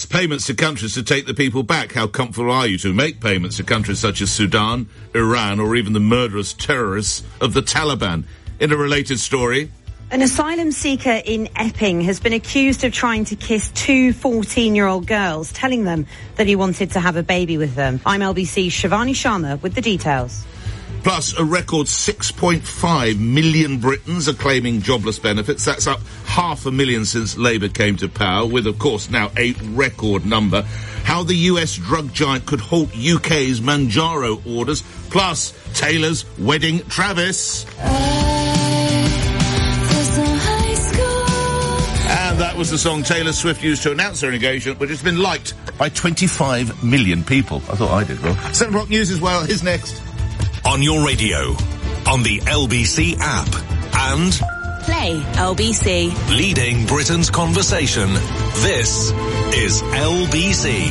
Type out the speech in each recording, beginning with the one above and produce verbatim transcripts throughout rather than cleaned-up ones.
payments to countries to take the people back. How comfortable are you to make payments to countries such as Sudan, Iran, or even the murderous terrorists of the Taliban? In a related story, an asylum seeker in Epping has been accused of trying to kiss two fourteen-year-old girls, telling them that he wanted to have a baby with them. I'm L B C's Shivani Sharma with the details. Plus, a record six point five million Britons are claiming jobless benefits. That's up half a million since Labour came to power, with, of course, now a record number. How the U S drug giant could halt U K's Manjaro orders. Plus, Taylor's wedding Travis. And that was the song Taylor Swift used to announce her engagement, which has been liked by twenty-five million people. I thought I did well. Seven o'clock news as well is next. On your radio, on the L B C app, and Play L B C. Leading Britain's conversation. This is L B C.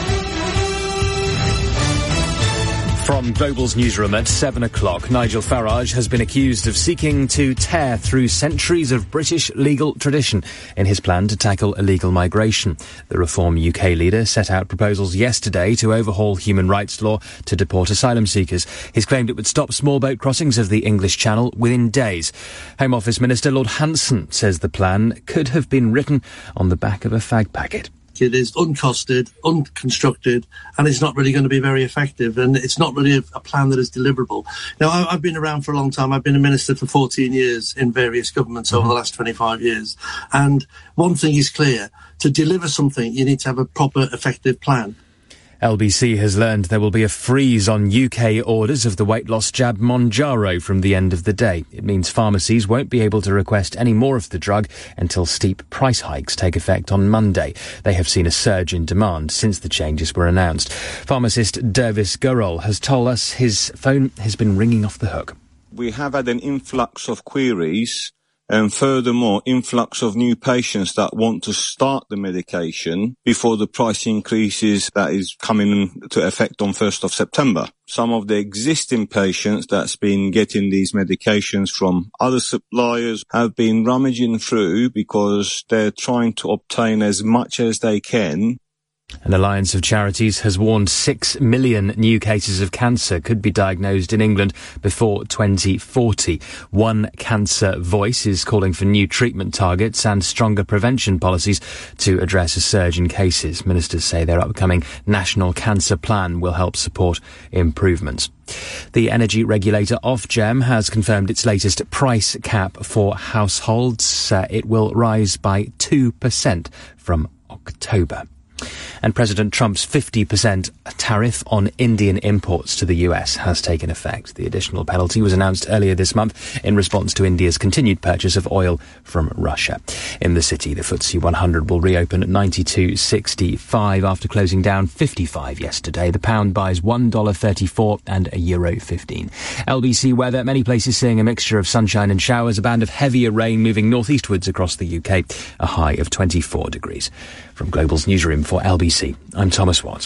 From Global's newsroom at seven o'clock, Nigel Farage has been accused of seeking to tear through centuries of British legal tradition in his plan to tackle illegal migration. The Reform U K leader set out proposals yesterday to overhaul human rights law to deport asylum seekers. He's claimed it would stop small boat crossings of the English Channel within days. Home Office Minister Lord Hanson says the plan could have been written on the back of a fag packet. It is uncosted, unconstructed, and it's not really going to be very effective, and it's not really a, a plan that is deliverable. Now, I, I've been around for a long time. I've been a minister for fourteen years in various governments mm-hmm. over the last twenty-five years, and one thing is clear: to deliver something, you need to have a proper, effective plan. L B C has learned there will be a freeze on U K orders of the weight loss jab Mounjaro from the end of the day. It means pharmacies won't be able to request any more of the drug until steep price hikes take effect on Monday. They have seen a surge in demand since the changes were announced. Pharmacist Dervis Gurul has told us his phone has been ringing off the hook. We have had an influx of queries, and furthermore, influx of new patients that want to start the medication before the price increases that is coming into effect on first of September. Some of the existing patients that's been getting these medications from other suppliers have been rummaging through because they're trying to obtain as much as they can. An alliance of charities has warned six million new cases of cancer could be diagnosed in England before twenty forty. One Cancer Voice is calling for new treatment targets and stronger prevention policies to address a surge in cases. Ministers say their upcoming National Cancer Plan will help support improvements. The energy regulator Ofgem has confirmed its latest price cap for households. Uh, it will rise by two percent from October. And President Trump's fifty percent tariff on Indian imports to the U S has taken effect. The additional penalty was announced earlier this month in response to India's continued purchase of oil from Russia. In the city, the F T S E one hundred will reopen at ninety-two sixty-five after closing down fifty-five yesterday. The pound buys one dollar thirty-four and a euro fifteen. L B C weather, many places seeing a mixture of sunshine and showers, a band of heavier rain moving northeastwards across the U K, a high of twenty-four degrees. From Global's newsroom for L B C, I'm Thomas Watts.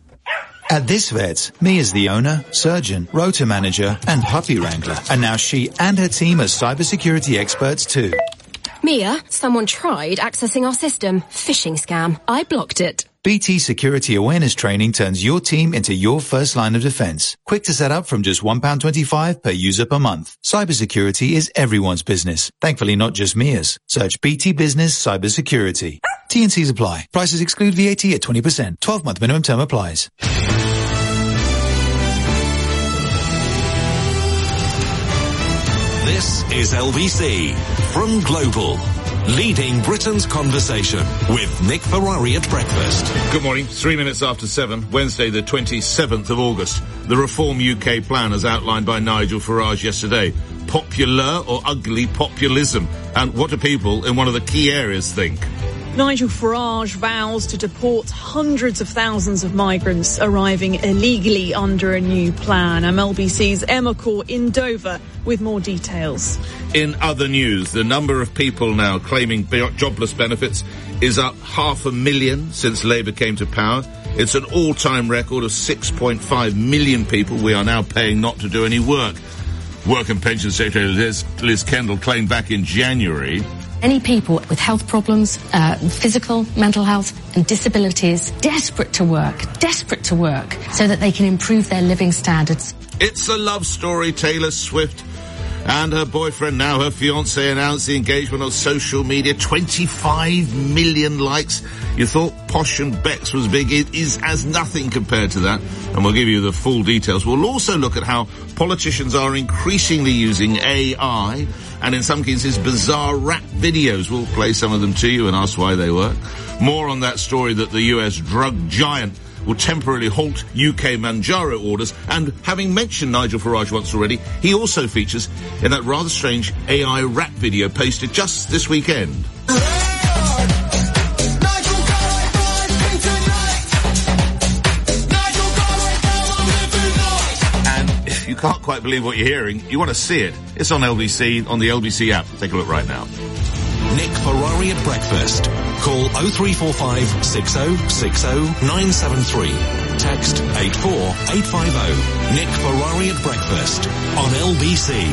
At this vet, Mia's the owner, surgeon, rota manager and puppy wrangler. And now she and her team are cybersecurity experts too. Mia, someone tried accessing our system. Phishing scam. I blocked it. B T Security Awareness Training turns your team into your first line of defense. Quick to set up from just one pound twenty-five per user per month. Cybersecurity is everyone's business. Thankfully not just Mia's. Search B T Business Cybersecurity. T and C's apply. Prices exclude V A T at twenty percent. twelve month minimum term applies. This is L B C from Global. Leading Britain's conversation with Nick Ferrari at breakfast. Good morning. Three minutes after seven, Wednesday the twenty-seventh of August. The Reform U K plan as outlined by Nigel Farage yesterday. Popular or ugly populism? And what do people in one of the key areas think? Nigel Farage vows to deport hundreds of thousands of migrants arriving illegally under a new plan. M L B C's Emma Core in Dover with more details. In other news, the number of people now claiming jobless benefits is up half a million since Labour came to power. It's an all-time record of six point five million people we are now paying not to do any work. Work and Pension Secretary Liz, Liz Kendall claimed back in January Any people with health problems, uh, physical, mental health and disabilities, desperate to work, desperate to work so that they can improve their living standards. It's a love story. Taylor Swift and her boyfriend, now her fiancé, announced the engagement on social media. twenty-five million likes. You thought Posh and Bex was big. It is as nothing compared to that. And we'll give you the full details. We'll also look at how politicians are increasingly using A I, and in some cases bizarre rap videos. We'll play some of them to you and ask why they work. More on that story that the U S drug giant will temporarily halt U K Manjaro orders. And having mentioned Nigel Farage once already, he also features in that rather strange A I rap video posted just this weekend. And if you can't quite believe what you're hearing, you want to see it. It's on L B C, on the L B C app. Take a look right now. Nick Ferrari at breakfast. Call oh three four five, six oh six oh, nine seven three. Text eight four eight five oh. Nick Ferrari at breakfast on L B C.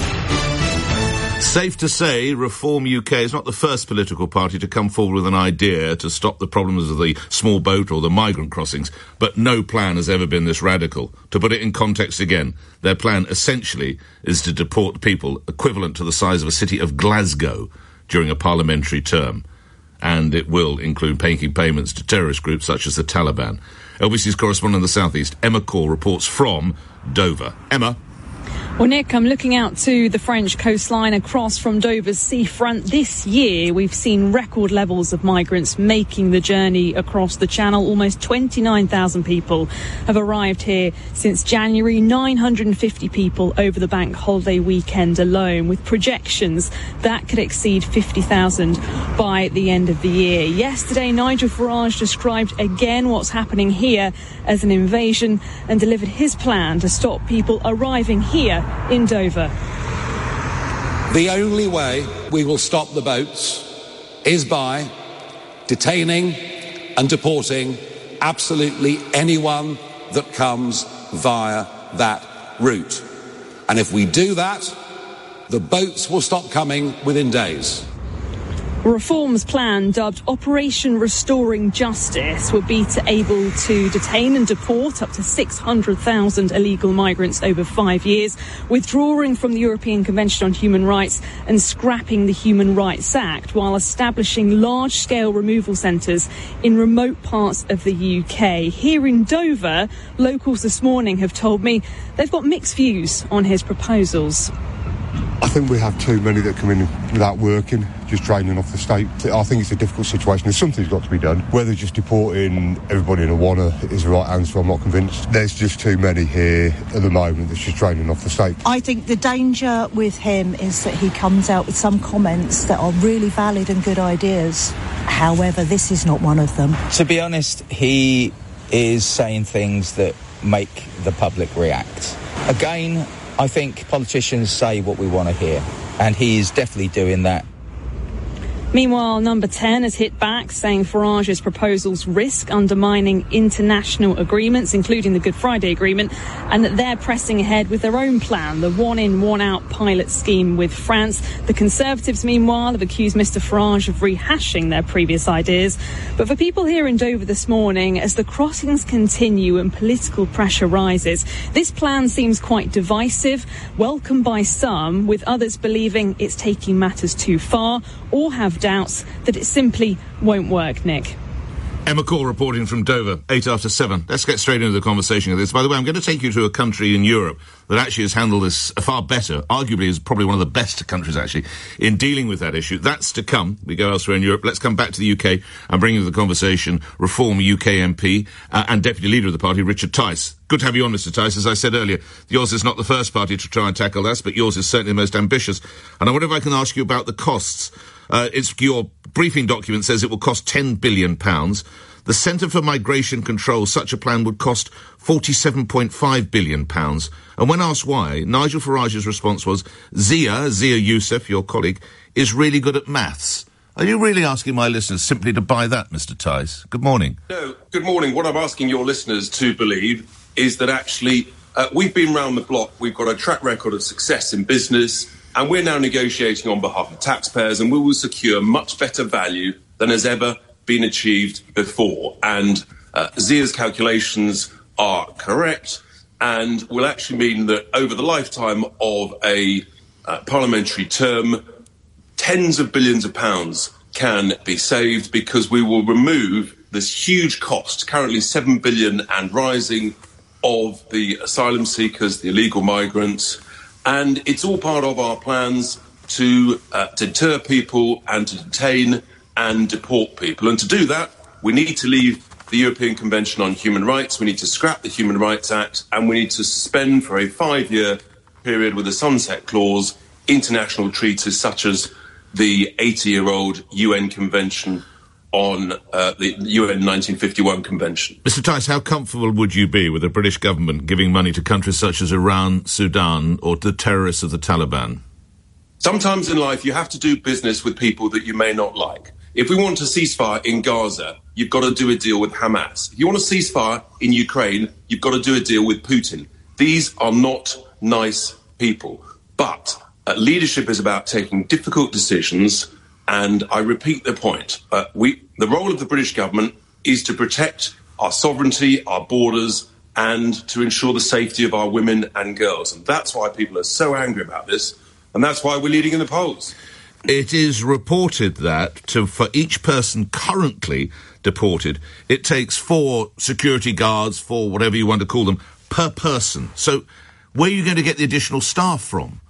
Safe to say, Reform U K is not the first political party to come forward with an idea to stop the problems of the small boat or the migrant crossings, but no plan has ever been this radical. To put it in context again, their plan essentially is to deport people equivalent to the size of a city of Glasgow during a parliamentary term. And it will include making payments to terrorist groups such as the Taliban. L B C's correspondent in the southeast, Emma Call, reports from Dover. Emma? Well, Nick, I'm looking out to the French coastline across from Dover's seafront. This year, we've seen record levels of migrants making the journey across the Channel. Almost twenty-nine thousand people have arrived here since January, nine hundred fifty people over the bank holiday weekend alone, with projections that could exceed fifty thousand by the end of the year. Yesterday, Nigel Farage described again what's happening here as an invasion and delivered his plan to stop people arriving here in Dover. The only way we will stop the boats is by detaining and deporting absolutely anyone that comes via that route. And if we do that, the boats will stop coming within days. Reform's plan, dubbed Operation Restoring Justice, would be to able to detain and deport up to six hundred thousand illegal migrants over five years, withdrawing from the European Convention on Human Rights and scrapping the Human Rights Act, while establishing large-scale removal centres in remote parts of the U K. Here in Dover, locals this morning have told me they've got mixed views on his proposals. I think we have too many that come in without working, just draining off the state. I think it's a difficult situation and something's got to be done. Whether just deporting everybody in Awana is the right answer, I'm not convinced. There's just too many here at the moment that's just draining off the state. I think the danger with him is that he comes out with some comments that are really valid and good ideas. However, this is not one of them. To be honest, he is saying things that make the public react. Again, I think politicians say what we want to hear, and he is definitely doing that. Meanwhile, Number ten has hit back, saying Farage's proposals risk undermining international agreements, including the Good Friday Agreement, and that they're pressing ahead with their own plan, the one-in, one-out pilot scheme with France. The Conservatives, meanwhile, have accused Mr Farage of rehashing their previous ideas. But for people here in Dover this morning, as the crossings continue and political pressure rises, this plan seems quite divisive, welcomed by some, with others believing it's taking matters too far, or have doubts that it simply won't work, Nick. Emma Call reporting from Dover, eight after seven. Let's get straight into the conversation of this. By the way, I'm going to take you to a country in Europe that actually has handled this far better, arguably is probably one of the best countries, actually, in dealing with that issue. That's to come. We go elsewhere in Europe. Let's come back to the U K and bring into the conversation Reform U K M P uh, and Deputy Leader of the party, Richard Tice. Good to have you on, Mister Tice. As I said earlier, yours is not the first party to try and tackle this, but yours is certainly the most ambitious. And I wonder if I can ask you about the costs. Uh, it's your briefing document says it will cost ten billion pounds. The Centre for Migration Control, such a plan would cost forty-seven point five billion pounds. And when asked why, Nigel Farage's response was, Zia, Zia Youssef, your colleague, is really good at maths. Are you really asking my listeners simply to buy that, Mister Tice? Good morning. No, good morning. What I'm asking your listeners to believe is that actually uh, we've been round the block. We've got a track record of success in business. And we're now negotiating on behalf of taxpayers, and we will secure much better value than has ever been achieved before. And uh, Zia's calculations are correct and will actually mean that over the lifetime of a uh, parliamentary term, tens of billions of pounds can be saved because we will remove this huge cost, currently seven billion and rising, of the asylum seekers, the illegal migrants. And it's all part of our plans to uh, deter people and to detain and deport people. And to do that, we need to leave the European Convention on Human Rights, we need to scrap the Human Rights Act, and we need to suspend for a five-year period with a sunset clause international treaties such as the eighty-year-old U N Convention on uh, the U N nineteen fifty-one Convention. Mister Tice, how comfortable would you be with the British government giving money to countries such as Iran, Sudan, or the terrorists of the Taliban? Sometimes in life you have to do business with people that you may not like. If we want a ceasefire in Gaza, you've got to do a deal with Hamas. If you want a ceasefire in Ukraine, you've got to do a deal with Putin. These are not nice people. But uh, leadership is about taking difficult decisions. And I repeat the point. Uh, we, the role of the British government is to protect our sovereignty, our borders, and to ensure the safety of our women and girls. And that's why people are so angry about this. And that's why we're leading in the polls. It is reported that to, for each person currently deported, it takes four security guards, four whatever you want to call them, per person. So where are you going to get the additional staff from?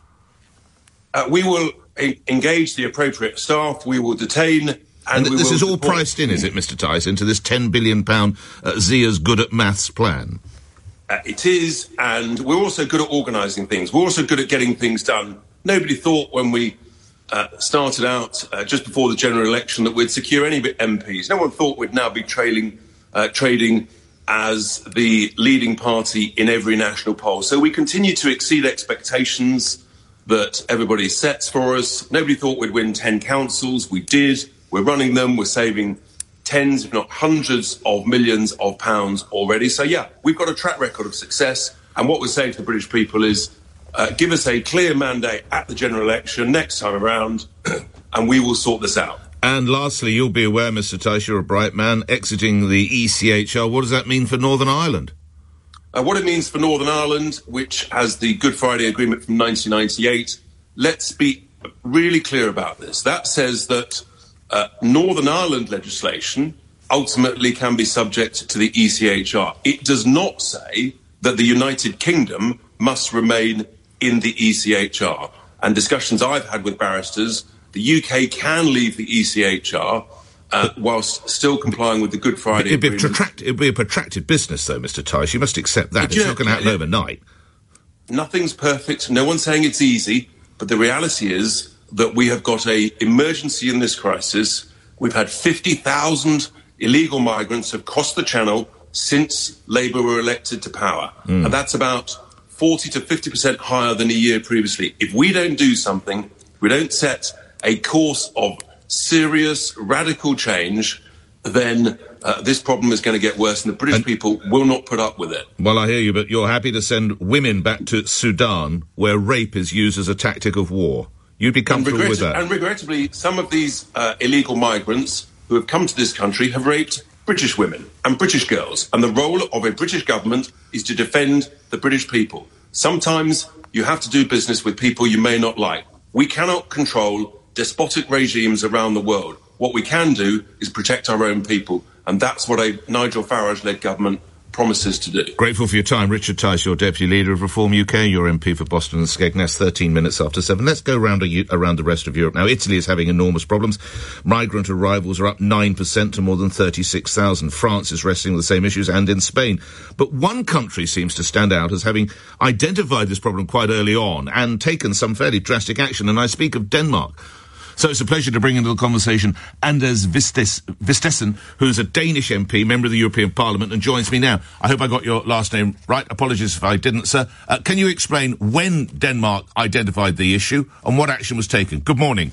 Uh, we will engage the appropriate staff, we will detain, and, and th- we this will is all deport. priced in, is it, Mister Tice, into this ten billion pounds uh, Zia's good at maths plan? Uh, it is, and we're also good at organising things. We're also good at getting things done. Nobody thought when we uh, started out uh, just before the general election that we'd secure any M Ps. No one thought we'd now be trailing, uh, trading as the leading party in every national poll. So we continue to exceed expectations that everybody sets for us. Nobody thought we'd win ten councils. We did. We're running them. We're saving tens, if not hundreds of millions of pounds already. So, yeah, we've got a track record of success. And what we're saying to the British people is uh, give us a clear mandate at the general election next time around, and we will sort this out. And lastly, you'll be aware, Mister Tice, you're a bright man, exiting the E C H R. What does that mean for Northern Ireland? Uh, what it means for Northern Ireland, which has the Good Friday Agreement from nineteen ninety-eight, let's be really clear about this. That says that uh, Northern Ireland legislation ultimately can be subject to the E C H R. It does not say that the United Kingdom must remain in the E C H R. And discussions I've had with barristers, the U K can leave the E C H R Uh, whilst still complying with the Good Friday It'd be, Agreement. protract- it'd be a protracted business, though, Mister Tice. You must accept that. But It's yeah, not going to happen yeah. overnight. Nothing's perfect. No one's saying it's easy. But the reality is that we have got an emergency in this crisis. We've had fifty thousand illegal migrants have crossed the Channel since Labour were elected to power. Mm. And that's about forty to fifty percent higher than a year previously. If we don't do something, we don't set a course of serious, radical change, then uh, this problem is going to get worse, and the British and people will not put up with it. Well, I hear you, but you're happy to send women back to Sudan, where rape is used as a tactic of war. You'd be comfortable with that? And regrettably, some of these uh, illegal migrants who have come to this country have raped British women and British girls, and the role of a British government is to defend the British people. Sometimes you have to do business with people you may not like. We cannot control despotic regimes around the world. What we can do is protect our own people, and that's what a Nigel Farage-led government promises to do. Grateful for your time. Richard Tice, your Deputy Leader of Reform U K, your M P for Boston and Skegness, thirteen minutes after seven. Let's go around, a, around the rest of Europe now. Italy is having enormous problems. Migrant arrivals are up nine percent to more than thirty-six thousand. France is wrestling with the same issues, and in Spain. But one country seems to stand out as having identified this problem quite early on and taken some fairly drastic action, and I speak of Denmark. So it's a pleasure to bring into the conversation Anders Vistes, Vistesen, who's a Danish M P, member of the European Parliament, and joins me now. I hope I got your last name right. Apologies if I didn't, sir. Uh, can you explain when Denmark identified the issue and what action was taken? Good morning.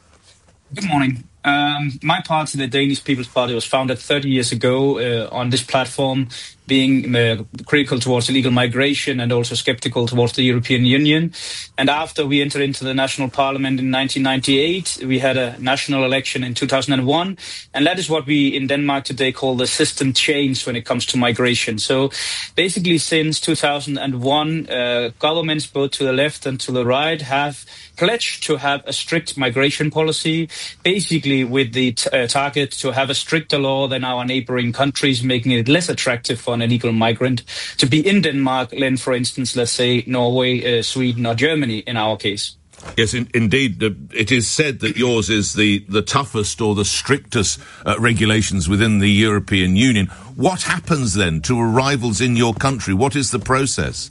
Good morning. Um, my party, the Danish People's Party, was founded thirty years ago uh, on this platform. being uh, critical towards illegal migration and also skeptical towards the European Union. And after we entered into the national parliament in nineteen ninety-eight, we had a national election in two thousand one. And that is what we in Denmark today call the system change when it comes to migration. So basically since two thousand one, uh, governments both to the left and to the right have pledged to have a strict migration policy, basically with the t- uh, target to have a stricter law than our neighboring countries, making it less attractive for an illegal migrant to be in Denmark than, for instance, let's say Norway, uh, Sweden or Germany in our case. Yes, in, indeed. Uh, it is said that yours is the, the toughest or the strictest uh, regulations within the European Union. What happens then to arrivals in your country? What is the process?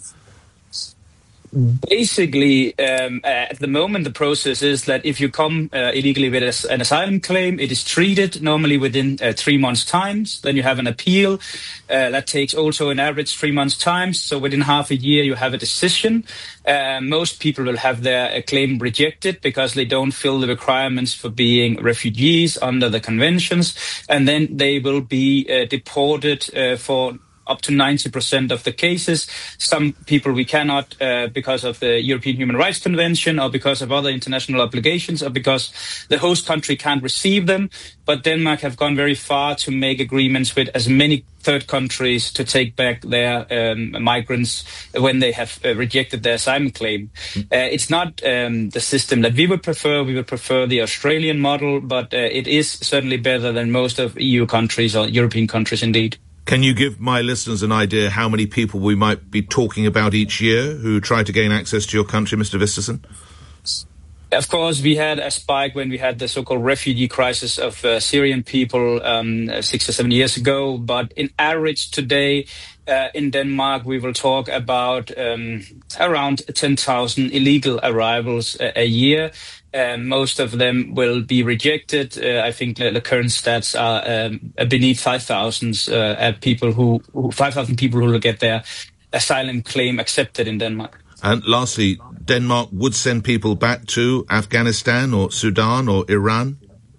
Basically, um, at the moment, the process is that if you come uh, illegally with an asylum claim, it is treated normally within uh, three months' time. Then you have an appeal. Uh, that takes also an average three months' time. So within half a year, you have a decision. Uh, most people will have their uh, claim rejected because they don't fill the requirements for being refugees under the conventions. And then they will be uh, deported uh, for up to ninety percent of the cases. Some people we cannot uh, because of the European Human Rights Convention or because of other international obligations or because the host country can't receive them. But Denmark have gone very far to make agreements with as many third countries to take back their um, migrants when they have uh, rejected their asylum claim. Uh, it's not um, the system that we would prefer. We would prefer the Australian model, but uh, it is certainly better than most of E U countries or European countries indeed. Can you give my listeners an idea how many people we might be talking about each year who try to gain access to your country, Mister Vistisen? Of course, we had a spike when we had the so-called refugee crisis of uh, Syrian people um, six or seven years ago. But in average today, uh, in Denmark, we will talk about um, around ten thousand illegal arrivals a, a year. Uh, most of them will be rejected. Uh, I think the, the current stats are um, beneath five thousand uh, people who, who five thousand people who will get their asylum claim accepted in Denmark. And lastly, Denmark would send people back to Afghanistan or Sudan or Iran?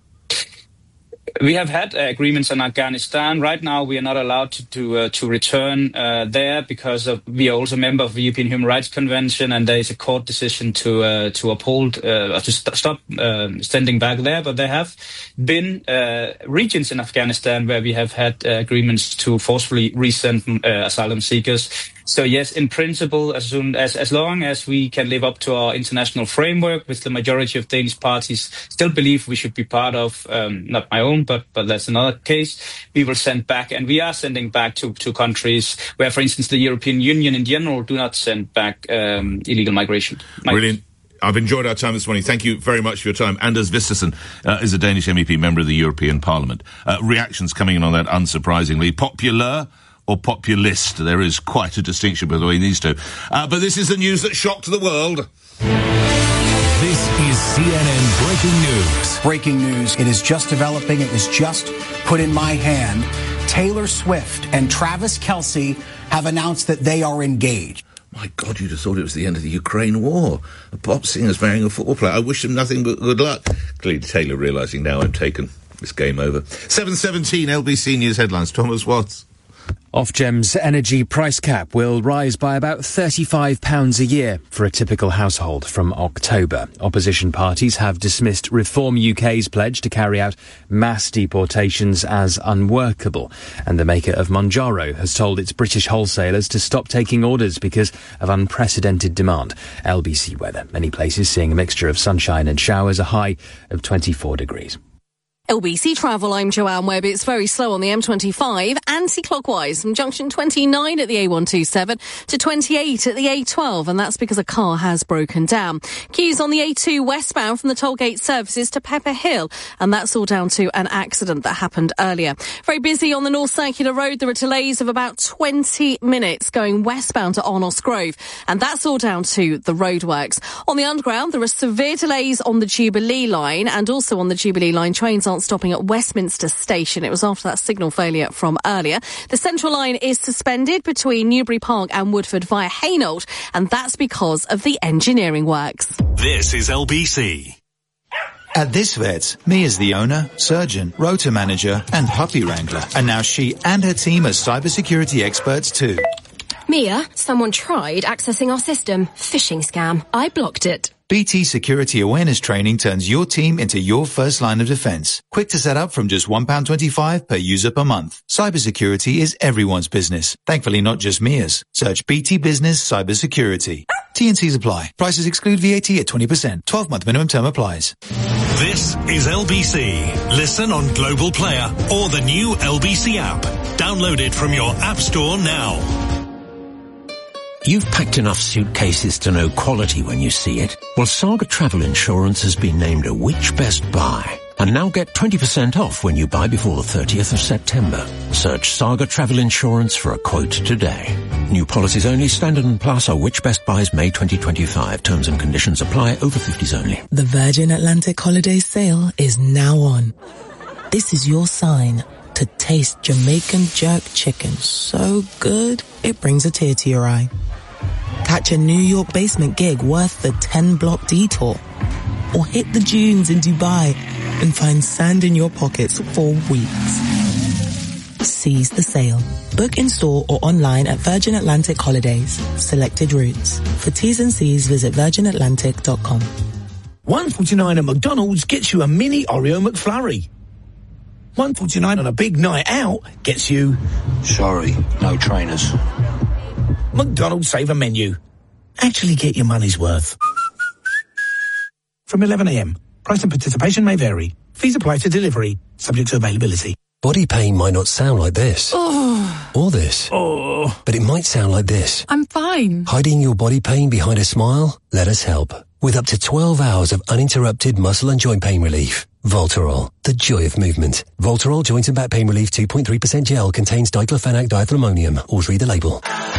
We have had uh, agreements on Afghanistan. Right now, we are not allowed to to, uh, to return uh, there because of, we are also a member of the European Human Rights Convention, and there is a court decision to uh, to uphold uh, to st- stop uh, sending back there. But there have been uh, regions in Afghanistan where we have had uh, agreements to forcefully resend uh, asylum seekers. So yes, in principle, as soon as as long as we can live up to our international framework, which the majority of Danish parties still believe we should be part of, um, not my own, but but that's another case, we will send back, and we are sending back to, to countries where, for instance, the European Union in general do not send back um, illegal migration. Brilliant. I've enjoyed our time this morning. Thank you very much for your time. Anders Vistisen uh, is a Danish M E P, member of the European Parliament. Uh, reactions coming in on that, unsurprisingly. Popular or populist? There is quite a distinction between these two. Uh, but this is the news that shocked the world. This is C N N Breaking News. Breaking news. It is just developing. It was just put in my hand. Taylor Swift and Travis Kelce have announced that they are engaged. My God, you'd have thought it was the end of the Ukraine war. A pop singer's marrying a football player. I wish them nothing but good luck. Clearly Taylor realising now I'm taken. It's game over. seven seventeen L B C News headlines. Thomas Watts. Ofgem's energy price cap will rise by about thirty-five pounds a year for a typical household from October. Opposition parties have dismissed Reform U K's pledge to carry out mass deportations as unworkable. And the maker of Monjaro has told its British wholesalers to stop taking orders because of unprecedented demand. L B C weather. Many places seeing a mixture of sunshine and showers, a high of twenty-four degrees. L B C Travel, I'm Joanne Webb. It's very slow on the M twenty-five, anti-clockwise from junction twenty-nine at the A one twenty-seven to twenty-eight at the A twelve, and that's because a car has broken down. Queues on the A two westbound from the tollgate services to Pepper Hill, and that's all down to an accident that happened earlier. Very busy on the North Circular Road. There are delays of about twenty minutes going westbound to Arnos Grove, and that's all down to the roadworks. On the Underground, there are severe delays on the Jubilee line, and also on the Jubilee line, trains aren't stopping at Westminster Station. It was after that signal failure from earlier. The Central line is suspended between Newbury Park and Woodford via Hainault, and that's because of the engineering works. This is L B C. At this vet, Mia's the owner, surgeon, rota manager, and puppy wrangler. And now she and her team are cybersecurity experts too. Mia, someone tried accessing our system. Phishing scam. I blocked it. B T Security Awareness Training turns your team into your first line of defense. Quick to set up from just one pound twenty-five per user per month. Cybersecurity is everyone's business. Thankfully, not just Mia's. Search B T Business Cybersecurity. T and C's apply. Prices exclude V A T at twenty percent. twelve month minimum term applies. This is L B C. Listen on Global Player or the new L B C app. Download it from your app store now. You've packed enough suitcases to know quality when you see it. Well, Saga Travel Insurance has been named a Which Best Buy. And now get twenty percent off when you buy before the thirtieth of September. Search Saga Travel Insurance for a quote today. New policies only. Standard and Plus are Which Best Buys May twenty twenty-five. Terms and conditions apply. Over fifties only. The Virgin Atlantic Holiday Sale is now on. This is your sign to taste Jamaican jerk chicken so good it brings a tear to your eye. Catch a New York basement gig worth the ten block detour. Or hit the dunes in Dubai and find sand in your pockets for weeks. Seize the sale. Book in store or online at Virgin Atlantic Holidays. Selected routes. For T's and C's, visit virgin atlantic dot com. one forty-nine at McDonald's gets you a mini Oreo McFlurry. one forty-nine on a big night out gets you... Sorry, no trainers. McDonald's Saver Menu. Actually get your money's worth. From eleven a m. Price and participation may vary. Fees apply to delivery, subject to availability. Body pain might not sound like this. Oh. Or this. Oh. But it might sound like this. I'm fine. Hiding your body pain behind a smile? Let us help. With up to twelve hours of uninterrupted muscle and joint pain relief. Voltarol, the joy of movement. Voltarol Joint and Back Pain Relief two point three percent gel contains diclofenac diethylmonium. Always read the label.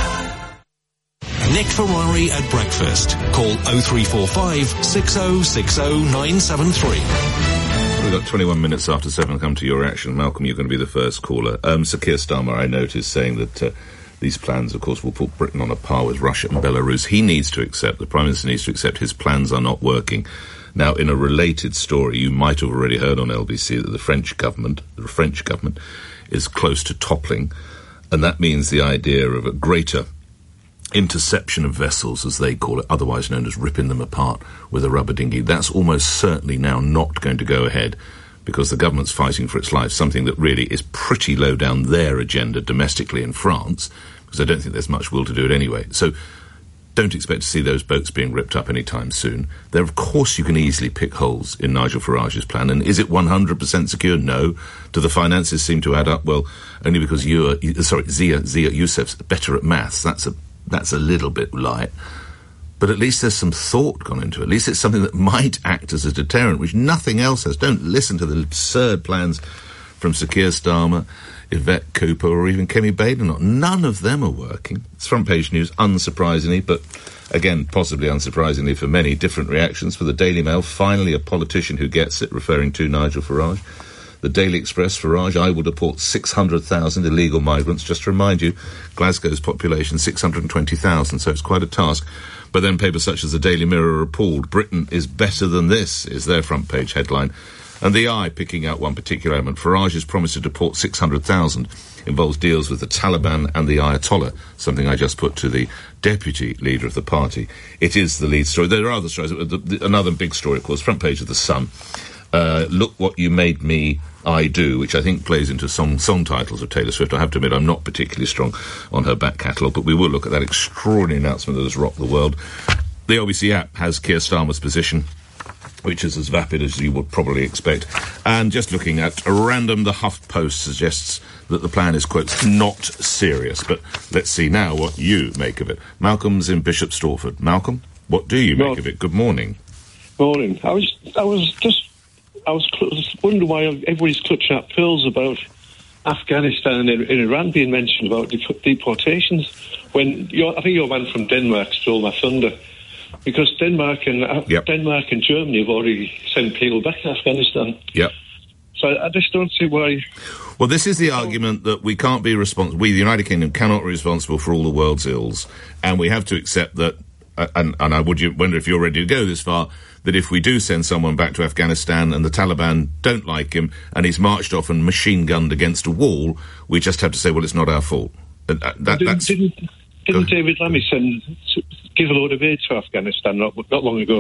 Nick Ferrari at breakfast. Call oh three four five, six oh six oh, nine seven three. We've got twenty-one minutes after seven. Come to your reaction. Malcolm, you're going to be the first caller. Um, Sir Keir Starmer, I noticed, saying that uh, these plans, of course, will put Britain on a par with Russia and Belarus. He needs to accept, the Prime Minister needs to accept his plans are not working. Now, in a related story, you might have already heard on L B C that the French government, the French government, is close to toppling, and that means the idea of a greater interception of vessels, as they call it, otherwise known as ripping them apart with a rubber dinghy. That's almost certainly now not going to go ahead because the government's fighting for its life, something that really is pretty low down their agenda domestically in France, because I don't think there's much will to do it anyway. So don't expect to see those boats being ripped up anytime soon. There, of course, you can easily pick holes in Nigel Farage's plan. And is it one hundred percent secure? No. Do the finances seem to add up? Well, only because you are, sorry, Zia, Zia Youssef's better at maths. That's a That's a little bit light, but at least there's some thought gone into it. At least it's something that might act as a deterrent, which nothing else has. Don't listen to the absurd plans from Sir Keir Starmer, Yvette Cooper, or even Kemi Badenoch. None of them are working. It's front page news, unsurprisingly, but again, possibly unsurprisingly for many, different reactions. For the Daily Mail, finally a politician who gets it, referring to Nigel Farage. The Daily Express, Farage, I will deport six hundred thousand illegal migrants. Just to remind you, Glasgow's population, six hundred twenty thousand, so it's quite a task. But then papers such as the Daily Mirror are appalled. Britain is better than this, is their front page headline. And the Eye, picking out one particular element, Farage's promise to deport six hundred thousand involves deals with the Taliban and the Ayatollah, something I just put to the deputy leader of the party. It is the lead story. There are other stories. The, the, another big story, of course, front page of The Sun. Uh, Look What You Made Me, I Do, which I think plays into song, song titles of Taylor Swift. I have to admit I'm not particularly strong on her back catalogue, but we will look at that extraordinary announcement that has rocked the world. The L B C app has Keir Starmer's position, which is as vapid as you would probably expect. And just looking at a random, the HuffPost suggests that the plan is, quote, not serious. But let's see now what you make of it. Malcolm's in Bishop Stortford. Malcolm, what do you make of it? Good morning. Morning. I was, I was just... I was cl- wondering why everybody's clutching at pearls about Afghanistan and Iran being mentioned about de- deportations when you're, I think your man from Denmark stole my thunder, because Denmark and uh, yep. Denmark and Germany have already sent people back to Afghanistan. Yep. So I, I just don't see why. Well, this is the argument that we can't be responsible. We, the United Kingdom, cannot be responsible for all the world's ills, and we have to accept that. Uh, and, and I would you wonder if you're ready to go this far. that if we do send someone back to Afghanistan and the Taliban don't like him and he's marched off and machine-gunned against a wall, we just have to say, well, it's not our fault. Uh, that, didn't that's... didn't, didn't David Lammy send, give a load of aid to Afghanistan not, not long ago?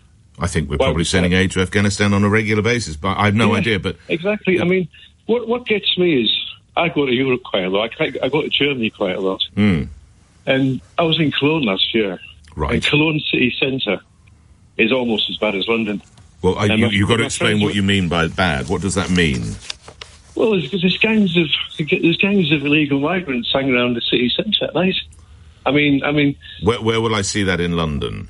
I think we're Why probably was sending that? aid to Afghanistan on a regular basis, but I have no Yeah, idea. But exactly. I mean, what what gets me is I go to Europe quite a lot. I, I go to Germany quite a lot. Mm. And I was in Cologne last year. Right. And Cologne city centre is almost as bad as London. Well, I, And you, my- you've got to my explain friends what were- you mean by bad. What does that mean? Well, there's, there's gangs of there's gangs of illegal migrants hanging around the city centre at night. I mean, I mean, Where, where will I see that in London?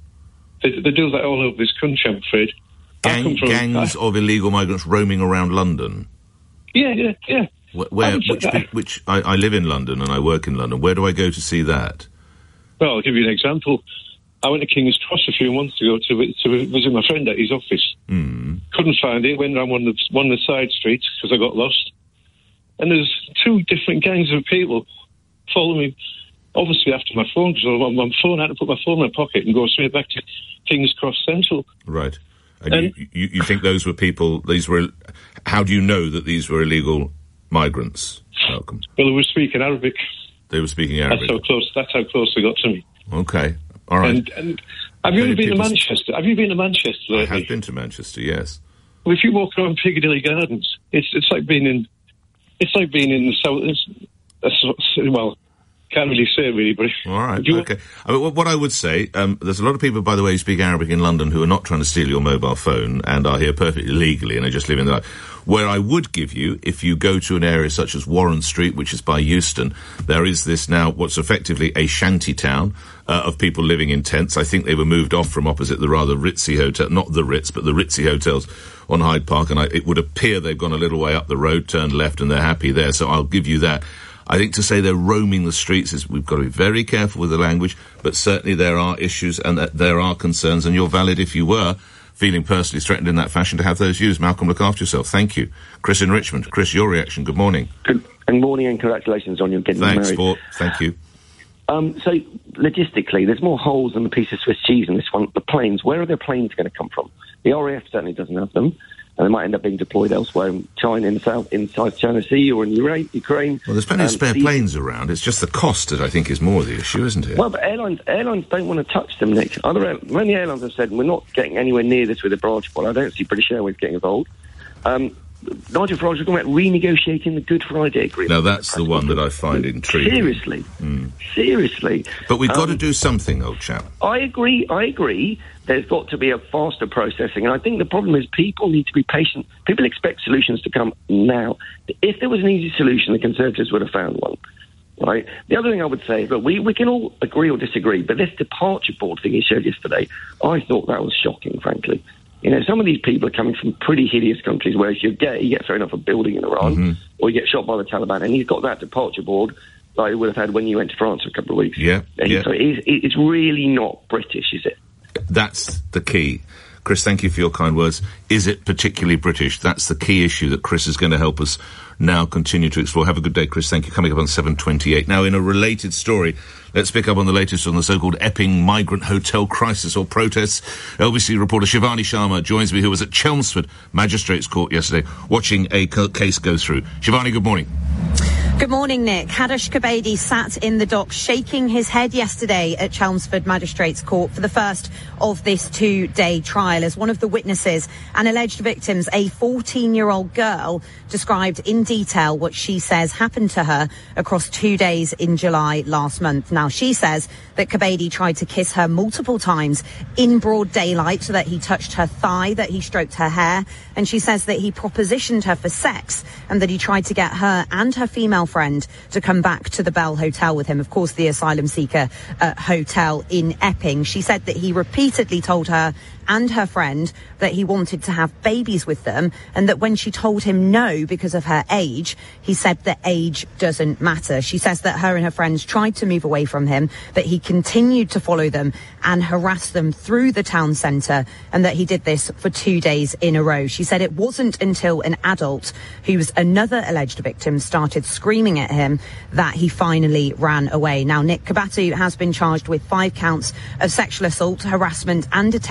they, they do that all over this country, I'm afraid. I Gang, come from- gangs of illegal migrants roaming around London. Yeah, yeah, yeah. Where, where would say which, that- which I, I live in London and I work in London. Where do I go to see that? Well, I'll give you an example. I went to King's Cross a few months ago to, to visit my friend at his office. Mm. Couldn't find it. Went down one of the, one of the side streets because I got lost. And there's two different gangs of people following me, obviously after my phone, because on my phone, I had to put my phone in my pocket and go straight back to King's Cross Central. Right. And, And- you, you, you think those were people, these were, how do you know that these were illegal migrants, Malcolm? Well, they were speaking Arabic. They were speaking Arabic. That's how close. That's how close they got to me. Okay. All right. And, and have you ever been to People- Manchester? Have you been to Manchester I lately? have been to Manchester, yes. Well, if you walk around Piccadilly Gardens, it's it's like being in, it's like being in the south. It's, it's, well, can't really say really, but All right, if you- okay. I mean, what- what I would say, um, there's a lot of people, by the way, who speak Arabic in London who are not trying to steal your mobile phone and are here perfectly legally and are just living their life. Where I would give you, if you go to an area such as Warren Street, which is by Euston, there is this now, what's effectively a shanty town uh, of people living in tents. I think they were moved off from opposite the rather ritzy hotel, not the Ritz, but the ritzy hotels on Hyde Park, and I, it would appear they've gone a little way up the road, turned left, and they're happy there, so I'll give you that. I think to say they're roaming the streets is, we've got to be very careful with the language, but certainly there are issues and that there are concerns, and you're valid if you were feeling personally threatened in that fashion to have those views. Malcolm, look after yourself. Thank you. Chris in Richmond. Chris, your reaction. Good morning. Good, good morning and congratulations on your getting Thanks, married. Sport. Thank you. Um, so, logistically, there's more holes than a piece of Swiss cheese in this one. The planes, where are their planes going to come from? The R A F certainly doesn't have them, and they might end up being deployed elsewhere in China, in the south, in the South China Sea, or in Ura- Ukraine. Well, there's plenty of Um, spare the- planes around. It's just the cost that I think is more the issue, isn't it? Well, but airlines airlines don't want to touch them, Nick. Other air- many airlines have said we're not getting anywhere near this with a branch bond. I don't see British Airways getting involved. Um, Nigel Farage was talking about renegotiating the Good Friday Agreement. Now, that's the one that I find intriguing. Seriously, Mm. seriously. But we've got Um, to do something, old chap. I agree. I agree. There's got to be a faster processing, and I think the problem is people need to be patient. People expect solutions to come now. If there was an easy solution, the Conservatives would have found one. Right. The other thing I would say is that we, we can all agree or disagree, but this departure board thing he showed yesterday, I thought that was shocking, frankly. You know, some of these people are coming from pretty hideous countries where if you're gay, you get thrown off a building in Iran, Mm-hmm. or you get shot by the Taliban, and he's got that departure board like you would have had when you went to France for a couple of weeks. Yeah, And yeah. So it is, it's really not British, is it? That's the key. Chris, thank you for your kind words. Is it particularly British? That's the key issue that Chris is going to help us now continue to explore. Have a good day, Chris. Thank you. Coming up on seven twenty-eight. Now, in a related story, let's pick up on the latest on the so-called Epping migrant hotel crisis or protests. L B C reporter Shivani Sharma joins me, who was at Chelmsford Magistrates Court yesterday watching a c- case go through. Shivani, good morning. Good morning, Nick. Hadesh Kabedi sat in the dock shaking his head yesterday at Chelmsford Magistrates Court for the first of this two-day trial as one of the witnesses and alleged victims, a fourteen-year-old girl, described in detail what she says happened to her across two days in July last month. Now, she says that Kabedi tried to kiss her multiple times in broad daylight, so that he touched her thigh, that he stroked her hair, and she says that he propositioned her for sex and that he tried to get her and her female friend to come back to the Bell Hotel with him, of course the asylum seeker uh, hotel in Epping. She said that he repeatedly told her and her friend that he wanted to have babies with them, and that when she told him no because of her age, he said that age doesn't matter. She says that her and her friends tried to move away from him, that he continued to follow them and harass them through the town centre, and that he did this for two days in a row. She said it wasn't until an adult, who was another alleged victim, started screaming at him that he finally ran away. Now, Nick Kabatu has been charged with five counts of sexual assault, harassment and attempted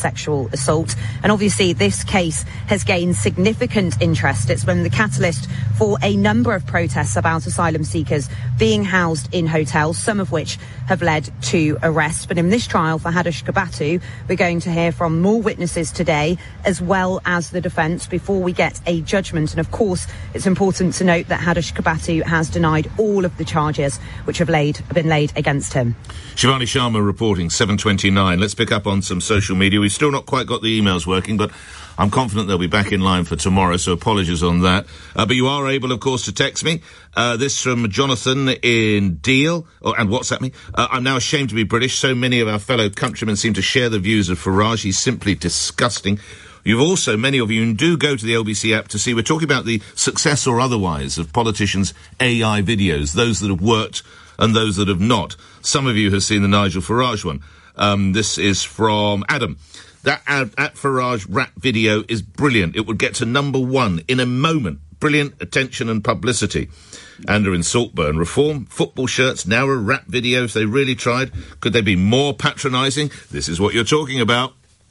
sexual assault. And obviously this case has gained significant interest. It's been the catalyst for a number of protests about asylum seekers being housed in hotels, some of which have led to arrests. But in this trial for Hadush Kobatu, we're going to hear from more witnesses today, as well as the defence, before we get a judgment. And of course, it's important to note that Hadush Kobatu has denied all of the charges which have laid, been laid against him. Shivani Sharma reporting, seven twenty-nine. Let's pick up on some social media. We've still not quite got the emails working, but I'm confident they'll be back in line for tomorrow, so apologies on that. Uh, but you are able, of course, to text me. Uh, this from Jonathan in Deal, or, and WhatsApp me. Uh, I'm now ashamed to be British. So many of our fellow countrymen seem to share the views of Farage. He's simply disgusting. You've also, many of you, do go to the L B C app to see, we're talking about the success or otherwise of politicians' A I videos, those that have worked and those that have not. Some of you have seen the Nigel Farage one. Um, this is from Adam. That ad, at Farage rap video is brilliant. It would get to number one in a moment. Brilliant attention and publicity. Andrew in Saltburn. Reform football shirts, now a rap video if they really tried. Could they be more patronising? This is what you're talking about.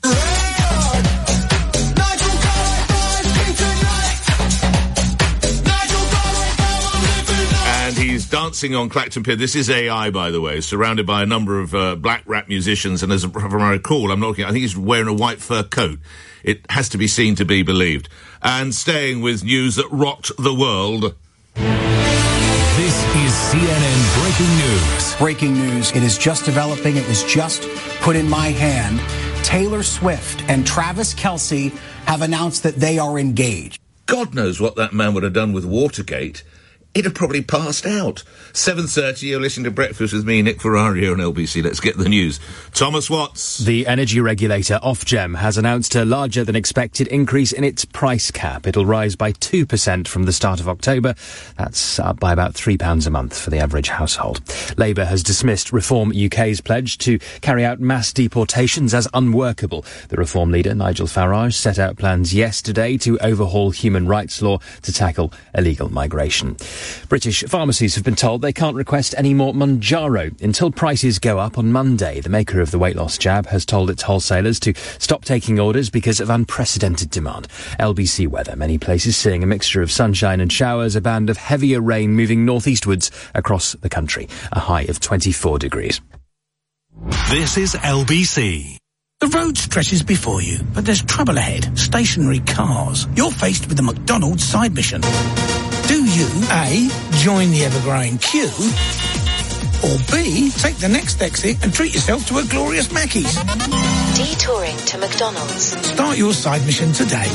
He's dancing on Clacton Pier. This is A I, by the way, surrounded by a number of uh, black rap musicians. And as a, from I recall, I'm not looking, I think he's wearing a white fur coat. It has to be seen to be believed. And staying with news that rocked the world. This is C N N Breaking News. Breaking news. It is just developing. It was just put in my hand. Taylor Swift and Travis Kelce have announced that they are engaged. God knows what that man would have done with Watergate. He'd have probably passed out. seven thirty, you're listening to Breakfast with me, Nick Ferrari, here on L B C. Let's get the news. Thomas Watts. The energy regulator, Ofgem, has announced a larger than expected increase in its price cap. It'll rise by two percent from the start of October. That's up by about three pounds a month for the average household. Labour has dismissed Reform U K's pledge to carry out mass deportations as unworkable. The Reform leader, Nigel Farage, set out plans yesterday to overhaul human rights law to tackle illegal migration. British pharmacies have been told they can't request any more Mounjaro until prices go up on Monday. The maker of the weight loss jab has told its wholesalers to stop taking orders because of unprecedented demand. L B C weather. Many places seeing a mixture of sunshine and showers, a band of heavier rain moving northeastwards across the country. A high of twenty-four degrees. This is L B C. The road stretches before you, but there's trouble ahead. Stationary cars. You're faced with the McDonald's side mission. Do you, A, join the ever-growing queue, or B, take the next exit and treat yourself to a glorious Mackey's? Detouring to McDonald's. Start your side mission today.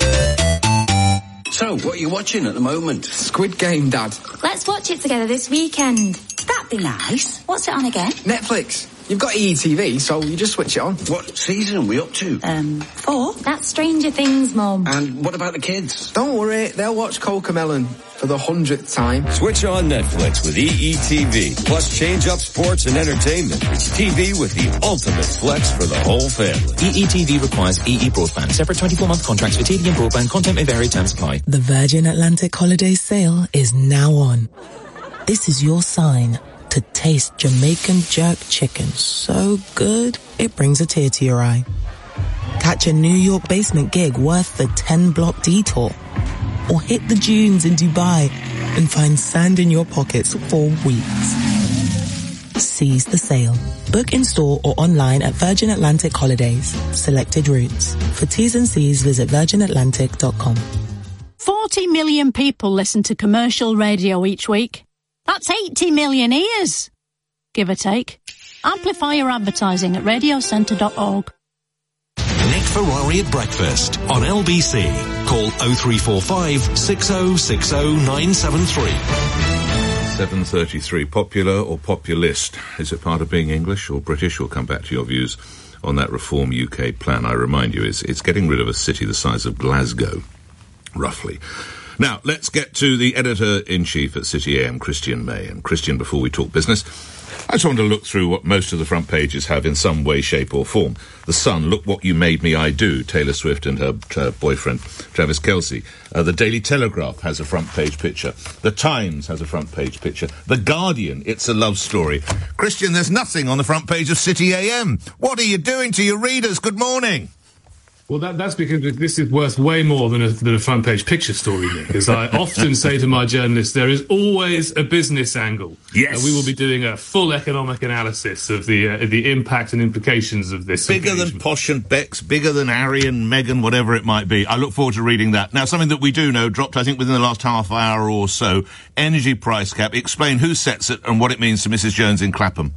So, what are you watching at the moment? Squid Game, Dad. Let's watch it together this weekend. That'd be nice. What's it on again? Netflix. You've got E E T V, so you just switch it on. What season are we up to? Um, four. That's Stranger Things, Mum. And what about the kids? Don't worry, they'll watch Cocomelon for the hundredth time. Switch on Netflix with E E T V. Plus change up sports and entertainment. It's T V with the ultimate flex for the whole family. E E T V requires E E broadband. Separate twenty-four month contracts for T V and broadband. Content may vary. Terms apply. The Virgin Atlantic holiday sale is now on. This is your sign to taste Jamaican jerk chicken so good it brings a tear to your eye. Catch a New York basement gig worth the ten block detour. Or hit the dunes in Dubai and find sand in your pockets for weeks. Seize the sale. Book in store or online at Virgin Atlantic Holidays. Selected routes. For T's and C's, visit virgin atlantic dot com. forty million people listen to commercial radio each week. That's eighty million ears, give or take. Amplify your advertising at radio centre dot org. Nick Ferrari at breakfast on L B C. Call oh three four five, six oh six oh, nine seven three. seven thirty-three. Popular or populist? Is it part of being English or British? We'll come back to your views on that Reform U K plan. I remind you, it's, it's getting rid of a city the size of Glasgow, roughly. Now, let's get to the editor-in-chief at City A M, Christian May. And Christian, before we talk business, I just want to look through what most of the front pages have in some way, shape or form. The Sun, Look What You Made Me I Do, Taylor Swift and her, her boyfriend, Travis Kelce. Uh, the Daily Telegraph has a front page picture. The Times has a front page picture. The Guardian, It's a Love Story. Christian, there's nothing on the front page of City A M. What are you doing to your readers? Good morning. Well, that, that's because this is worth way more than a, than a front-page picture story, Nick. As I often say to my journalists, there is always a business angle. Yes. Uh, we will be doing a full economic analysis of the uh, the impact and implications of this. Bigger engagement. than Posh and Bex, bigger than Harry and Meghan, whatever it might be. I look forward to reading that. Now, something that we do know dropped, I think, within the last half hour or so. Energy price cap. Explain who sets it and what it means to Missus Jones in Clapham.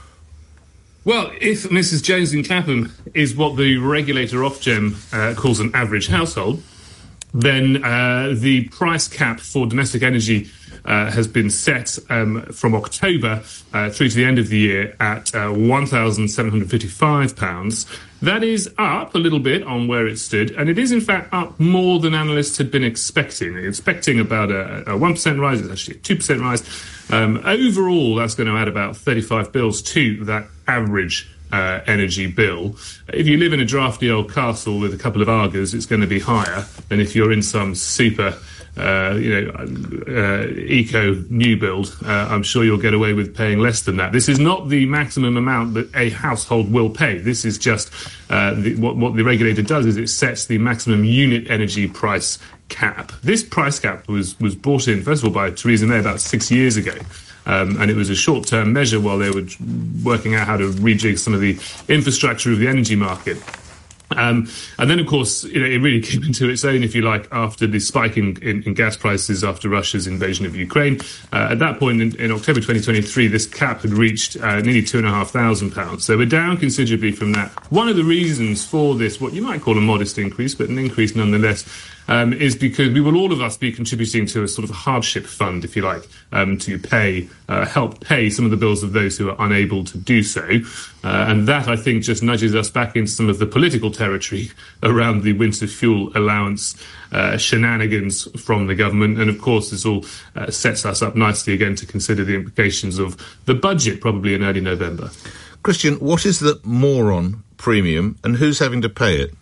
Well, if Missus Jones in Clapham is what the regulator Ofgem uh, calls an average household, then uh, the price cap for domestic energy uh, has been set um, from October uh, through to the end of the year at uh, one thousand seven hundred fifty-five pounds. That is up a little bit on where it stood, and it is in fact up more than analysts had been expecting. Expecting about a, a one percent rise, it's actually a two percent rise. Um, overall, that's going to add about thirty-five bills to that average uh, energy bill. If you live in a drafty old castle with a couple of Argos, it's going to be higher than if you're in some super, uh, you know, uh, eco new build. Uh, I'm sure you'll get away with paying less than that. This is not the maximum amount that a household will pay. This is just uh, the, what, what the regulator does is it sets the maximum unit energy price cap. This price cap was, was brought in, first of all, by Theresa May about six years ago. Um, and it was a short-term measure while they were working out how to rejig some of the infrastructure of the energy market. Um, and then, of course, you know, it really came into its own, if you like, after the spike in, in, in gas prices after Russia's invasion of Ukraine. Uh, at that point, in, in October twenty twenty-three, this cap had reached uh, nearly two and a half thousand pounds. So we're down considerably from that. One of the reasons for this, what you might call a modest increase, but an increase nonetheless, Um, is because we will all of us be contributing to a sort of hardship fund, if you like, um, to pay, uh, help pay some of the bills of those who are unable to do so. Uh, and that, I think, just nudges us back into some of the political territory around the winter fuel allowance uh, shenanigans from the government. And, of course, this all uh, sets us up nicely again to consider the implications of the budget, probably in early November. Christian, what is the moron premium and who's having to pay it?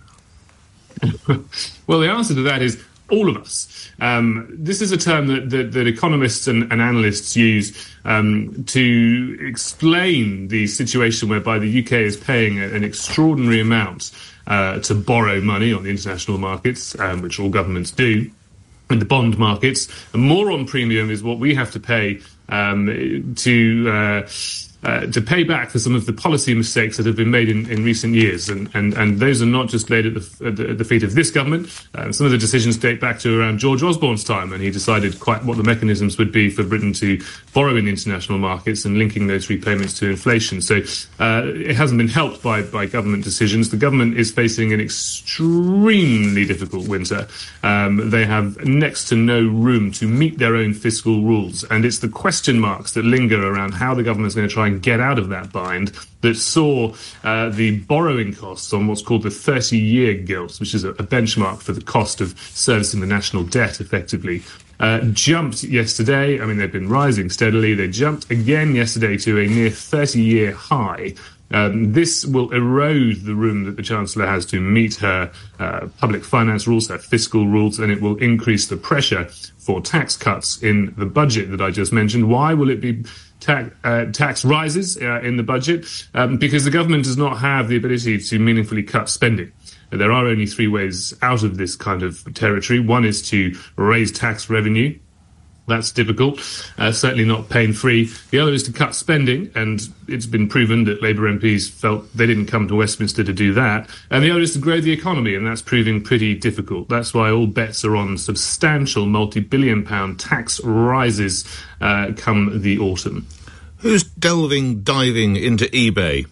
Well, the answer to that is all of us. Um, this is a term that, that, that economists and, and analysts use um, to explain the situation whereby the U K is paying an extraordinary amount uh, to borrow money on the international markets, um, which all governments do, in the bond markets. A moron premium is what we have to pay um, to... Uh, Uh, to pay back for some of the policy mistakes that have been made in, in recent years. And, and, and those are not just laid at the, at the, at the feet of this government. Um, some of the decisions date back to around George Osborne's time, and he decided quite what the mechanisms would be for Britain to borrow in the international markets and linking those repayments to inflation. So uh, it hasn't been helped by, by government decisions. The government is facing an extremely difficult winter. Um, they have next to no room to meet their own fiscal rules. And it's the question marks that linger around how the government is going to try and get out of that bind that saw uh, the borrowing costs on what's called the thirty-year gilts, which is a, a benchmark for the cost of servicing the national debt effectively, uh, jumped yesterday. I mean, they've been rising steadily. They jumped again yesterday to a near thirty-year high. Um, this will erode the room that the Chancellor has to meet her uh, public finance rules, her fiscal rules, and it will increase the pressure for tax cuts in the budget that I just mentioned. Why will it be tax, uh, tax rises uh, in the budget? Um, because the government does not have the ability to meaningfully cut spending. There are only three ways out of this kind of territory. One is to raise tax revenue. That's difficult, uh, certainly not pain-free. The other is to cut spending, and it's been proven that Labour M Ps felt they didn't come to Westminster to do that. And the other is to grow the economy, and that's proving pretty difficult. That's why all bets are on substantial multi-billion pound tax rises uh, come the autumn. Who's delving, diving into eBay?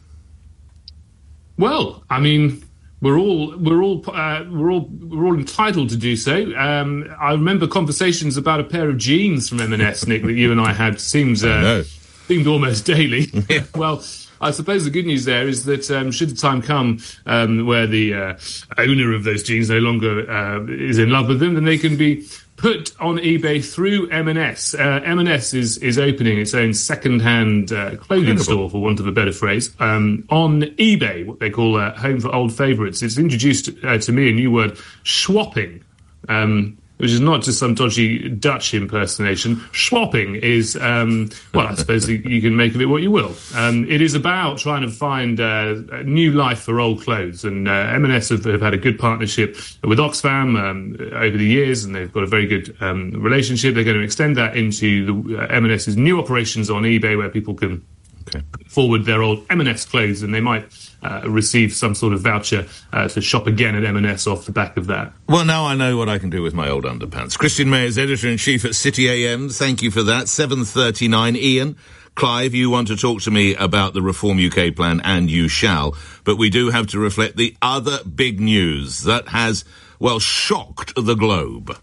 Well, I mean... We're all we're all uh, we're all we're all entitled to do so. Um, I remember conversations about a pair of jeans from M and S, Nick, that you and I had. Seems uh, seemed almost daily. Yeah. Well, I suppose the good news there is that um, should the time come um, where the uh, owner of those jeans no longer uh, is in love with them, then they can be put on eBay through M and S. Uh, M and S is, is opening its own second-hand uh, clothing Incredible. store, for want of a better phrase, um, on eBay, what they call uh, Home for Old Favourites. It's introduced uh, to me a new word, schwopping, um, which is not just some dodgy Dutch impersonation. Schwopping is, um, well, I suppose you can make of it what you will. Um, it is about trying to find uh, a new life for old clothes, and uh, M and S have, have had a good partnership with Oxfam um, over the years, and they've got a very good um, relationship. They're going to extend that into the uh, M and S's new operations on eBay, where people can okay. forward their old M and S clothes, and they might Uh, receive some sort of voucher uh, to shop again at M and S off the back of that. Well, now I know what I can do with my old underpants. Christian Mayers, Editor-in-Chief at City A M. Thank you for that. seven thirty-nine. Ian, Clive, you want to talk to me about the Reform U K plan, and you shall. But we do have to reflect the other big news that has, well, shocked the globe.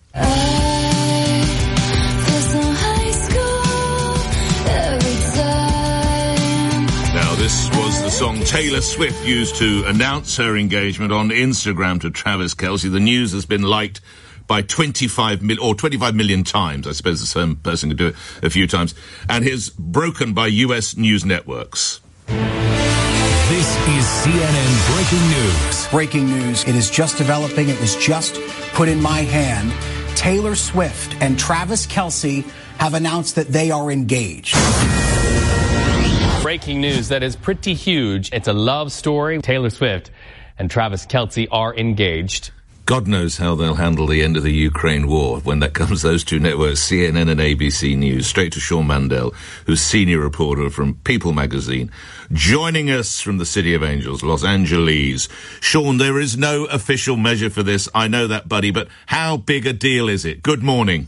This was the song Taylor Swift used to announce her engagement on Instagram to Travis Kelce. The news has been liked by twenty-five million, or twenty-five million times. I suppose the same person could do it a few times. And is broken by U S news networks. This is C N N Breaking News. Breaking news. It is just developing. It was just put in my hand. Taylor Swift and Travis Kelce have announced that they are engaged. Breaking news that is pretty huge. It's a love story. Taylor Swift and Travis Kelce are engaged. God knows how they'll handle the end of the Ukraine war when that comes, those two networks, C N N and A B C News. Straight to Sean Mandel, who's senior reporter from People magazine, joining us from the City of Angels, Los Angeles. Sean, there is no official measure for this. I know that, buddy, but how big a deal is it? Good morning.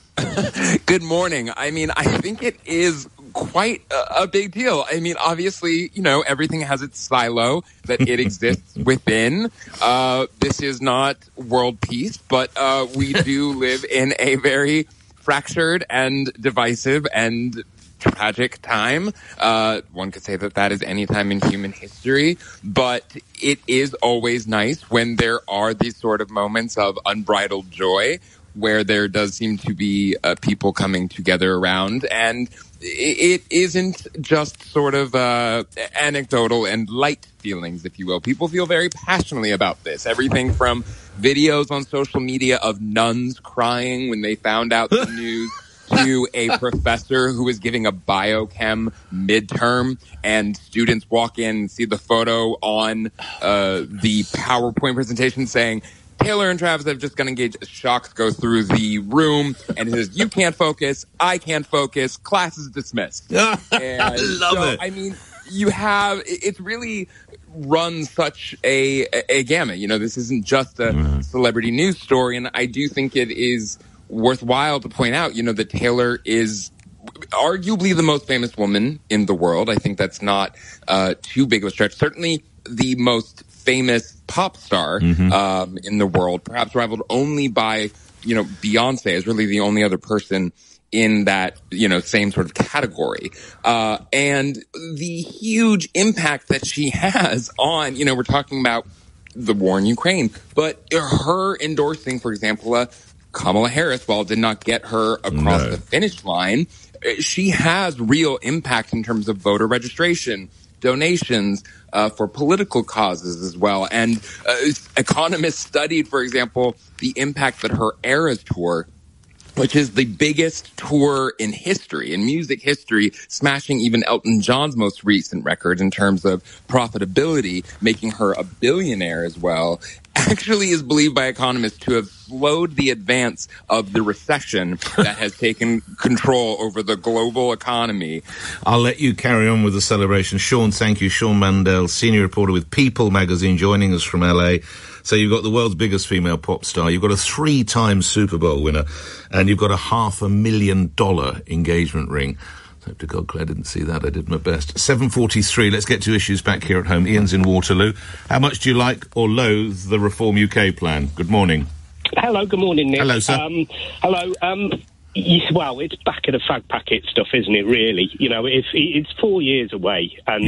Good morning. I mean, I think it is quite a, a big deal. I mean, obviously, you know, everything has its silo that it exists within. Uh, this is not world peace, but uh, we do live in a very fractured and divisive and tragic time. Uh, one could say that that is any time in human history, but it is always nice when there are these sort of moments of unbridled joy where there does seem to be uh, people coming together around, and it isn't just sort of uh, anecdotal and light feelings, if you will. People feel very passionately about this. Everything from videos on social media of nuns crying when they found out the news to a professor who was giving a biochem midterm, and students walk in and see the photo on uh, the PowerPoint presentation saying, Taylor and Travis have just got engaged. Shocks go through the room, and it says, you can't focus, I can't focus, class is dismissed. I love so, it. I mean, you have, it's really run such a, a, a gamut. You know, this isn't just a mm. celebrity news story, and I do think it is worthwhile to point out, you know, that Taylor is arguably the most famous woman in the world. I think that's not uh, too big of a stretch. Certainly the most famous pop star mm-hmm. um, in the world, perhaps rivaled only by, you know, Beyonce is really the only other person in that, you know, same sort of category. Uh, and the huge impact that she has on, you know, we're talking about the war in Ukraine, but her endorsing, for example, uh, Kamala Harris, while it did not get her across no. the finish line, she has real impact in terms of voter registration, donations uh, for political causes as well. And uh, economists studied, for example, the impact that her Eras tour, which is the biggest tour in history, in music history, smashing even Elton John's most recent record in terms of profitability, making her a billionaire as well, actually is believed by economists to have slowed the advance of the recession that has taken control over the global economy. I'll let you carry on with the celebration. Sean, thank you. Sean Mandel, senior reporter with People magazine, joining us from L A. So you've got the world's biggest female pop star, you've got a three-time Super Bowl winner, and you've got a half a million dollar engagement ring. Hope to God Claire didn't see that. I did my best. seven forty-three. Let's get to issues back here at home. Ian's in Waterloo. How much do you like or loathe the Reform U K plan? Good morning. Hello, good morning, Nick. Hello, sir. Um, hello. Um, yes, well, it's back of the fag packet stuff, isn't it, really? You know, it's, it's four years away, and, yep.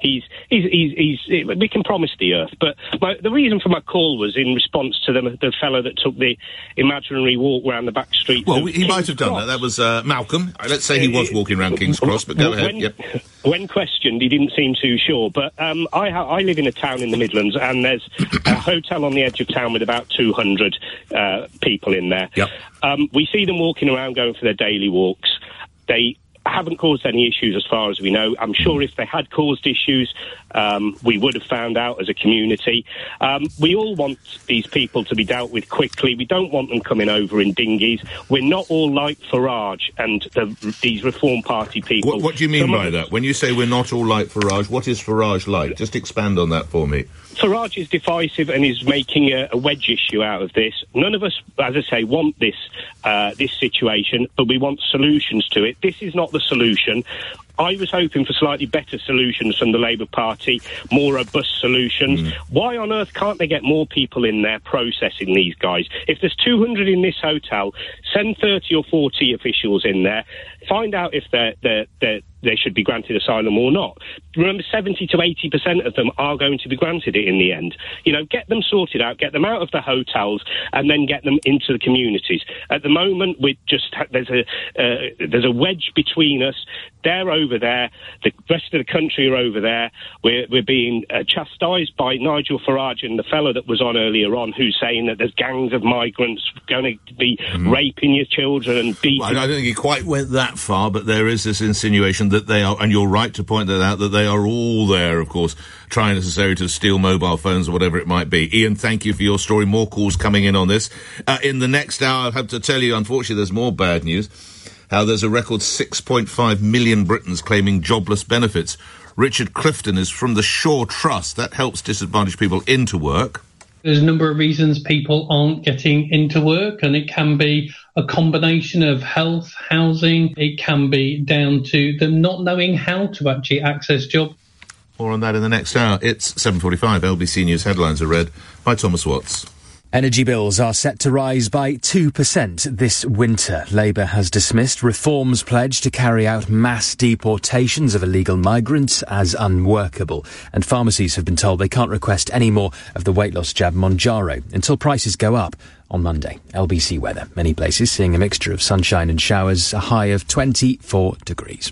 He's, he's, he's, he's, we can promise the earth. But my, the reason for my call was in response to the, the fellow that took the imaginary walk around the back street. Well, he King's might have done Cross. that. That was uh, Malcolm. Let's say he was walking around King's Cross, but go when, ahead. Yep. When questioned, he didn't seem too sure. But um, I, ha- I live in a town in the Midlands, and there's a hotel on the edge of town with about two hundred uh, people in there. Yep. Um, we see them walking around, going for their daily walks. They haven't caused any issues as far as we know. I'm sure if they had caused issues, um, we would have found out as a community. Um, we all want these people to be dealt with quickly. We don't want them coming over in dinghies. We're not all like Farage and the, these Reform Party people. What, what do you mean Some by of, that? When you say we're not all like Farage, what is Farage like? Just expand on that for me. Farage is divisive and is making a, a wedge issue out of this. None of us, as I say, want this uh, this situation, but we want solutions to it. This is not the solution. I was hoping for slightly better solutions from the Labour Party, more robust solutions. Mm. Why on earth can't they get more people in there processing these guys? If there's two hundred in this hotel, send thirty or forty officials in there, find out if they're, they're, they're, they should be granted asylum or not. Remember, seventy to eighty percent of them are going to be granted it in the end. You know, get them sorted out, get them out of the hotels, and then get them into the communities. At the moment, we just ha- there's a uh, there's a wedge between us. They're over there. The rest of the country are over there. We're we're being uh, chastised by Nigel Farage and the fellow that was on earlier on, who's saying that there's gangs of migrants going to be mm. raping your children and beating. Well, I don't think he quite went that far, but there is this insinuation that they are, and you're right to point that out, that they are all there, of course, trying necessarily to steal mobile phones or whatever it might be. Ian, thank you for your story. More calls coming in on this. Uh, in the next hour, I'll have to tell you, unfortunately, there's more bad news. How there's a record six point five million Britons claiming jobless benefits. Richard Clifton is from the Shaw Trust. That helps disadvantaged people into work. There's a number of reasons people aren't getting into work, and it can be a combination of health, housing. It can be down to them not knowing how to actually access jobs. More on that in the next hour. It's seven forty-five. L B C News headlines are read by Thomas Watts. Energy bills are set to rise by two percent this winter. Labour has dismissed Reform's pledge to carry out mass deportations of illegal migrants as unworkable. And pharmacies have been told they can't request any more of the weight loss jab Mounjaro until prices go up on Monday. L B C weather. Many places seeing a mixture of sunshine and showers, a high of twenty-four degrees.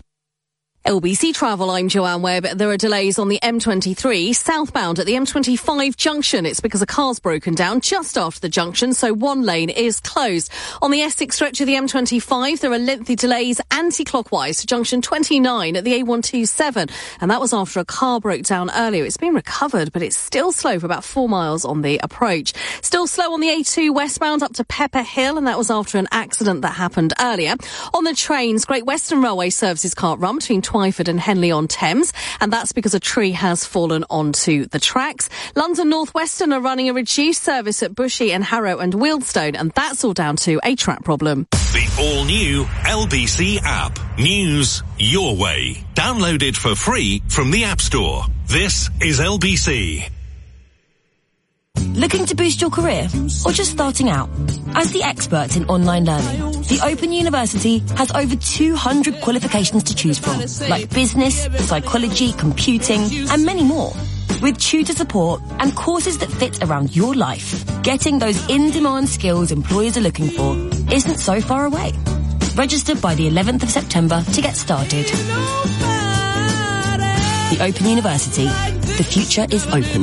L B C Travel, I'm Joanne Webb. There are delays on the M twenty-three southbound at the M twenty-five junction. It's because a car's broken down just after the junction, so one lane is closed. On the Essex stretch of the M twenty-five, there are lengthy delays anti-clockwise to junction twenty-nine at the A one twenty-seven, and that was after a car broke down earlier. It's been recovered, but it's still slow for about four miles on the approach. Still slow on the A two westbound up to Pepper Hill, and that was after an accident that happened earlier. On the trains, Great Western Railway services can't run between Twyford and Henley-on-Thames, and that's because a tree has fallen onto the tracks. London North Western are running a reduced service at Bushey and Harrow and Wealdstone, and that's all down to a track problem. The all-new L B C app. News your way. Download it for free from the App Store. This is L B C. Looking to boost your career or just starting out? As the experts in online learning, the Open University has over two hundred qualifications to choose from, like business, psychology, computing, and many more. With tutor support and courses that fit around your life, getting those in-demand skills employers are looking for isn't so far away. Register by the eleventh of September to get started. The Open University. The future is open.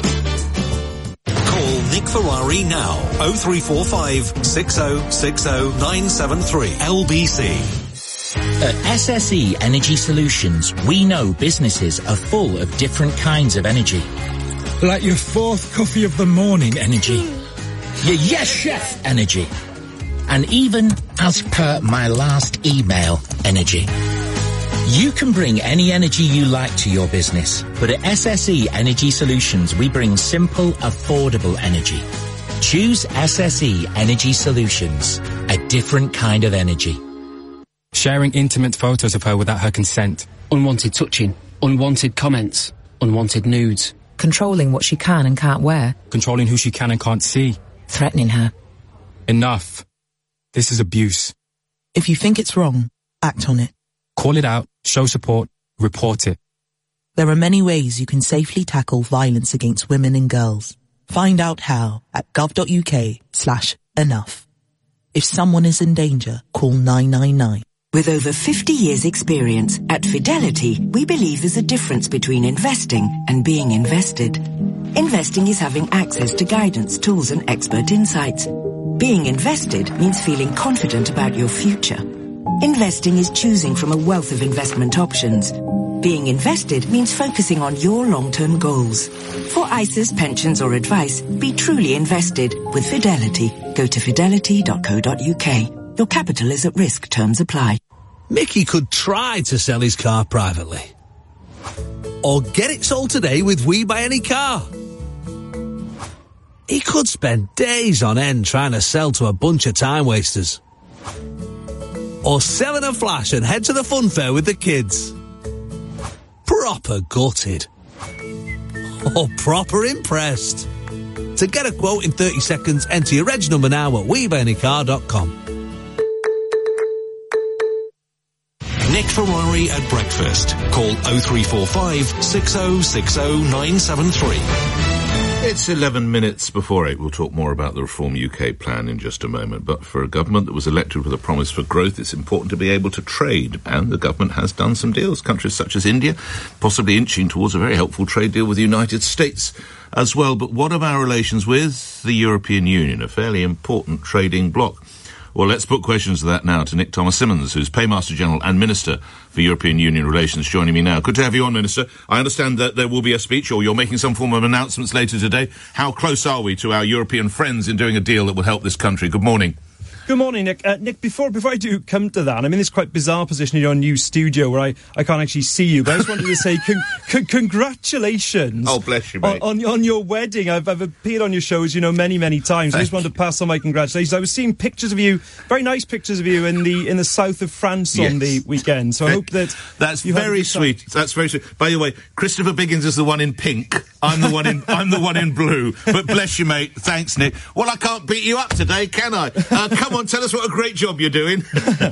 Nick Ferrari now. oh three four five, six oh six oh, nine seven three. L B C. At S S E Energy Solutions, we know businesses are full of different kinds of energy. Like your fourth coffee of the morning energy. Your yes chef energy. And even, as per my last email, energy. You can bring any energy you like to your business, but at S S E Energy Solutions, we bring simple, affordable energy. Choose S S E Energy Solutions, a different kind of energy. Sharing intimate photos of her without her consent. Unwanted touching, unwanted comments, unwanted nudes. Controlling what she can and can't wear. Controlling who she can and can't see. Threatening her. Enough. This is abuse. If you think it's wrong, act on it. Call it out, show support, report it. There are many ways you can safely tackle violence against women and girls. Find out how at gov.uk slash enough. If someone is in danger, call nine nine nine. With over fifty years experience, at Fidelity, we believe there's a difference between investing and being invested. Investing is having access to guidance, tools and expert insights. Being invested means feeling confident about your future. Investing is choosing from a wealth of investment options. Being invested means focusing on your long-term goals. For I S As, pensions or advice, be truly invested with Fidelity. Go to fidelity dot co dot uk. Your capital is at risk. Terms apply. Mickey could try to sell his car privately. Or get it sold today with We Buy Any Car. He could spend days on end trying to sell to a bunch of time wasters. Or sell in a flash and head to the fun fair with the kids. Proper gutted. Or proper impressed. To get a quote in thirty seconds, enter your reg number now at we buy any car dot com. Nick Ferrari at breakfast. Call oh three four five, six oh six oh, nine seven three. It's eleven minutes before eight. We'll talk more about the Reform U K plan in just a moment. But for a government that was elected with a promise for growth, it's important to be able to trade. And the government has done some deals. Countries such as India, possibly inching towards a very helpful trade deal with the United States as well. But what of our relations with the European Union, a fairly important trading bloc? Well, let's put questions to that now to Nick Thomas-Symonds, who's Paymaster General and Minister for European Union Relations, joining me now. Good to have you on, Minister. I understand that there will be a speech, or you're making some form of announcements later today. How close are we to our European friends in doing a deal that will help this country? Good morning. Good morning, Nick. Uh, Nick, before before I do come to that, I'm in this quite bizarre position in your new studio where I, I can't actually see you, but I just wanted to say con- con- congratulations. Oh, bless you, mate. On, on, on your wedding. I've, I've appeared on your shows, you know, many, many times. Thank I just wanted to pass on my congratulations. I was seeing pictures of you, very nice pictures of you in the in the south of France yes. on the weekend, so I hope that... That's very sweet. That's very sweet. By the way, Christopher Biggins is the one in pink. I'm the one in I'm the one in blue. But bless you, mate. Thanks, Nick. Well, I can't beat you up today, can I? Uh, come on, tell us what a great job you're doing.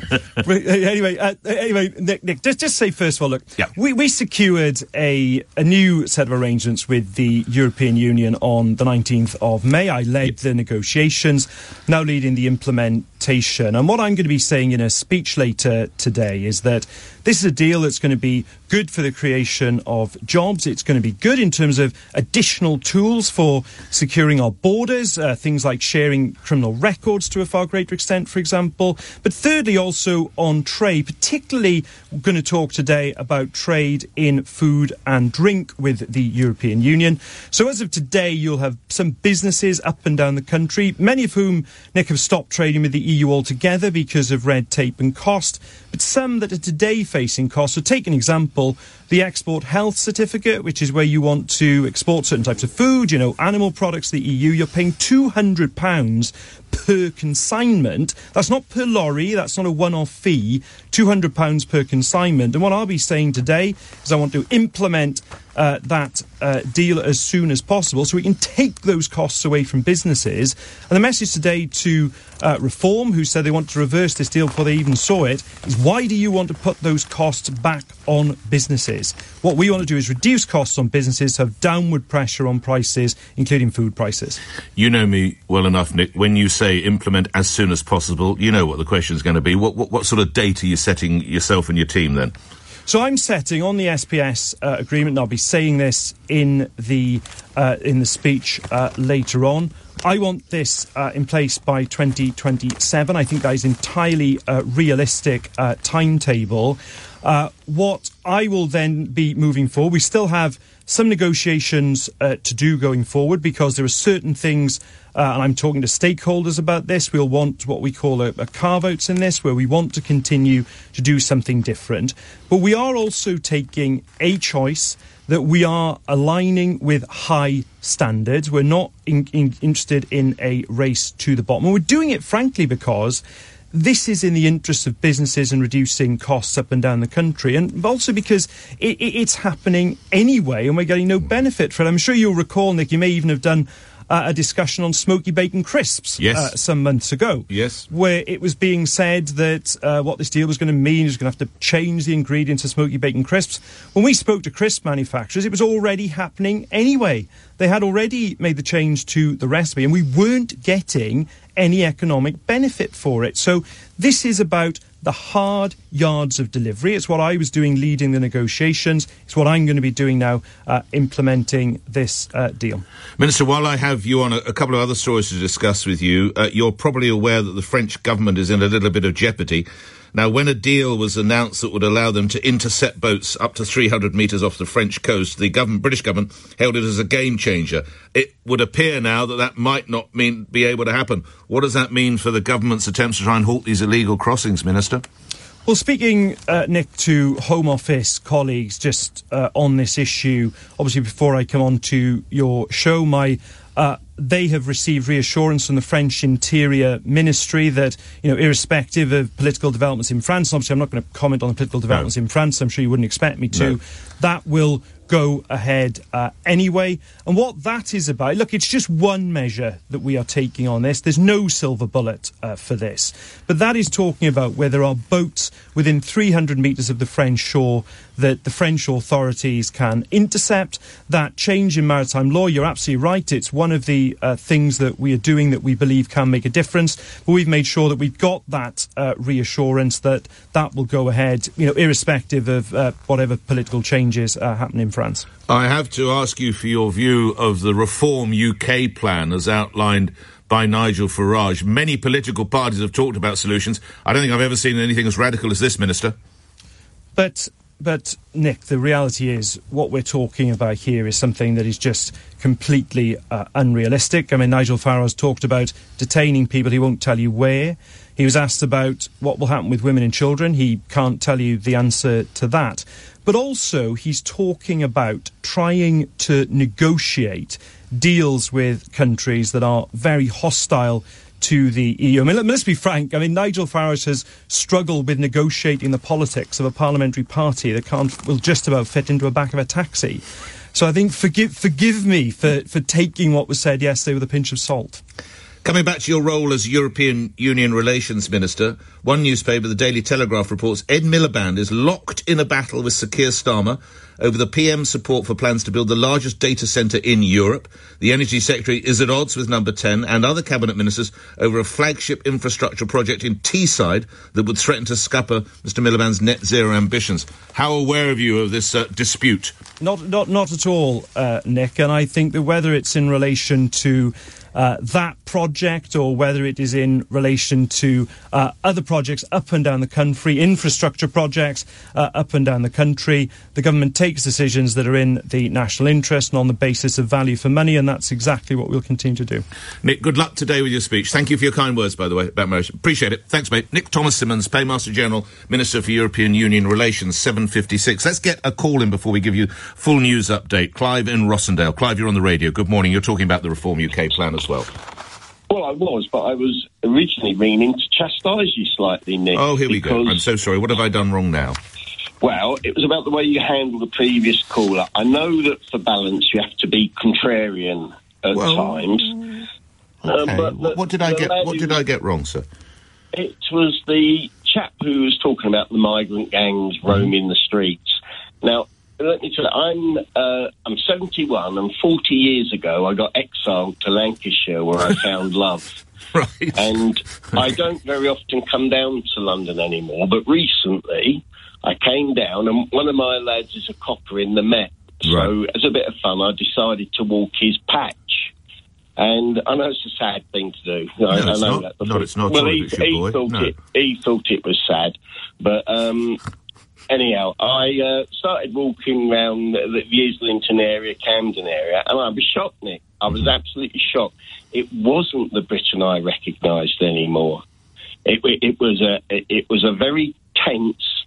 anyway, uh, anyway, Nick, Nick, just just say first of all, look, yeah. we we secured a a new set of arrangements with the European Union on the nineteenth of May. I led yep. the negotiations, now leading the implementation. And what I'm going to be saying in a speech later today is that this is a deal that's going to be good for the creation of jobs. It's going to be good in terms of additional tools for securing our borders, uh, things like sharing criminal records to a far greater extent, for example. But thirdly, also on trade, particularly we're going to talk today about trade in food and drink with the European Union. So as of today, you'll have some businesses up and down the country, many of whom, Nick, have stopped trading with the E U altogether because of red tape and cost, but some that are today facing costs. So take an example, the Export Health Certificate, which is where you want to export certain types of food, you know, animal products to the E U. You're paying two hundred pounds per consignment. That's not per lorry, that's not a one-off fee, two hundred pounds per consignment. And what I'll be saying today is I want to implement uh, that uh, deal as soon as possible so we can take those costs away from businesses. And the message today to uh, Reform, who said they want to reverse this deal before they even saw it, is why do you want to put those costs back on businesses? What we want to do is reduce costs on businesses, have downward pressure on prices, including food prices. You know me well enough, Nick. When you say implement as soon as possible, you know what the question is going to be. What, what, what sort of date are you setting yourself and your team then? So I'm setting on the S P S uh, agreement, and I'll be saying this in the uh, in the speech uh, later on. I want this uh, in place by twenty twenty-seven. I think that is entirely uh, realistic uh, timetable. Uh, what I will then be moving forward, we still have some negotiations uh, to do going forward because there are certain things, uh, and I'm talking to stakeholders about this, we'll want what we call a, a carve-outs in this, where we want to continue to do something different. But we are also taking a choice that we are aligning with high standards. We're not in, in, interested in a race to the bottom. And we're doing it, frankly, because this is in the interest of businesses and reducing costs up and down the country, and also because it, it, it's happening anyway and we're getting no benefit for it. I'm sure you'll recall, Nick, you may even have done uh, a discussion on smoky bacon crisps yes. uh, some months ago. Yes. Where it was being said that uh, what this deal was going to mean is going to have to change the ingredients of smoky bacon crisps. When we spoke to crisp manufacturers, it was already happening anyway. They had already made the change to the recipe, and we weren't getting any economic benefit for it. So this is about the hard yards of delivery. It's what I was doing leading the negotiations. It's what I'm going to be doing now, uh, implementing this uh, deal. Minister, while I have you on a, a couple of other stories to discuss with you, uh, you're probably aware that the French government is in a little bit of jeopardy. Now, when a deal was announced that would allow them to intercept boats up to three hundred metres off the French coast, the government, British government hailed it as a game changer. It would appear now that that might not mean be able to happen. What does that mean for the government's attempts to try and halt these illegal crossings, Minister? Well, speaking, uh, Nick, to Home Office colleagues just uh, on this issue, obviously before I come on to your show, my uh, they have received reassurance from the French Interior Ministry that, you know, irrespective of political developments in France, obviously I'm not going to comment on the political developments no. in France, I'm sure you wouldn't expect me to, no. that will go ahead uh, anyway. And what that is about, look, it's just one measure that we are taking on this. There's no silver bullet uh, for this. But that is talking about where there are boats within three hundred metres of the French shore that the French authorities can intercept. That change in maritime law, you're absolutely right. It's one of the uh, things that we are doing that we believe can make a difference. But we've made sure that we've got that uh, reassurance that that will go ahead, you know, irrespective of uh, whatever political changes uh, happen in France. France. I have to ask you for your view of the Reform U K plan as outlined by Nigel Farage. Many political parties have talked about solutions. I don't think I've ever seen anything as radical as this, Minister. But, but Nick, the reality is what we're talking about here is something that is just completely uh, unrealistic. I mean, Nigel Farage talked about detaining people. He won't tell you where. He was asked about what will happen with women and children. He can't tell you the answer to that. But also, he's talking about trying to negotiate deals with countries that are very hostile to the E U. I mean, let's be frank. I mean, Nigel Farage has struggled with negotiating the politics of a parliamentary party that can't, will just about fit into the back of a taxi. So I think forgive forgive me for, for taking what was said yesterday with a pinch of salt. Coming back to your role as European Union Relations Minister, one newspaper, the Daily Telegraph, reports Ed Miliband is locked in a battle with Sir Keir Starmer over the P M's support for plans to build the largest data centre in Europe. The Energy Secretary is at odds with Number ten and other cabinet ministers over a flagship infrastructure project in Teesside that would threaten to scupper Mr Miliband's net zero ambitions. How aware are you of this uh, dispute? Not, not, not at all, uh, Nick. And I think that whether it's in relation to Uh, that project or whether it is in relation to uh, other projects up and down the country, infrastructure projects uh, up and down the country, the government takes decisions that are in the national interest and on the basis of value for money, and that's exactly what we'll continue to do. Nick, good luck today with your speech. Thank you for your kind words, by the way, about marriage. Appreciate it. Thanks, mate. Nick Thomas-Symonds, Paymaster General, Minister for European Union Relations, seven fifty-six. Let's get a call in before we give you full news update. Clive in Rossendale. Clive, you're on the radio. Good morning. You're talking about the Reform U K plan as well. Well, I was, but I was originally meaning to chastise you slightly, Nick. Oh, here we go. I'm so sorry. What have I done wrong now? Well, it was about the way you handled the previous caller. I know that for balance you have to be contrarian at well, times. Okay. Um, but what, what did I get? What did I get wrong, sir? It was the chap who was talking about the migrant gangs mm-hmm. roaming the streets. Now, let me tell you, I'm uh, I'm seventy-one, and forty years ago I got exiled to Lancashire, where I found love. Right. And I don't very often come down to London anymore, but recently I came down, and one of my lads is a copper in the Met. So right. as a bit of fun, I decided to walk his patch. And I know it's a sad thing to do. No, I, it's I know not. that. No, it's not. Well, Sorry, he, it's your he, boy. thought No. it, he thought it was sad. But um, anyhow, I uh, started walking around the, the Islington area, Camden area, and I was shocked, Nick. I was absolutely shocked. It wasn't the Britain I recognised anymore. It, it, it was a it, it was a very tense,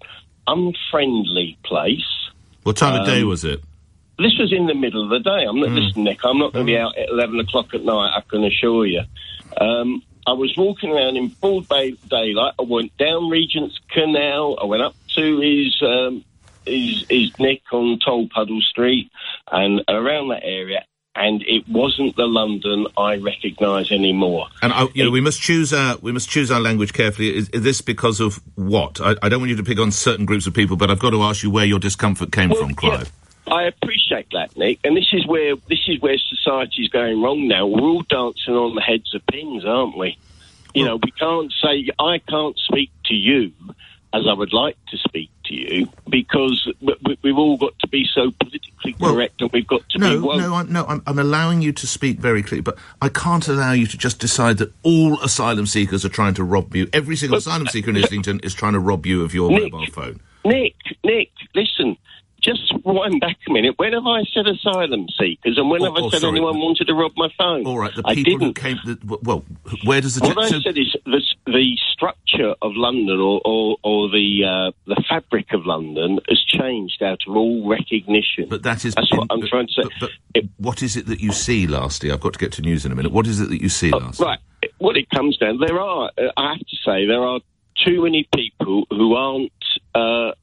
unfriendly place. What time um, of day was it? This was in the middle of the day. I'm not, Mm. listen, Nick, I'm not going to be out at eleven o'clock at night, I can assure you. Um, I was walking around in broad day, daylight. I went down Regent's Canal. I went up to his, um, his, his Nick on Tolpuddle Street and around that area. and it wasn't the London I recognise anymore. And I, you know, we must choose our we must choose our language carefully. Is, is this because of what? I, I don't want you to pick on certain groups of people, but I've got to ask you where your discomfort came well, from, Clive. Yeah, I appreciate that, Nick, and this is where this is where society's going wrong now. We're all dancing on the heads of pins, aren't we? You well, know, we can't say I can't speak to you as I would like to speak to you, because we've all got to be so politically well, correct, and we've got to no, be woke. No, I'm, no, I'm, I'm allowing you to speak very clearly, but I can't allow you to just decide that all asylum seekers are trying to rob you. Every single but, asylum seeker in Islington is trying to rob you of your Nick, mobile phone. Nick, Nick, listen. Just wind back a minute. When have I said asylum seekers, and when oh, have I oh, said sorry. anyone wanted to rob my phone? All right, the I people didn't. who came... The, well, where does the... What I so, said is the, the structure of London, or, or, or the uh, the fabric of London, has changed out of all recognition. But that is... That's in, what I'm but, trying to say. But, but it, what is it that you see, lastly? I've got to get to news in a minute. What is it that you see, uh, lastly? Right. What it comes down... There are, uh, I have to say, there are too many people who aren't... Uh,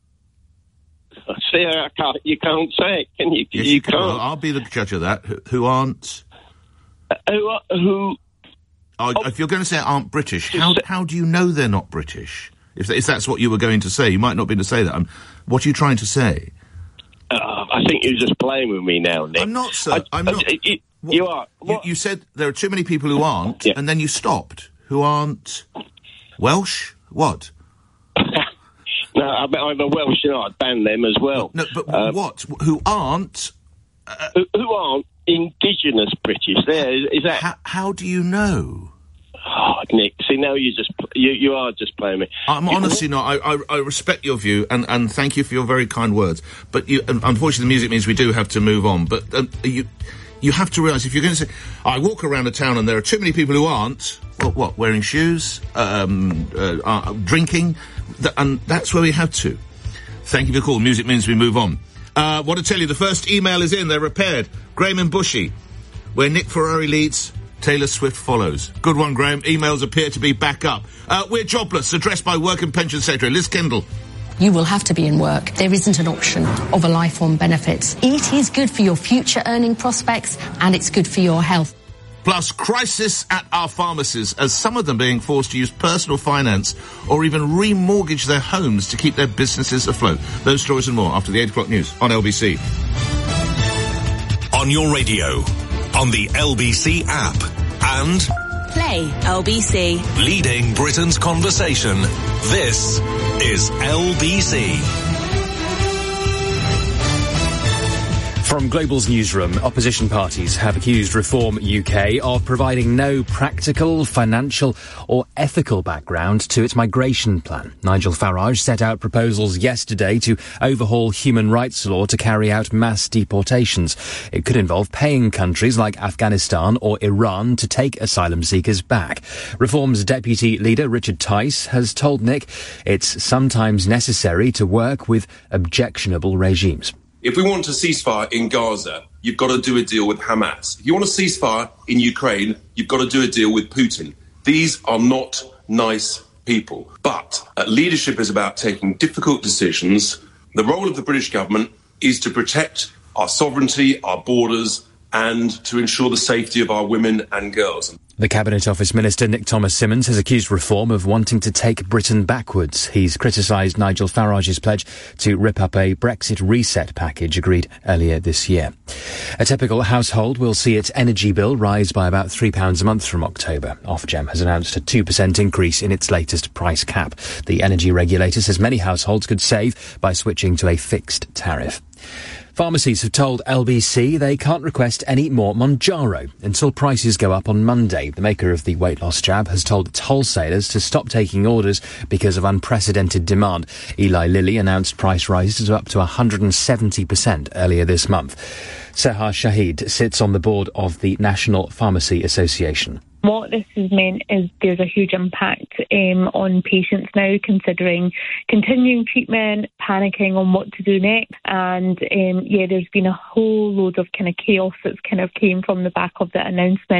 See, I can't, you can't say it, can you? Yes, you, you can. can't. Well, I'll be the judge of that. Who, who aren't... Uh, who... Are, who oh, oh, if you're going to say aren't British, how how do you know they're not British? If, if that's what you were going to say, you might not be able to say that. Um, what are you trying to say? Uh, I think you're just playing with me now, Nick. I'm not, sir. I, I'm I, not. It, what, you are. You, you said there are too many people who aren't, yeah. and then you stopped. Who aren't Welsh? What? No, I'm a Welsh, you know, I'd ban them as well. No, but uh, what? Who aren't... Uh, who, who aren't indigenous British? There, is, is that... How, how do you know? Oh, Nick, see, now you just... You, you are just playing me. I'm you, honestly not. I, I, I respect your view, and, and thank you for your very kind words. But you, unfortunately, the music means we do have to move on. But um, you... You have to realise, if you're going to say, I walk around a town and there are too many people who aren't, well, what, wearing shoes, um, uh, uh, drinking, th- and that's where we have to. Thank you for the call. Music means we move on. Uh, want to tell you, the first email is in. They're repaired. Graham and Bushy. Where Nick Ferrari leads, Taylor Swift follows. Good one, Graham. Emails appear to be back up. Uh, we're jobless, addressed by Work and Pension Secretary Liz Kendall. You will have to be in work. There isn't an option of a life on benefits. It is good for your future earning prospects, and it's good for your health. Plus, crisis at our pharmacies, as some of them being forced to use personal finance or even remortgage their homes to keep their businesses afloat. Those stories and more after the eight o'clock news on L B C. On your radio, on the L B C app, and... Play L B C. Leading Britain's conversation. This is L B C. From Global's newsroom, opposition parties have accused Reform U K of providing no practical, financial or ethical background to its migration plan. Nigel Farage set out proposals yesterday to overhaul human rights law to carry out mass deportations. It could involve paying countries like Afghanistan or Iran to take asylum seekers back. Reform's deputy leader, Richard Tice, has told Nick it's sometimes necessary to work with objectionable regimes. If we want a ceasefire in Gaza, you've got to do a deal with Hamas. If you want a ceasefire in Ukraine, you've got to do a deal with Putin. These are not nice people. But uh, leadership is about taking difficult decisions. The role of the British government is to protect our sovereignty, our borders, and to ensure the safety of our women and girls. The Cabinet Office Minister Nick Thomas-Symonds has accused Reform of wanting to take Britain backwards. He's criticised Nigel Farage's pledge to rip up a Brexit reset package agreed earlier this year. A typical household will see its energy bill rise by about three pounds a month from October. Ofgem has announced a two percent increase in its latest price cap. The energy regulator says many households could save by switching to a fixed tariff. Pharmacies have told L B C they can't request any more Mounjaro until prices go up on Monday. The maker of the weight loss jab has told its wholesalers to stop taking orders because of unprecedented demand. Eli Lilly announced price rises of up to one hundred seventy percent earlier this month. Sehar Shahid sits on the board of the National Pharmacy Association. What this has meant is there's a huge impact um, on patients now, considering continuing treatment, panicking on what to do next. And um, yeah, there's been a whole load of kind of chaos that's kind of came from the back of the announcement.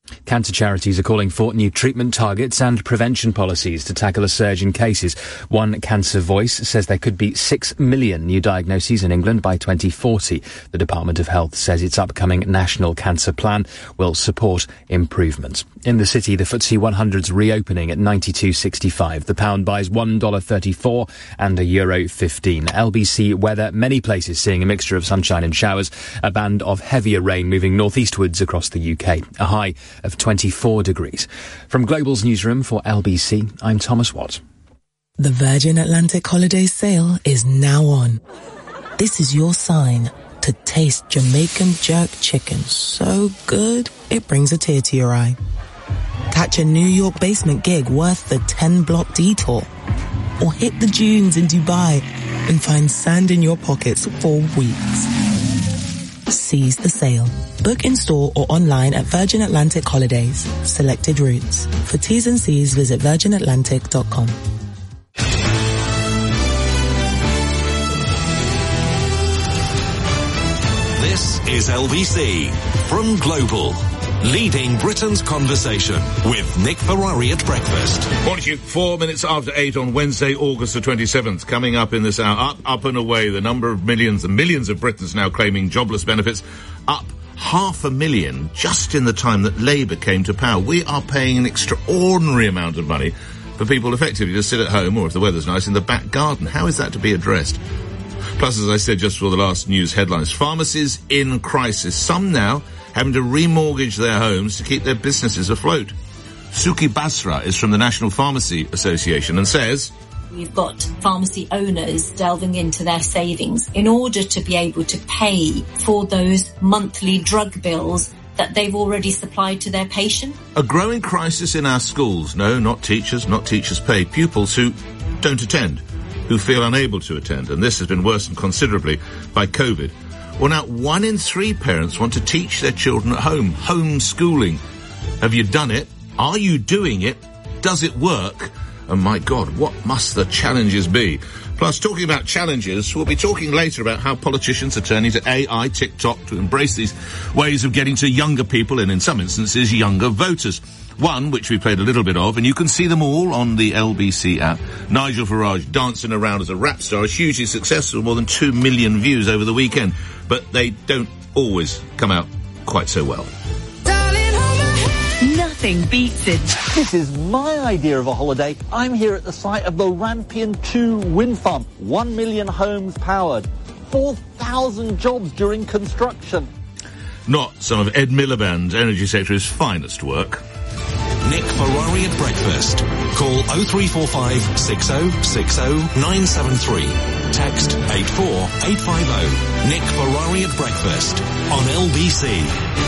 Cancer charities are calling for new treatment targets and prevention policies to tackle a surge in cases. One Cancer Voice says there could be six million new diagnoses in England by twenty forty. The Department of Health says its upcoming National Cancer Plan will support improvement. In the city, the F T S E one hundred's reopening at ninety-two sixty-five. The pound buys one dollar thirty-four and a euro fifteen. L B C weather, many places seeing a mixture of sunshine and showers. A band of heavier rain moving northeastwards across the U K. A high of twenty-four degrees. From Global's newsroom for L B C, I'm Thomas Watt. The Virgin Atlantic holiday sale is now on. This is your sign to taste Jamaican jerk chicken so good it brings a tear to your eye. Catch a New York basement gig worth the ten block detour. Or hit the dunes in Dubai and find sand in your pockets for weeks. Seize the sale. Book in store or online at Virgin Atlantic Holidays. Selected routes. For T's and C's, visit virgin atlantic dot com. This is L B C from Global, leading Britain's conversation with Nick Ferrari at breakfast. Morning to you. Four minutes after eight on Wednesday, August the twenty-seventh. Coming up in this hour, up, up and away, the number of millions and millions of Britons now claiming jobless benefits, up half a million just in the time that Labour came to power. We are paying an extraordinary amount of money for people effectively to sit at home, or if the weather's nice, in the back garden. How is that to be addressed? Plus, as I said just for the last news headlines, pharmacies in crisis. Some now having to remortgage their homes to keep their businesses afloat. Suki Basra is from the National Pharmacy Association and says, We've got pharmacy owners delving into their savings in order to be able to pay for those monthly drug bills that they've already supplied to their patient. A growing crisis in our schools. No, not teachers, not teachers paid. Pupils who don't attend, who feel unable to attend. And this has been worsened considerably by COVID. Well, now, one in three parents want to teach their children at home. Homeschooling. Have you done it? Are you doing it? Does it work? And my God, what must the challenges be? Plus, talking about challenges, we'll be talking later about how politicians are turning to A I, TikTok, to embrace these ways of getting to younger people and, in some instances, younger voters. One, which we played a little bit of, and you can see them all on the L B C app. Nigel Farage dancing around as a rap star is hugely successful, more than two million views over the weekend. But they don't always come out quite so well. Nothing beats it. This is my idea of a holiday. I'm here at the site of the Rampion two wind farm. One million homes powered. Four thousand jobs during construction. Not some of Ed Miliband's energy sector's finest work. Nick Ferrari at breakfast. Call oh three four five, six oh six oh, nine seven three. Text eight four eight five oh. Nick Ferrari at breakfast on L B C.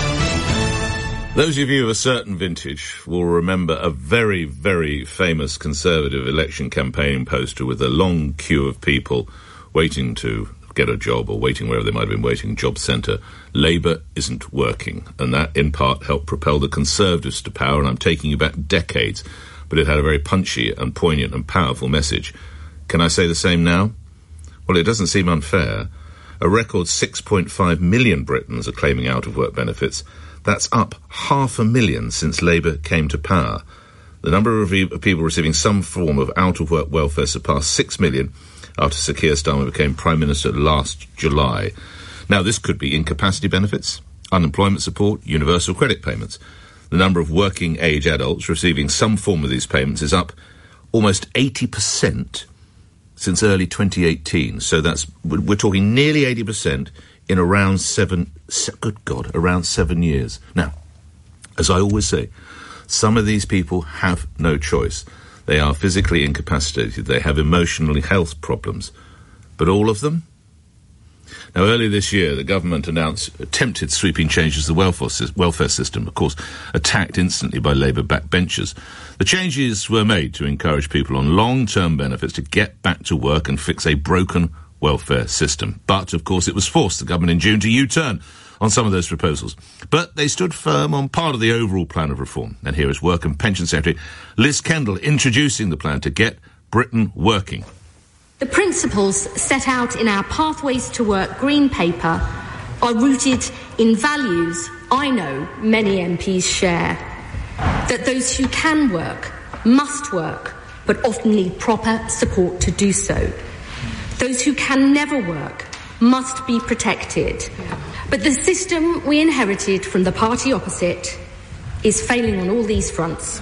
Those of you of a certain vintage will remember a very, very famous Conservative election campaign poster with a long queue of people waiting to get a job or waiting wherever they might have been waiting, job centre. Labour isn't working, and that in part helped propel the Conservatives to power, and I'm taking you back decades, but it had a very punchy and poignant and powerful message. Can I say the same now? Well, it doesn't seem unfair. A record six point five million Britons are claiming out-of-work benefits. That's up half a million since Labour came to power. The number of people receiving some form of out-of-work welfare surpassed six million after Sir Keir Starmer became Prime Minister last July. Now, this could be incapacity benefits, unemployment support, universal credit payments. The number of working-age adults receiving some form of these payments is up almost eighty percent since early twenty eighteen. So that's, we're talking nearly eighty percent in around seven, good God, around seven years. Now, as I always say, some of these people have no choice. They are physically incapacitated. They have emotional health problems. But all of them? Now, earlier this year, the government announced attempted sweeping changes to the welfare, welfare system, of course, attacked instantly by Labour backbenchers. The changes were made to encourage people on long-term benefits to get back to work and fix a broken welfare system. But, of course, it was forced, the government in June, to U-turn on some of those proposals. But they stood firm on part of the overall plan of reform. And here is Work and Pension Secretary Liz Kendall introducing the plan to get Britain working. The principles set out in our Pathways to Work Green Paper are rooted in values I know many M Ps share, that those who can work must work, but often need proper support to do so. Those who can never work must be protected. But the system we inherited from the party opposite is failing on all these fronts.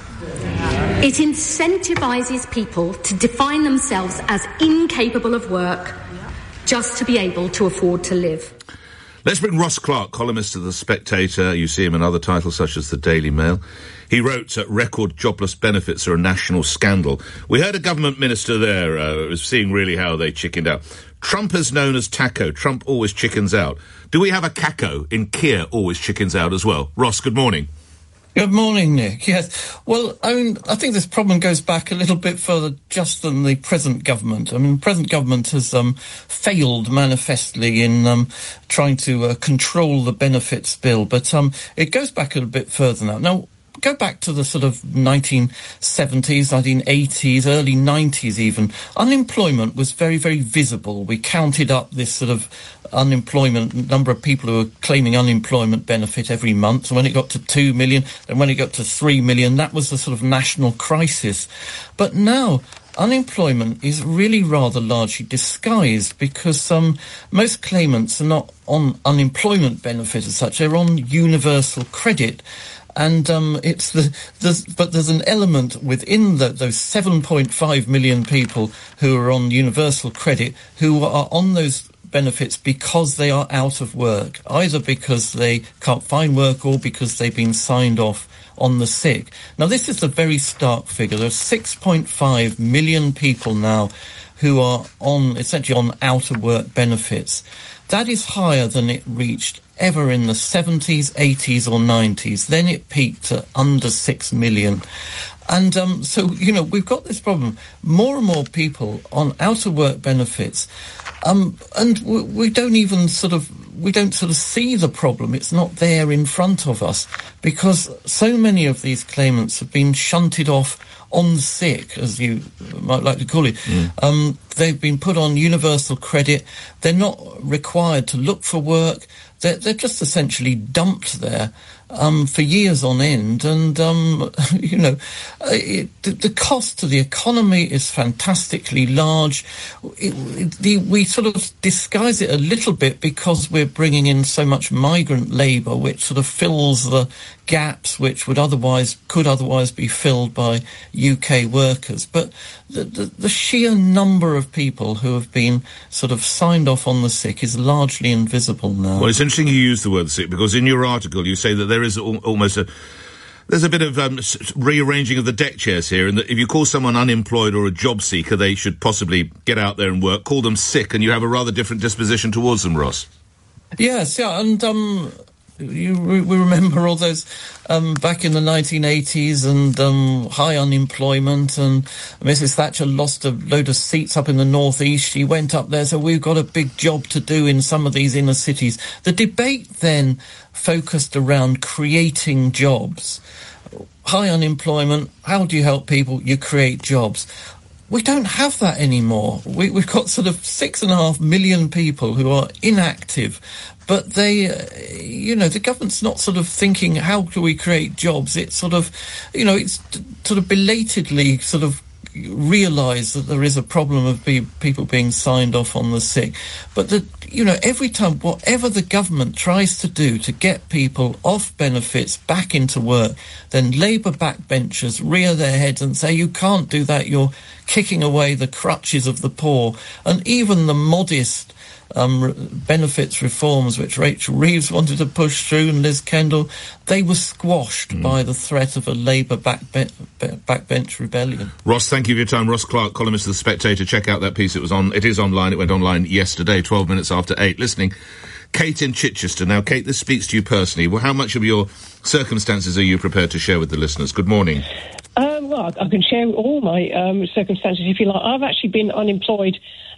It incentivises people to define themselves as incapable of work just to be able to afford to live. Let's bring Ross Clark, columnist of The Spectator. You see him in other titles such as The Daily Mail. He wrote, uh, record jobless benefits are a national scandal. We heard a government minister there uh, was seeing really how they chickened out. Trump is known as Taco. Trump always chickens out. Do we have a Caco in Keir always chickens out as well? Ross, good morning. Good morning, Nick. Yes. Well, I mean, I think this problem goes back a little bit further just than the present government. I mean, the present government has um, failed manifestly in um, trying to uh, control the benefits bill, but um, it goes back a little bit further now. Now, go back to the sort of nineteen seventies, nineteen eighties, early nineties even. Unemployment was very, very visible. We counted up this sort of unemployment, number of people who were claiming unemployment benefit every month. And when it got to two million, then when it got to three million, that was the sort of national crisis. But now, unemployment is really rather largely disguised because um, most claimants are not on unemployment benefit as such. They're on universal credit. And um, it's the there's, but there's an element within the, those seven point five million people who are on universal credit who are on those benefits because they are out of work, either because they can't find work or because they've been signed off on the sick. Now, this is a very stark figure. There are six point five million people now who are on essentially on out of work benefits. That is higher than it reached ever in the seventies, eighties or nineties. Then it peaked at under six million. And um, so, you know, we've got this problem. More and more people on out-of-work benefits, um, and we, we don't even sort of, we don't sort of see the problem. It's not there in front of us because so many of these claimants have been shunted off on sick, as you might like to call it. Mm. Um, they've been put on universal credit. They're not required to look for work. They're, they're just essentially dumped there um, for years on end. And, um, you know, it, the, the cost to the economy is fantastically large. It, it, the, we sort of disguise it a little bit because we're bringing in so much migrant labour, which sort of fills the gaps which would otherwise, could otherwise be filled by U K workers. But the, the, the sheer number of people who have been sort of signed off on the sick is largely invisible now. Well, it's interesting you use the word sick because in your article you say that there is al- almost a there's a bit of um, s- rearranging of the deck chairs here, and that if you call someone unemployed or a job seeker, they should possibly get out there and work. Call them sick, and you have a rather different disposition towards them, Ross. Yes, yeah, and um, you, we remember all those um, back in the nineteen eighties and um, high unemployment, and Missus Thatcher lost a load of seats up in the northeast. She went up there, so we've got a big job to do in some of these inner cities. The debate then focused around creating jobs. High unemployment, how do you help people? You create jobs. We don't have that anymore. We, we've got sort of six and a half million people who are inactive, but they, uh, you know, the government's not sort of thinking, how do we create jobs? It's sort of, you know, it's t- sort of belatedly sort of realise that there is a problem of be- people being signed off on the sick. But, the, you know, every time, whatever the government tries to do to get people off benefits back into work, then Labour backbenchers rear their heads and say, you can't do that, you're kicking away the crutches of the poor. And even the modest Um, benefits reforms which Rachel Reeves wanted to push through and Liz Kendall, they were squashed mm. by the threat of a Labour backbe- backbench rebellion. Ross, thank you for your time. Ross Clark, columnist of The Spectator. Check out that piece. It was on. It is online. It went online yesterday, twelve minutes after eight. Listening, Kate in Chichester. Now, Kate, this speaks to you personally. Well, how much of your circumstances are you prepared to share with the listeners? Good morning. Um, well, I can share all my um, circumstances if you like. I've actually been unemployed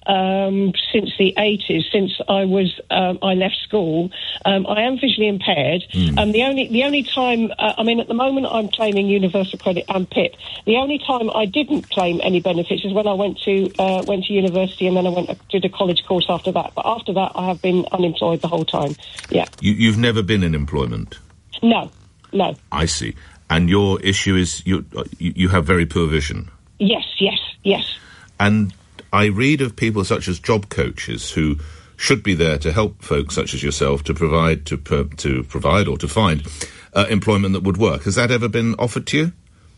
Um, since the eighties, since I was um, I left school. Um, I am visually impaired. Mm. Um, the only the only time uh, I mean, at the moment, I'm claiming universal credit and P I P. The only time I didn't claim any benefits is when I went to uh, went to university, and then I went did a college course after that. But after that, I have been unemployed the whole time. Yeah. You, you've never been in employment? No, no. I see. And your issue is you you have very poor vision. Yes, yes, yes. And I read of people such as job coaches who should be there to help folks such as yourself to provide to per, to provide or to find uh, employment that would work. Has that ever been offered to you?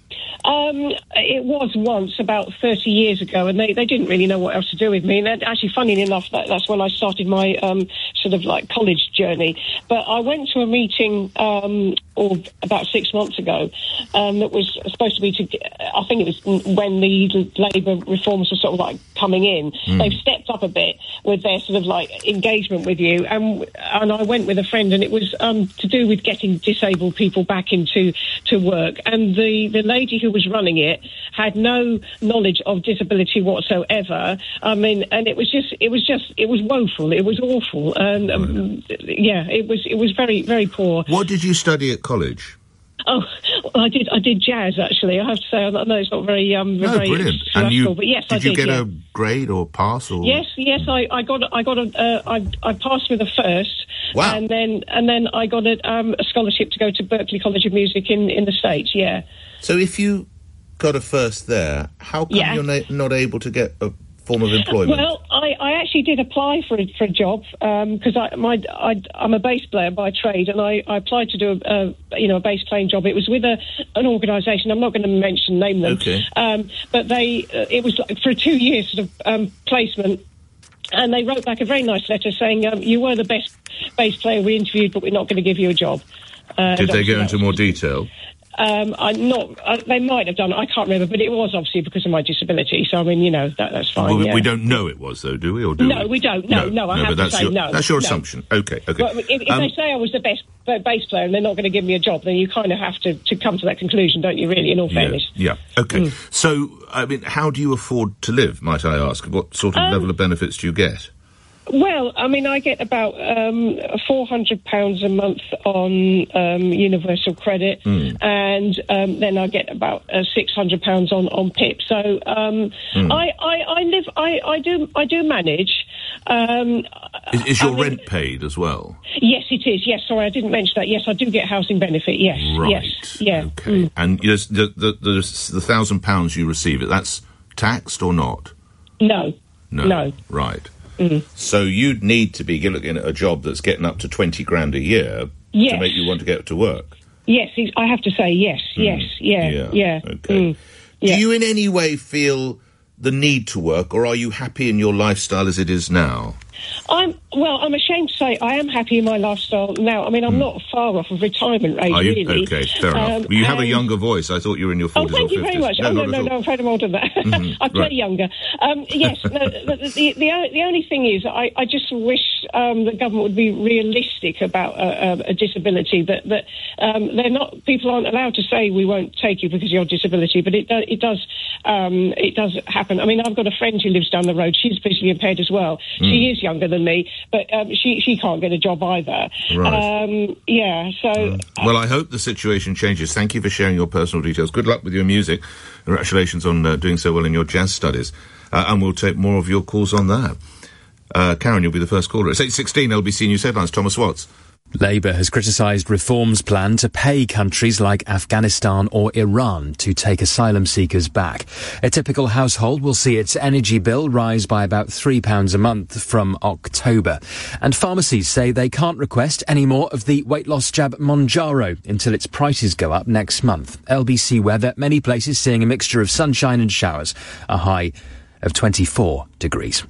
Um, it was once, about thirty years ago, and they, they didn't really know what else to do with me. And actually, funny enough, that, that's when I started my um, sort of like college journey. But I went to a meeting um, or about six months ago um, that was supposed to be to, I think it was when the Labour reforms were sort of like coming in. Mm. They've stepped up a bit with their sort of like engagement with you. And and I went with a friend, and it was um, to do with getting disabled people back into to work. And the, the lady who was running it had no knowledge of disability whatsoever. I mean, and it was just, it was just, it was woeful. It was awful. And um, yeah, it was, it was very, very poor. What did you study at college? Oh, well, I did. I did jazz. Actually, I have to say. I know it's not very, um, no, very brilliant. stressful, and you, but yes, did I you did. get yeah. a grade or pass or? Yes, yes. I, I got, I got a, uh, I, I passed with a first. Wow. And then, and then I got a, um, a scholarship to go to Berklee College of Music in, in the States. Yeah. So if you got a first there, how come Yeah. you're na- not able to get a form of employment? Well, I, I actually did apply for a, for a job because I, my, I, I'm a bass player by trade, and I, I applied to do a, a you know a bass playing job. It was with a an organisation. I'm not going to mention name them, okay. um, but they uh, it was like for a two year sort of um, placement. And they wrote back a very nice letter saying, um, you were the best bass player we interviewed, but we're not going to give you a job. Uh, Did they go into more detail? Um, I'm not. Uh, they might have done. I can't remember, but it was obviously because of my disability. So I mean, you know, that, that's fine. Well, we, yeah. we don't know it was, though, do we? Or do no, we? we don't. No, no. no I no, have but to that's say your, no. That's your no. assumption. Okay, okay. Well, if, if um, they say I was the best bass player and they're not going to give me a job, then you kind of have to, to come to that conclusion, don't you? Really, in all fairness. Yeah. yeah. Okay. Mm. So, I mean, how do you afford to live? Might I ask? What sort of Um, level of benefits do you get? Well, I mean, I get about um, four hundred pounds a month on um, universal credit, mm. and um, then I get about uh, six hundred pounds on, on P I P. So um, mm. I, I, I live, I, I do, I do manage. Um, is, is your I mean, rent paid as well? Yes, it is. Yes, sorry, I didn't mention that. Yes, I do get housing benefit. Yes, Right. yes, yeah. Okay. Mm. And yes, the the the, the thousand pounds you receive, that's taxed or not? No, No. no. Right. Mm. So you'd need to be looking at a job that's getting up to twenty grand a year Yes. to make you want to get to work. Yes, I have to say yes, yes, yeah, Yeah, yeah. okay. Mm. Yeah. Do you in any way feel the need to work, or are you happy in your lifestyle as it is now? I'm well. I'm ashamed to say I am happy in my lifestyle now. I mean, I'm not far off of retirement age. Are you? Really. Okay, fair enough. Um, Well, you have a and- younger voice. I thought you were in your Oh, forties thank or you fifties. very much. No, oh, no, not no, at no, all. I'm afraid I'm older than that. Mhm, I play right. younger. Um, yes, no, the, the, the, o- the only thing is I, I just wish um, the government would be realistic about a, a, a disability, that, that um, they're not, people aren't allowed to say we won't take you because of your disability, but it, do, it, does, um, it does happen. I mean, I've got a friend who lives down the road. She's visually impaired as well. Mm. She is younger than me, but um, she, she can't get a job either. Right. Um, yeah, so... Well, I hope the situation changes. Thank you for sharing your personal details. Good luck with your music. Congratulations on uh, doing so well in your jazz studies. Uh, and we'll take more of your calls on that. Uh, Karen, you'll be the first caller. It's eight sixteen, L B C News Headlines. Thomas Watts. Labour has criticised Reform's plan to pay countries like Afghanistan or Iran to take asylum seekers back. A typical household will see its energy bill rise by about three pounds a month from October. And pharmacies say they can't request any more of the weight loss jab Mounjaro until its prices go up next month. L B C weather, many places seeing a mixture of sunshine and showers, a high of twenty-four degrees.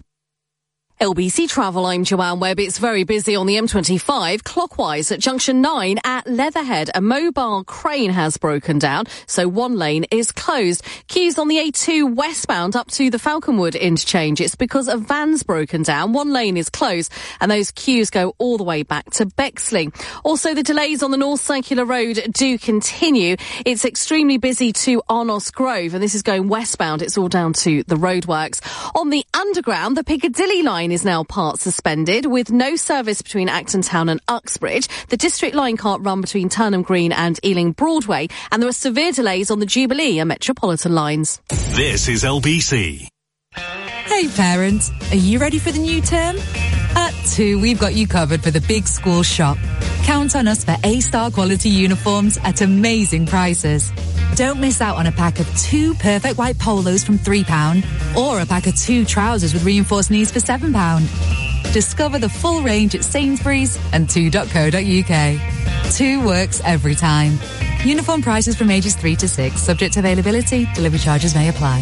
L B C Travel, I'm Joanne Webb. It's very busy on the M twenty-five, clockwise at junction nine at Leatherhead. A mobile crane has broken down, so one lane is closed. Queues on the A two westbound up to the Falconwood interchange. It's because a van's broken down. One lane is closed, and those queues go all the way back to Bexley. Also, the delays on the North Circular Road do continue. It's extremely busy to Arnos Grove, and this is going westbound. It's all down to the roadworks. On the Underground, the Piccadilly line is now part suspended with no service between Acton Town and Uxbridge. The District line can't run between Turnham Green and Ealing Broadway, and there are severe delays on the Jubilee and Metropolitan lines. This is L B C. Hey parents, are you ready for the new term? At two, we've got you covered for the big school shop. Count on us for A-star quality uniforms at amazing prices. Don't miss out on a pack of two perfect white polos from three pounds or a pack of two trousers with reinforced knees for seven pounds. Discover the full range at Sainsbury's and two dot co dot uk. Two works every time. Uniform prices from ages three to six, subject to availability. Delivery charges may apply.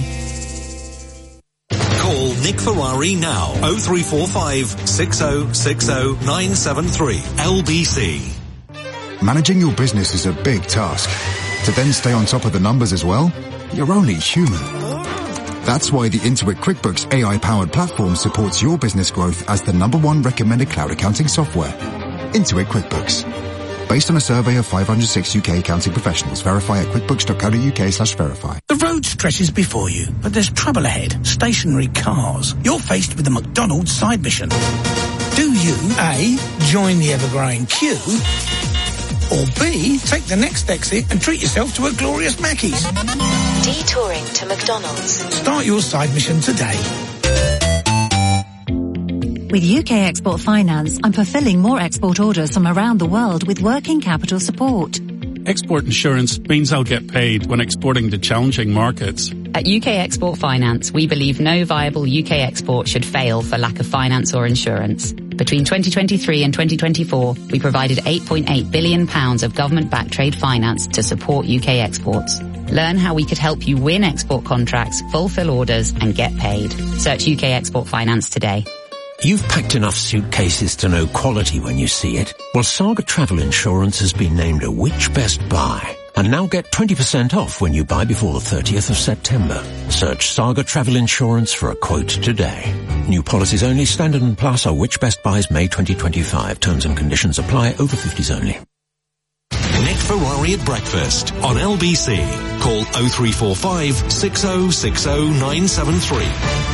Call Nick Ferrari now. oh three four five, six oh six oh, nine seven three. L B C. Managing your business is a big task. To then stay on top of the numbers as well? You're only human. That's why the Intuit QuickBooks A I-powered platform supports your business growth as the number one recommended cloud accounting software. Intuit QuickBooks. Based on a survey of five hundred six U K accounting professionals. Verify at quickbooks.co.uk slash verify. The road stretches before you, but there's trouble ahead. Stationary cars. You're faced with the McDonald's side mission. Do you, A, join the ever-growing queue, or B, take the next exit and treat yourself to a glorious Mackey's? Detouring to McDonald's. Start your side mission today. With U K Export Finance, I'm fulfilling more export orders from around the world with working capital support. Export insurance means I'll get paid when exporting to challenging markets. At U K Export Finance, we believe no viable U K export should fail for lack of finance or insurance. Between twenty twenty-three and twenty twenty-four, we provided eight point eight billion pounds of government-backed trade finance to support U K exports. Learn how we could help you win export contracts, fulfill orders, and get paid. Search U K Export Finance today. You've packed enough suitcases to know quality when you see it. Well, Saga Travel Insurance has been named a Which Best Buy. And now get twenty percent off when you buy before the thirtieth of September. Search Saga Travel Insurance for a quote today. New policies only. Standard and Plus are Which Best Buys May twenty twenty-five. Terms and conditions apply. Over fifties only. Nick Ferrari at breakfast on L B C. Call oh three four five, six oh six oh, nine seven three.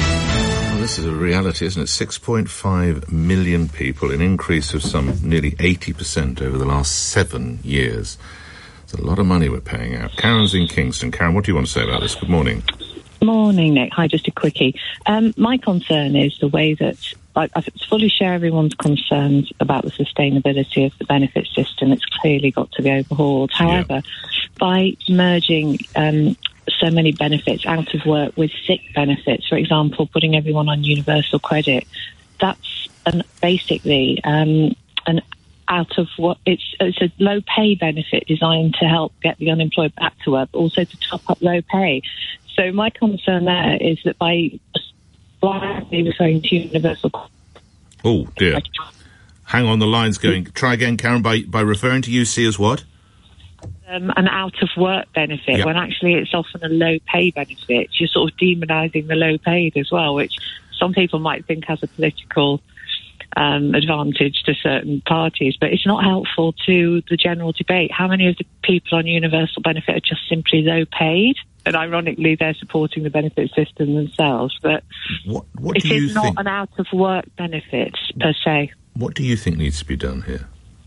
This is a reality, isn't it? six point five million people, an increase of some nearly eighty percent over the last seven years. It's a lot of money we're paying out. Karen's in Kingston. Karen, what do you want to say about this? Good morning. Morning, Nick. Hi, just a quickie. Um, my concern is the way that I, I fully share everyone's concerns about the sustainability of the benefit system. It's clearly got to be overhauled. However, yeah. by merging um, so many benefits out of work with sick benefits, for example, putting everyone on universal credit, that's an, basically um, an out of what it's, it's a low pay benefit designed to help get the unemployed back to work, but also to top up low pay. So my concern there is that by blindly referring to universal. Oh dear! Hang on, the line's going. Try again, Karen. By by referring to U C as what? Um, an out-of-work benefit, yep. when actually it's often a low-pay benefit. You're sort of demonising the low-paid as well, which some people might think has a political um, advantage to certain parties, but it's not helpful to the general debate. How many of the people on universal benefit are just simply low-paid? And ironically, they're supporting the benefit system themselves. But what, what it do you is not think? an out-of-work benefit, per se. What do you think needs to be done here?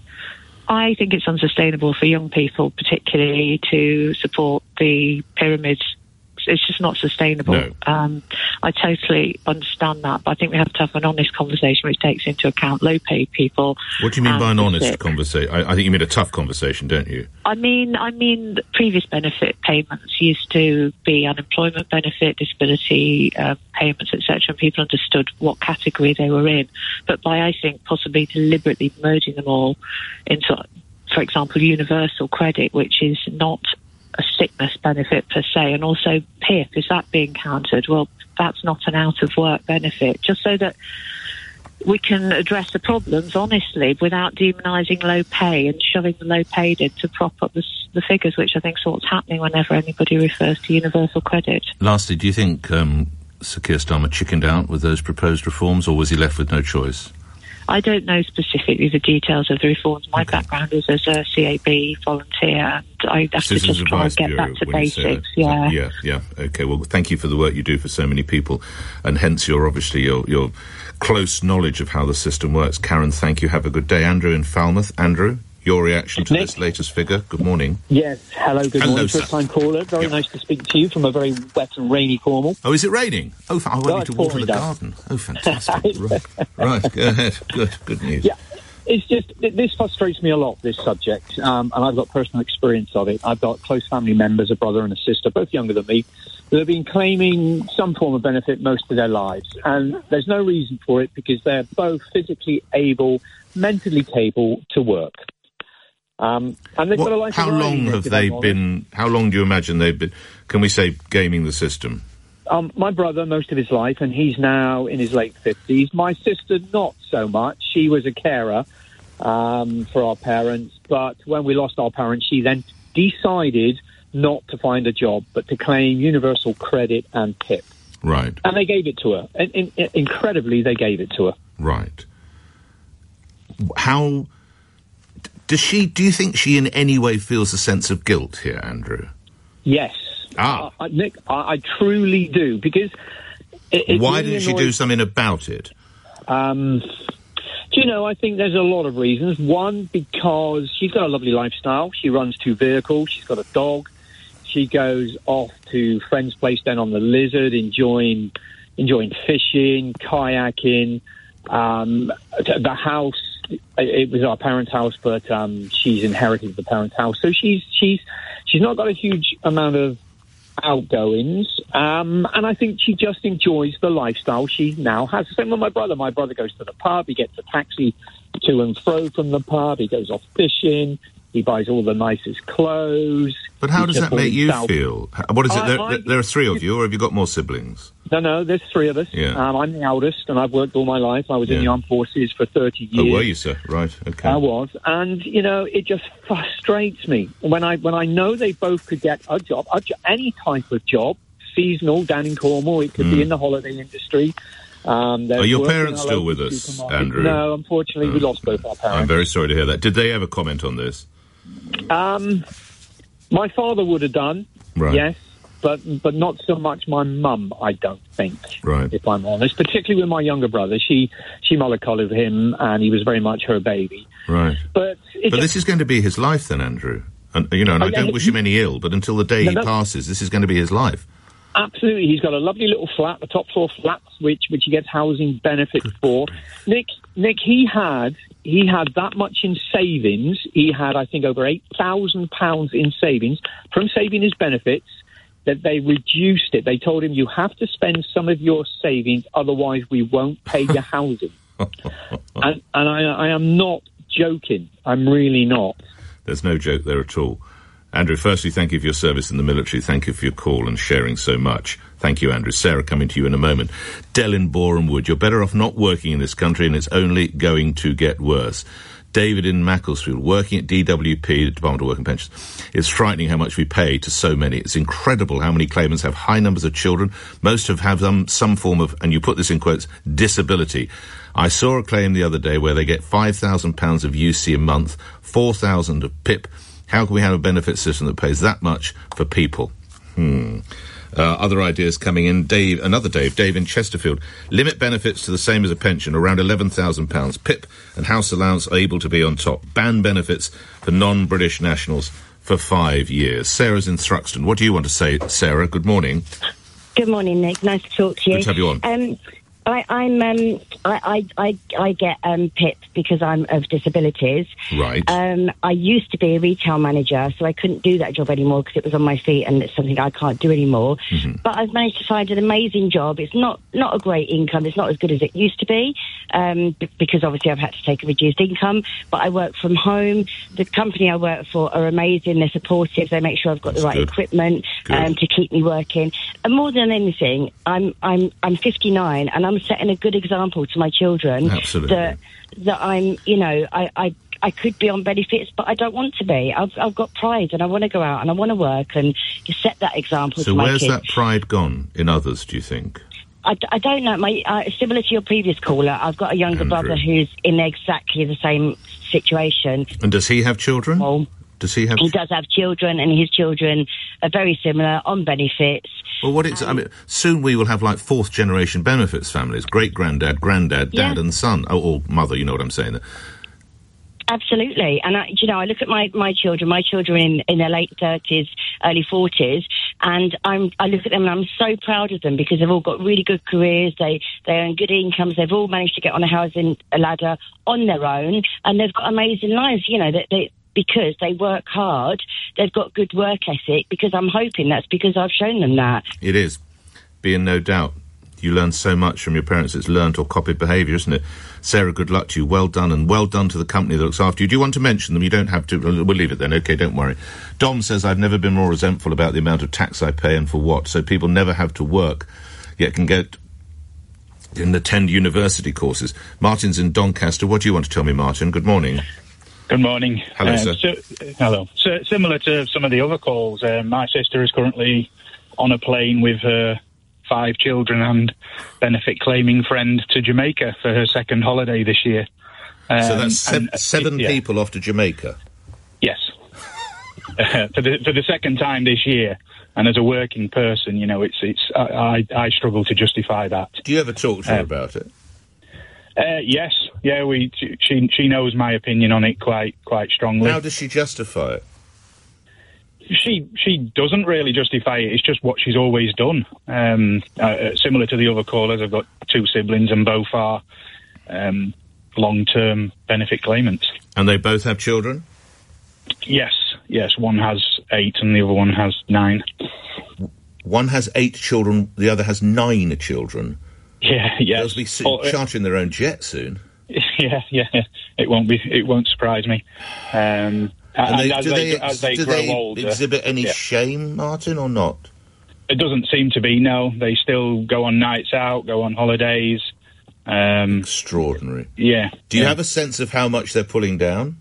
I think it's unsustainable for young people, particularly, to support the pyramids. It's just not sustainable. No. Um, I totally understand that, but I think we have to have an honest conversation which takes into account low-paid people. What do you mean by an honest sick. conversation? I, I think you mean a tough conversation, don't you? I mean, I mean, previous benefit payments used to be unemployment benefit, disability uh, payments, et cetera, and people understood what category they were in. But by, I think, possibly deliberately merging them all into, for example, universal credit, which is not a sickness benefit per se, and also P I P, is that being counted? Well, that's not an out-of-work benefit, just so that we can address the problems honestly without demonising low pay and shoving the low paid in to prop up the, the figures, which I think is what's happening whenever anybody refers to universal credit. Lastly, do you think um, Sir Keir Starmer chickened out with those proposed reforms, or was he left with no choice? I don't know specifically the details of the reforms. My okay. background is as a C A B volunteer, and I have Citizens to just try and get Bureau, back to when you say basics. that. Yeah, yeah, yeah. Okay. Well, thank you for the work you do for so many people, and hence your obviously your your close knowledge of how the system works. Karen, thank you. Have a good day. Andrew in Falmouth. Andrew, your reaction to Nick. this latest figure. Good morning. Yes, hello, good hello, morning. First time caller. Very yep. nice to speak to you from a very wet and rainy Cornwall. Oh, is it raining? Oh, I want well, you to water the down. garden. Oh, fantastic. right. right, go ahead. Good, good news. Yeah. It's just, this frustrates me a lot, this subject, um, and I've got personal experience of it. I've got close family members, a brother and a sister, both younger than me, that have been claiming some form of benefit most of their lives. And there's no reason for it because they're both physically able, mentally capable to work. Um, and they've what, got a life how of long have they been, how long do you imagine they've been, can we say, gaming the system? Um, my brother, most of his life, and he's now in his late fifties. My sister, not so much. She was a carer um, for our parents. But when we lost our parents, she then decided not to find a job, but to claim universal credit and P I P. Right. And they gave it to her. In, in, incredibly, they gave it to her. Right. How... Does she, do you think she in any way feels a sense of guilt here, Andrew? Yes. Ah. Uh, Nick, I, I truly do, because... It, it Why really didn't she annoys... do something about it? Um, do you know, I think there's a lot of reasons. One, because she's got a lovely lifestyle. She runs two vehicles. She's got a dog. She goes off to friends' place down on the Lizard, enjoying enjoying fishing, kayaking. Um, the house... It was our parents' house, but um, she's inherited the parents' house, so she's she's she's not got a huge amount of outgoings, um, and I think she just enjoys the lifestyle she now has. Same with my brother. My brother goes to the pub. He gets a taxi to and fro from the pub. He goes off fishing. He buys all the nicest clothes. But how does that make you himself. feel? What is it? I, There, I, there are three of you, or have you got more siblings? No, no, there's three of us. Yeah. Um, I'm the eldest, and I've worked all my life. I was Yeah. in the armed forces for thirty years. Oh, were you, sir? Right, okay. I was, and you know, it just frustrates me when I when I know they both could get a job, a jo- any type of job, seasonal down in Cornwall. It could Mm. be in the holiday industry. Um, Are your working parents in a still local with us, supermarket. Andrew? No, unfortunately, we lost both our parents. I'm very sorry to hear that. Did they ever comment on this? Um, my father would have done, Right. yes, but but not so much my mum, I don't think, Right. if I'm honest, particularly with my younger brother. She she mollycoddled him, and he was very much her baby. Right. But it But just- this is going to be his life then, Andrew. And, you know, and Oh, I yeah, don't wish him any ill, but until the day No, he no. passes, this is going to be his life. Absolutely. He's got a lovely little flat, a top floor flat, which which he gets housing benefits for. Nick, Nick, he had he had that much in savings. He had, I think, over eight thousand pounds in savings from saving his benefits. That they reduced it. They told him you have to spend some of your savings, otherwise we won't pay your housing. and and I, I am not joking. I'm really not. There's no joke there at all. Andrew, firstly, thank you for your service in the military. Thank you for your call and sharing so much. Thank you, Andrew. Sarah, coming to you in a moment. Del in Boreham Wood, you're better off not working in this country, and it's only going to get worse. David in Macclesfield, working at D W P, the Department of Work and Pensions. It's frightening how much we pay to so many. It's incredible how many claimants have high numbers of children. Most have have um, some form of, and you put this in quotes, disability. I saw a claim the other day where they get five thousand pounds of U C a month, four thousand of P I P. How can we have a benefit system that pays that much for people? Hmm. Uh, other ideas coming in. Dave, another Dave, Dave in Chesterfield. Limit benefits to the same as a pension, around eleven thousand pounds. P I P and house allowance are able to be on top. Ban benefits for non-British nationals for five years. Sarah's in Thruxton. What do you want to say, Sarah? Good morning. Good morning, Nick. Nice to talk to you. Good to have you on. Um, I, I'm um, I, I, I, I get um, P I P because I'm of disabilities. Right. Um, I used to be a retail manager, so I couldn't do that job anymore because it was on my feet, and it's something I can't do anymore. Mm-hmm. But I've managed to find an amazing job. It's not not a great income. It's not as good as it used to be um, b- because obviously I've had to take a reduced income. But I work from home. The company I work for are amazing. They're supportive. They make sure I've got That's the right good. equipment um, to keep me working. And more than anything, I'm I'm I'm fifty-nine, and I'm setting a good example to my children. Absolutely. That that I'm, you know, I, I I could be on benefits, but I don't want to be. I've I've got pride, and I want to go out and I want to work and just set that example So to my where's kids. that pride gone in others, do you think? I, d- I don't know. My uh, similar to your previous caller, I've got a younger Andrew. brother who's in exactly the same situation. And does he have children? Well, does he have... he does have children, and his children are very similar on benefits. Well, what it's, I mean, soon we will have like fourth generation benefits families, great granddad, granddad, dad Yeah. and son, oh, or mother, you know what I'm saying. Absolutely. And, I, you know, I look at my, my children, my children in, in their late thirties, early forties, and I'm, I look at them and I'm so proud of them because they've all got really good careers, they, they earn good incomes, they've all managed to get on a housing ladder on their own, and they've got amazing lives, you know, that they, because they work hard, they've got good work ethic, because I'm hoping that's because I've shown them that. It is. Be in no doubt. You learn so much from your parents. It's learnt or copied behaviour, isn't it? Sarah, good luck to you. Well done, and well done to the company that looks after you. Do you want to mention them? You don't have to. We'll leave it then. OK, don't worry. Dom says, I've never been more resentful about the amount of tax I pay and for what. So people never have to work, yet can get and attend university courses. Martin's in Doncaster. What do you want to tell me, Martin? Good morning. Good morning. Hello, um, sir. So, hello. So, similar to some of the other calls, uh, my sister is currently on a plane with her five children and benefit claiming friend to Jamaica for her second holiday this year. Um, so that's se- and, uh, seven yeah. people off to Jamaica? Yes. uh, for the for the second time this year. And as a working person, you know, it's it's I, I, I struggle to justify that. Do you ever talk to her uh, about it? Uh, yes. Yeah, we she she knows my opinion on it quite quite strongly. How does she justify it? She she doesn't really justify it. It's just what she's always done. Um, uh, similar to the other callers, I've got two siblings and both are um, long-term benefit claimants. And they both have children? Yes, yes. One has eight and the other one has nine. One has eight children, the other has nine children? Yeah, yes. They'll be soon Oh, uh, chartering their own jet soon. Yeah, yeah. It won't be. It won't surprise me. Um, And they, as do they, they, as they do grow they older, exhibit any yeah. shame, Martin, or not? It doesn't seem to be, no. They still go on nights out, go on holidays. Um, Extraordinary. Yeah. Do you yeah. have a sense of how much they're pulling down?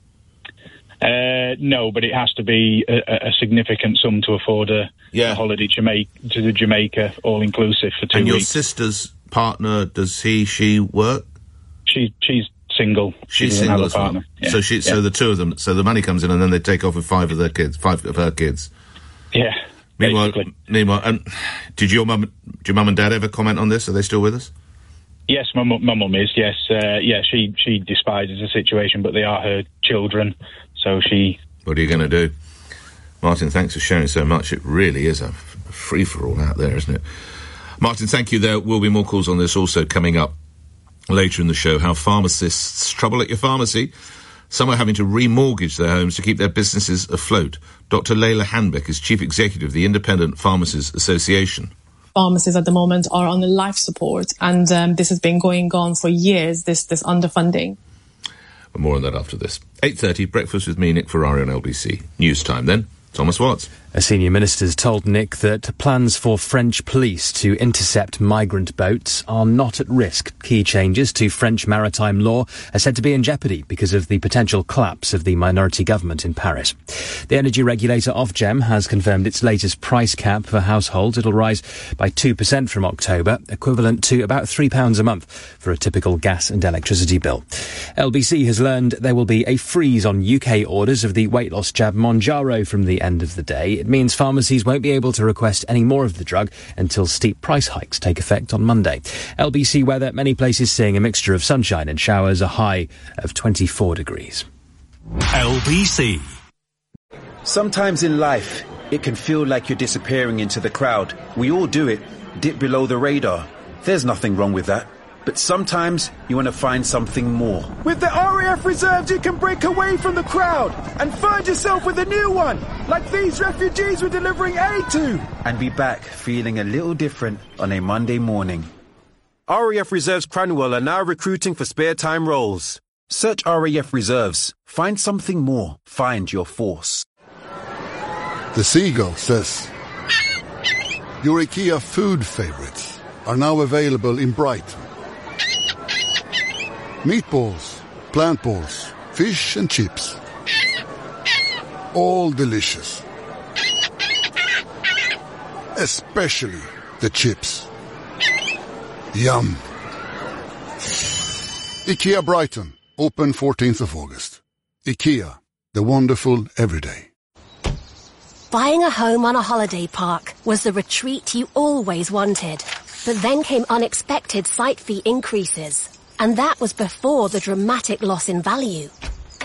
Uh, no, but it has to be a, a significant sum to afford a, Yeah. a holiday Jamaica, to the Jamaica all-inclusive for two and your weeks. sister's partner, does he, she work? She, she's single. She She's doesn't single have a as well. partner. Yeah. So she, so Yeah. the two of them, so the money comes in and then they take off with five of their kids, five of her kids. Yeah. Meanwhile, basically. meanwhile, and did your mum, did your mum and dad ever comment on this? Are they still with us? Yes, my mum, my mum is. Yes, uh, yeah. She she despises the situation, but they are her children, so she. What are you going to do? Martin, thanks for sharing so much. It really is a f- free-for-all out there, isn't it? Martin, thank you. There will be more calls on this also coming up later in the show. How pharmacists trouble at your pharmacy. Some are having to remortgage their homes to keep their businesses afloat. Doctor Leila Hanbeck is Chief Executive of the Independent Pharmacists Association. Pharmacists at the moment are on the life support, and um, this has been going on for years, this, this underfunding. But more on that after this. eight thirty, breakfast with me, Nick Ferrari on L B C. News time then. Thomas Watts. A senior minister has told Nick that plans for French police to intercept migrant boats are not at risk. Key changes to French maritime law are said to be in jeopardy because of the potential collapse of the minority government in Paris. The energy regulator Ofgem has confirmed its latest price cap for households. It'll rise by two percent from October, equivalent to about three pounds a month for a typical gas and electricity bill. L B C has learned there will be a freeze on U K orders of the weight loss jab Mounjaro from the end of the day. It means pharmacies won't be able to request any more of the drug until steep price hikes take effect on Monday. L B C weather, many places seeing a mixture of sunshine and showers, a high of twenty-four degrees. L B C. Sometimes in life, it can feel like you're disappearing into the crowd. We all do it, dip below the radar. There's nothing wrong with that. But sometimes you want to find something more. With the R A F Reserves, you can break away from the crowd and find yourself with a new one, like these refugees we're delivering aid to. And be back feeling a little different on a Monday morning. R A F Reserves Cranwell are now recruiting for spare time roles. Search R A F Reserves. Find something more. Find your force. The Seagull says, your IKEA food favorites are now available in Brighton. Meatballs, plant balls, fish and chips. All delicious. Especially the chips. Yum. IKEA Brighton, open fourteenth of August. IKEA, the wonderful everyday. Buying a home on a holiday park was the retreat you always wanted. But then came unexpected site fee increases. And that was before the dramatic loss in value.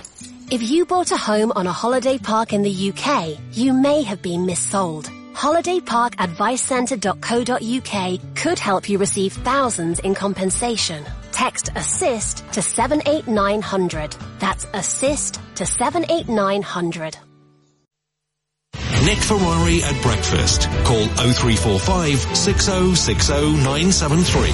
If you bought a home on a holiday park in the U K, you may have been missold. holiday park advice centre dot co dot uk could help you receive thousands in compensation. Text ASSIST to seven eight nine hundred. That's ASSIST to seven eight nine hundred. Nick Ferrari at breakfast. Call oh three four five, six oh six oh, nine seven three.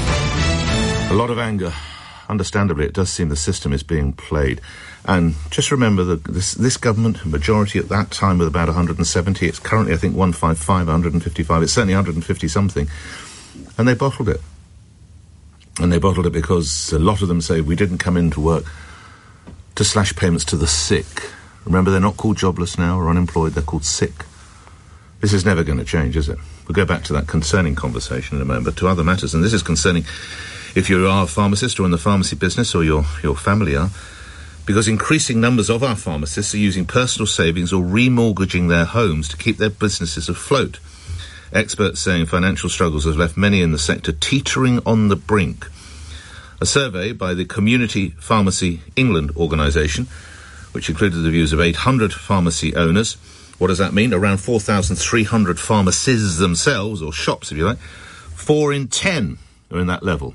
A lot of anger. Understandably, it does seem the system is being played. And just remember that this, this government, majority at that time with about one hundred seventy, it's currently, I think, one fifty-five, one fifty-five, it's certainly one hundred fifty something. And they bottled it. And they bottled it because a lot of them say we didn't come into work to slash payments to the sick. Remember, they're not called jobless now or unemployed, they're called sick. This is never going to change, is it? We'll go back to that concerning conversation in a moment, but to other matters, and this is concerning if you are a pharmacist or in the pharmacy business or your, your family are, because increasing numbers of our pharmacists are using personal savings or remortgaging their homes to keep their businesses afloat. Experts saying financial struggles have left many in the sector teetering on the brink. A survey by the Community Pharmacy England organisation, which included the views of eight hundred pharmacy owners. What does that mean? Around four thousand three hundred pharmacies themselves, or shops if you like. Four in ten are in that level.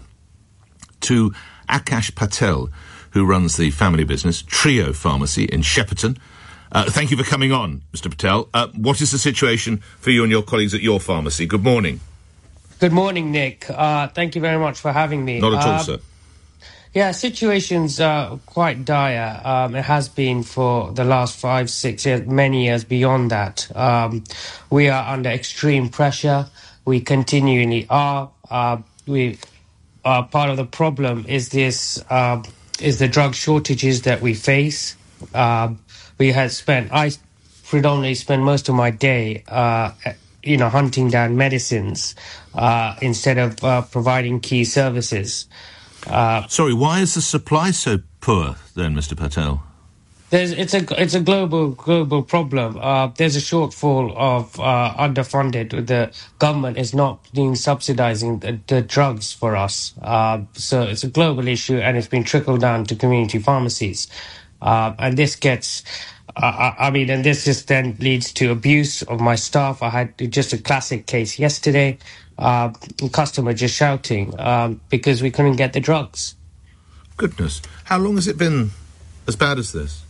To Akash Patel, who runs the family business Trio Pharmacy in Shepperton. Uh, thank you for coming on, Mister Patel. Uh, what is the situation for you and your colleagues at your pharmacy? Good morning. Good morning, Nick. Uh, thank you very much for having me. Not at all, um, sir. Yeah, situation's uh, quite dire. Um, it has been for the last five, six years, many years beyond that. Um, we are under extreme pressure. We continually are. Uh, we uh, part of the problem is this uh, is the drug shortages that we face. Uh, we had spent I predominantly spend most of my day, uh, you know, hunting down medicines uh, instead of uh, providing key services. Uh, Sorry, why is the supply so poor then, Mister Patel? There's, it's a it's a global global problem. Uh, there's a shortfall of uh, underfunded. The government is not being subsidising the, the drugs for us. Uh, so it's a global issue, and it's been trickled down to community pharmacies. Uh, and this gets, uh, I, I mean, and this just then leads to abuse of my staff. I had just a classic case yesterday. Uh, customer just shouting um, because we couldn't get the drugs. Goodness, how long has it been as bad as this?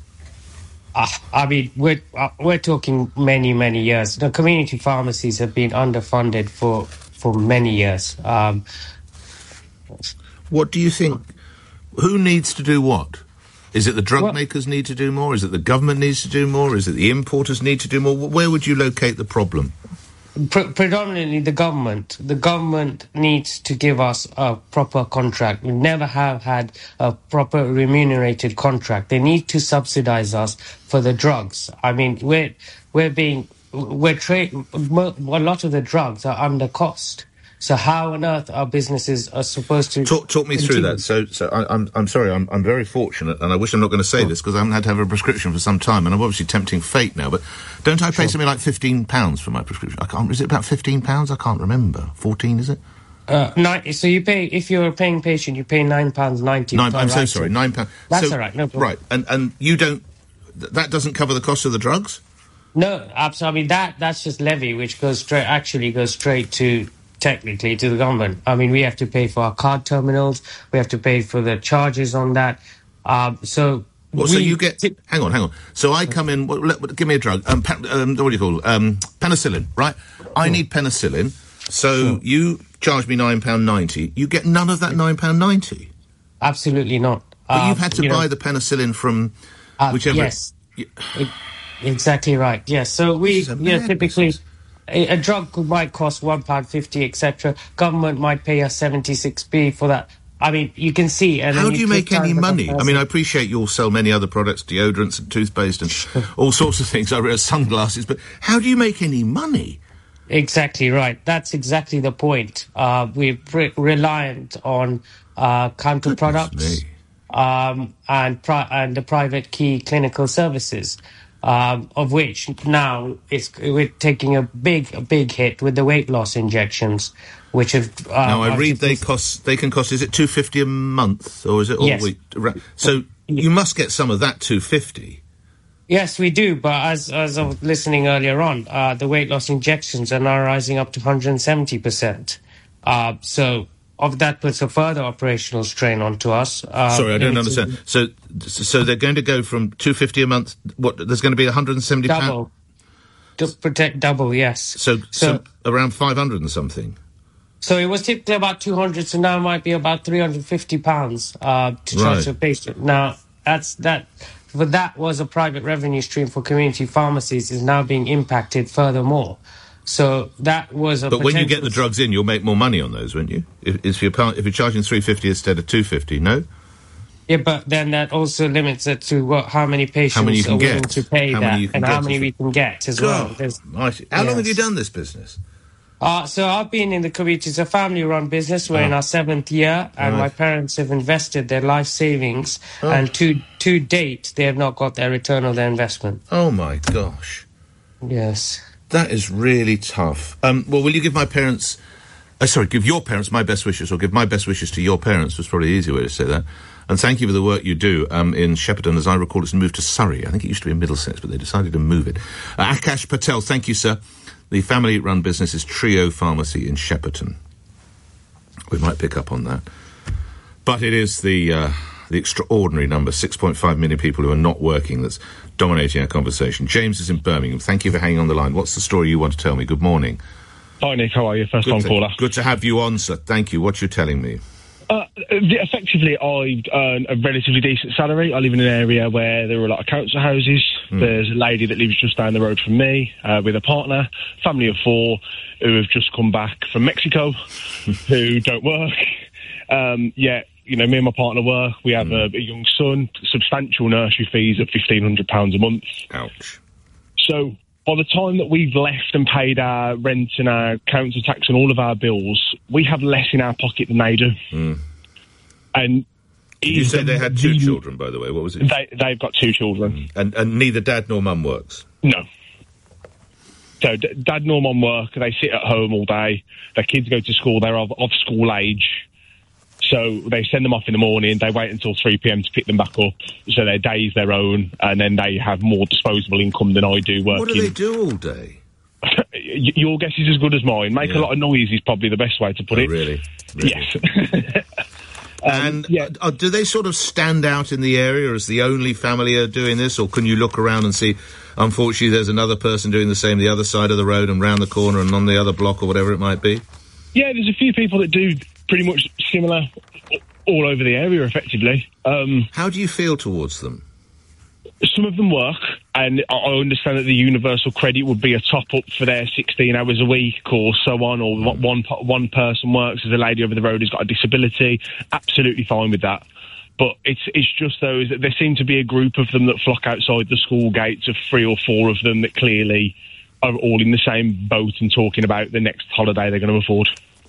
Uh, I mean, we're uh, we're talking many many years. The community pharmacies have been underfunded for for many years. Um, what do you think? Who needs to do what? Is it the drug well, makers need to do more? Is it the government needs to do more? Is it the importers need to do more? Where would you locate the problem? Pre- predominantly the government. The government needs to give us a proper contract. We never have had a proper remunerated contract. They need to subsidize us for the drugs. I mean, we're we're being we're tra- a lot of the drugs are under cost. So how on earth our businesses are supposed to talk, talk me continue? through that? So, so I, I'm I'm sorry, I'm I'm very fortunate, and I wish I'm not going to say oh. this because I haven't had to have a prescription for some time, and I'm obviously tempting fate now. But don't I pay sure. something like fifteen pounds for my prescription? I can't. Is it about fifteen pounds? I can't remember. Fourteen, is it? Uh, nine, so you pay if you're a paying patient, you pay nine pounds ninety. Nine. I'm so sorry, nine pounds. That's so, all right. No problem. Right, and and you don't. Th- that doesn't cover the cost of the drugs. No, absolutely. I mean that that's just levy, which goes straight. Actually, goes straight to. Technically to the government. I mean, we have to pay for our card terminals. We have to pay for the charges on that. Um, so, well, so you get. T- hang on, hang on. So I come in. What, let, give me a drug. Um, pa- um, what do you call it? Um, penicillin, right? I yeah. need penicillin. So sure. you charge me nine pound ninety. You get none of that nine pound ninety. Absolutely not. But uh, you've had to you buy know, the penicillin from uh, whichever. Yes, it, exactly right. Yes. So we, yeah, typically. Business. A drug might cost one pound fifty, et cetera. Government might pay us seventy-six p for that. I mean, you can see. And how do you, you make any money? I mean, I appreciate you'll sell many other products, deodorants and toothpaste and all sorts of things. I read sunglasses, but how do you make any money? Exactly right. That's exactly the point. Uh, we're re- reliant on uh, counter products um, and pri- and the private key clinical services. Um, of which now it's, we're taking a big, a big hit with the weight loss injections, which have. Uh, now I read they cost. They can cost. Is it two fifty a month or is it all yes. week? So you must get some of that two fifty. Yes, we do. But as as I was listening earlier on, uh, the weight loss injections are now rising up to one hundred seventy percent. Uh, so of that puts a further operational strain onto us. Uh, Sorry, I don't understand. So, so they're going to go from two fifty a month. What? There's going to be one hundred seventy double. pounds. To protect double, yes. So, so, so around five hundred and something. So it was typically about two hundred. So now it might be about three hundred fifty pounds uh, to charge Right. a patient. Now that's that. But that was a private revenue stream for community pharmacies is now being impacted furthermore. So that was a. But when you get the drugs in, you'll make more money on those, won't you? If, if you're par- if you're charging three fifty instead of two fifty, no. Yeah, but then that also limits it to what, how many patients How many you can are willing get. to pay How that, many you can and get how many is- we can get as God, well. There's- mighty. How long have Yes. you done this business? Uh, so I've been in the community. It's a family-run business. We're Oh. in our seventh year, and Right. my parents have invested their life savings, Oh. and to to date, they have not got their return on their investment. Oh my gosh. Yes. That is really tough. Um, well, will you give my parents... Uh, sorry, give your parents my best wishes, or give my best wishes to your parents, was probably the easier way to say that. And thank you for the work you do um, in Shepperton. As I recall, it's moved to Surrey. I think it used to be in Middlesex, but they decided to move it. Uh, Akash Patel, thank you, sir. The family-run business is Trio Pharmacy in Shepperton. We might pick up on that. But it is the... Uh, the extraordinary number, six point five million people who are not working, that's dominating our conversation. James is in Birmingham. Thank you for hanging on the line. What's the story you want to tell me? Good morning. Hi, Nick. How are you? First Good time to, caller. Good to have you on, sir. Thank you. What you telling me? Uh, effectively, I earn a relatively decent salary. I live in an area where there are a lot of council houses. Mm. There's a lady that lives just down the road from me uh, with a partner, family of four, who have just come back from Mexico, who don't work. Um, yet, you know, me and my partner work. We have mm. a, a young son, substantial nursery fees of fifteen hundred pounds a month. Ouch. So by the time that we've left and paid our rent and our council tax and all of our bills, we have less in our pocket than they do. Mm. And Did you say the- they had two the- children, by the way? What was it? They, they've got two children. Mm. And, and neither dad nor mum works? No. So d- dad nor mum work. They sit at home all day. Their kids go to school. They're of, of school age. So they send them off in the morning. They wait until three p.m. to pick them back up. So their day is their own. And then they have more disposable income than I do working. What do they do all day? Y- Your guess is as good as mine. Make Yeah. a lot of noise is probably the best way to put Oh, it. really? Really? Yes. and uh, do they sort of stand out in the area as the only family are doing this, or can you look around and see, unfortunately, there's another person doing the same the other side of the road and round the corner and on the other block or whatever it might be? Yeah, there's a few people that do pretty much similar all over the area, effectively. Um, How do you feel towards them? Some of them work, and I I understand that the universal credit would be a top-up for their sixteen hours a week or so on, or mm. one one person works as a lady over the road who's got a disability. Absolutely fine with that. But it's it's just those that there seem to be a group of them that flock outside the school gates, of three or four of them that clearly are all in the same boat and talking about the next holiday they're going to afford.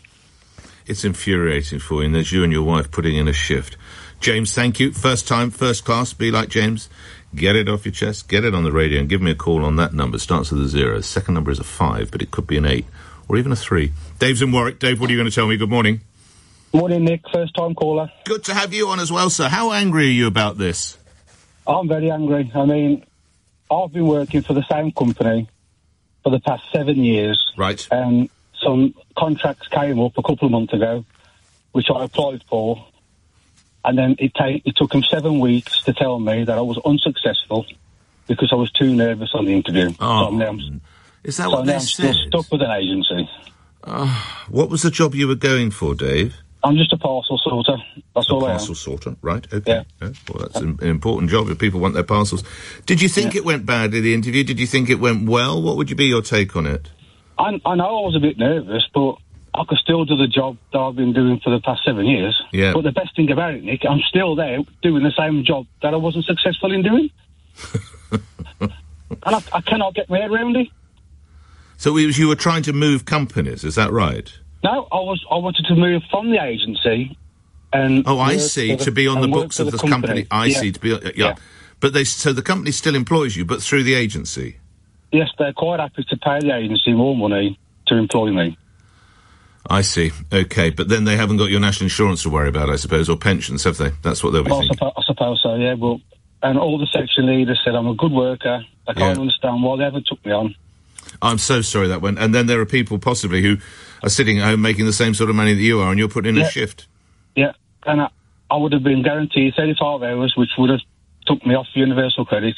It's infuriating for you, and there's you and your wife putting in a shift. James, thank you. First time, first class, be like James. Get it off your chest, get it on the radio, and give me a call on that number. Starts with a zero. Second number is a five, but it could be an eight, or even a three. Dave's in Warwick. Dave, what are you going to tell me? Good morning. Morning, Nick. First time caller. Good to have you on as well, sir. How angry are you about this? I'm very angry. I mean, I've been working for the same company for the past seven years. Right. And some contracts came up a couple of months ago, which I applied for. And then it, ta- it took him seven weeks to tell me that I was unsuccessful because I was too nervous on the interview. Oh, so now I'm, is that so what now they I'm still said? stuck with an agency. Uh, what was the job you were going for, Dave? I'm just a parcel sorter. That's a all I am. parcel sorter, right? Okay. Yeah. Yeah. Well, that's an, an important job if people want their parcels. Did you think Yeah. it went badly, the interview? Did you think it went well? What would you be your take on it? I, I know I was a bit nervous, but I could still do the job that I've been doing for the past seven years. Yeah. But the best thing about it, Nick, I'm still there doing the same job that I wasn't successful in doing. And I, I cannot get my head around it. So it was, you were trying to move companies, is that right? No, I was. I wanted to move from the agency and... Oh, I work see, for the- to be on the and work books for of the this company. I Yeah. see, to be... Uh, yeah. Yeah. But they, so the company still employs you, but through the agency? Yes, they're quite happy to pay the agency more money to employ me. I see. Okay, but then they haven't got your national insurance to worry about, I suppose, or pensions, have they? That's what they'll be Well, I, thinking. suppo- I suppose so, yeah, but and all the section leaders said I'm a good worker. I can't Yeah. understand why they ever took me on. I'm so sorry that went. And then there are people possibly who are sitting at home making the same sort of money that you are, and you're putting in Yeah. a shift. Yeah, and I, I would have been guaranteed thirty-five hours, which would have took me off universal credit.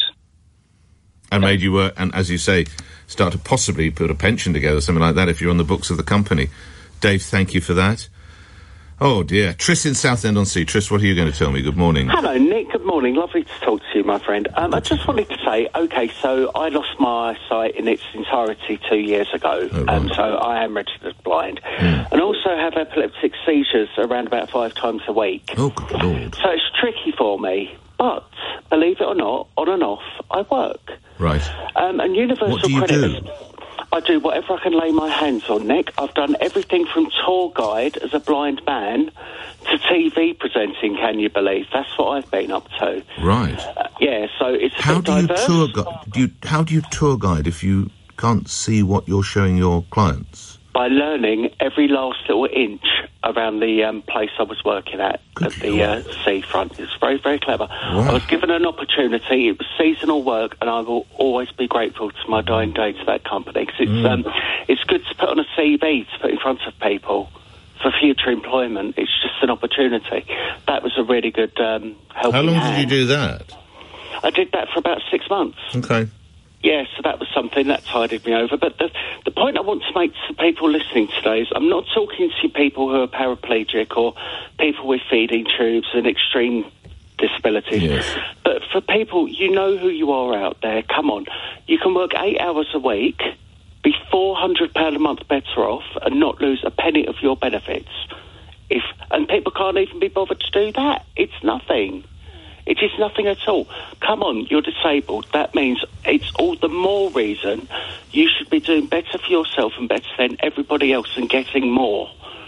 And made you work, and as you say, start to possibly put a pension together, something like that, if you're on the books of the company. Dave, thank you for that. Oh, dear. Tris in Southend-on-Sea. Tris, what are you going to tell me? Good morning. Hello, Nick. Good morning. Lovely to talk to you, my friend. Um, I just wanted to say, OK, so I lost my sight in its entirety two years ago, Oh, right. um, so I am registered blind. Mm. And also have epileptic seizures around about five times a week. Oh, good Lord. So it's tricky for me. But, believe it or not, on and off, I work. Right. Um, and universal What do you credit do? is- I do whatever I can lay my hands on, Nick. I've done everything from tour guide as a blind man to T V presenting, can you believe? That's what I've been up to. Right. Uh, yeah, so it's a How bit do you diverse. tour guide? Do you, how do you tour guide if you can't see what you're showing your clients? By learning every last little inch around the um, place I was working at, at the uh, seafront. It's very, very clever. I was given an opportunity. It was seasonal work, and I will always be grateful to my dying day to that company. 'Cause it's, Mm. um, it's good to put on a C V, to put in front of people for future employment. It's just an opportunity. That was a really good um, helping How long hand. did you do that? I did that for about six months. Okay. Yeah, so that was something that tided me over. But the, the point I want to make to people listening today is I'm not talking to people who are paraplegic or people with feeding tubes and extreme disabilities. Yes. But for people, you know who you are out there. Come on. You can work eight hours a week, be four hundred pounds a month better off, and not lose a penny of your benefits. If And people can't even be bothered to do that. It's nothing. It is nothing at all. Come on, you're disabled. That means it's all the more reason you should be doing better for yourself and better than everybody else and getting more.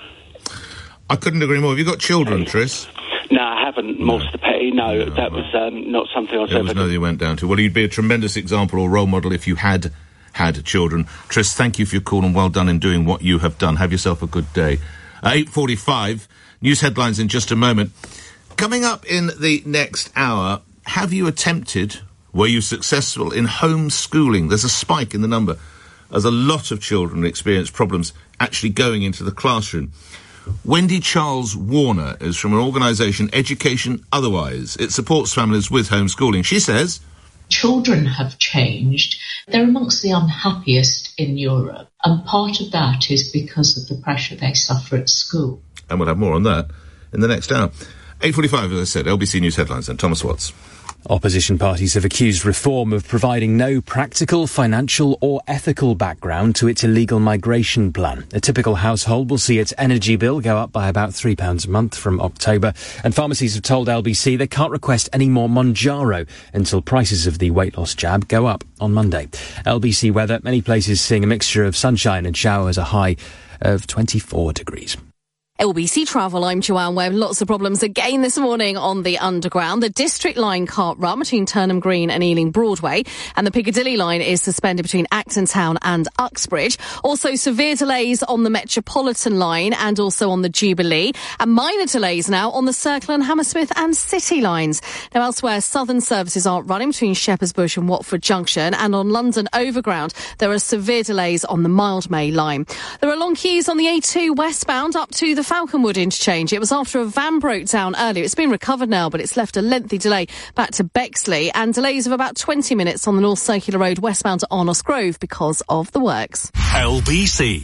I couldn't agree more. Have you got children, Tris? No, I haven't, Morster Petty. No, that was um, not something I was There ever... was nothing you went down to. Well, you'd be a tremendous example or role model if you had had children. Tris, thank you for your call and well done in doing what you have done. Have yourself a good day. Uh, eight forty-five, news headlines in just a moment. Coming up in the next hour, have you attempted, were you successful in homeschooling? There's a spike in the number as a lot of children experience problems actually going into the classroom. Wendy Charles Warner is from an organisation, Education Otherwise. It supports families with homeschooling. She says, children have changed. They're amongst the unhappiest in Europe, and part of that is because of the pressure they suffer at school. and we'll have more on that in the next hour. eight forty-five, as I said, L B C News headlines and Thomas Watts. Opposition parties have accused Reform of providing no practical, financial or ethical background to its illegal migration plan. A typical household will see its energy bill go up by about three pounds a month from October. And pharmacies have told L B C they can't request any more Monjaro until prices of the weight loss jab go up on Monday. L B C weather, many places seeing a mixture of sunshine and showers, a high of twenty-four degrees. L B C Travel, I'm Joanne Webb. Lots of problems again this morning on the Underground. The District Line can't run between Turnham Green and Ealing Broadway, and the Piccadilly Line is suspended between Acton Town and Uxbridge. Also severe delays on the Metropolitan Line and also on the Jubilee, and minor delays now on the Circle and Hammersmith and City lines. Now elsewhere, Southern services aren't running between Shepherd's Bush and Watford Junction, and on London Overground there are severe delays on the Mildmay line. There are long queues on the A two westbound up to the Falconwood interchange. It was after a van broke down earlier. It's been recovered now, but it's left a lengthy delay back to Bexley, and delays of about twenty minutes on the North Circular Road westbound to Arnos Grove because of the works. L B C.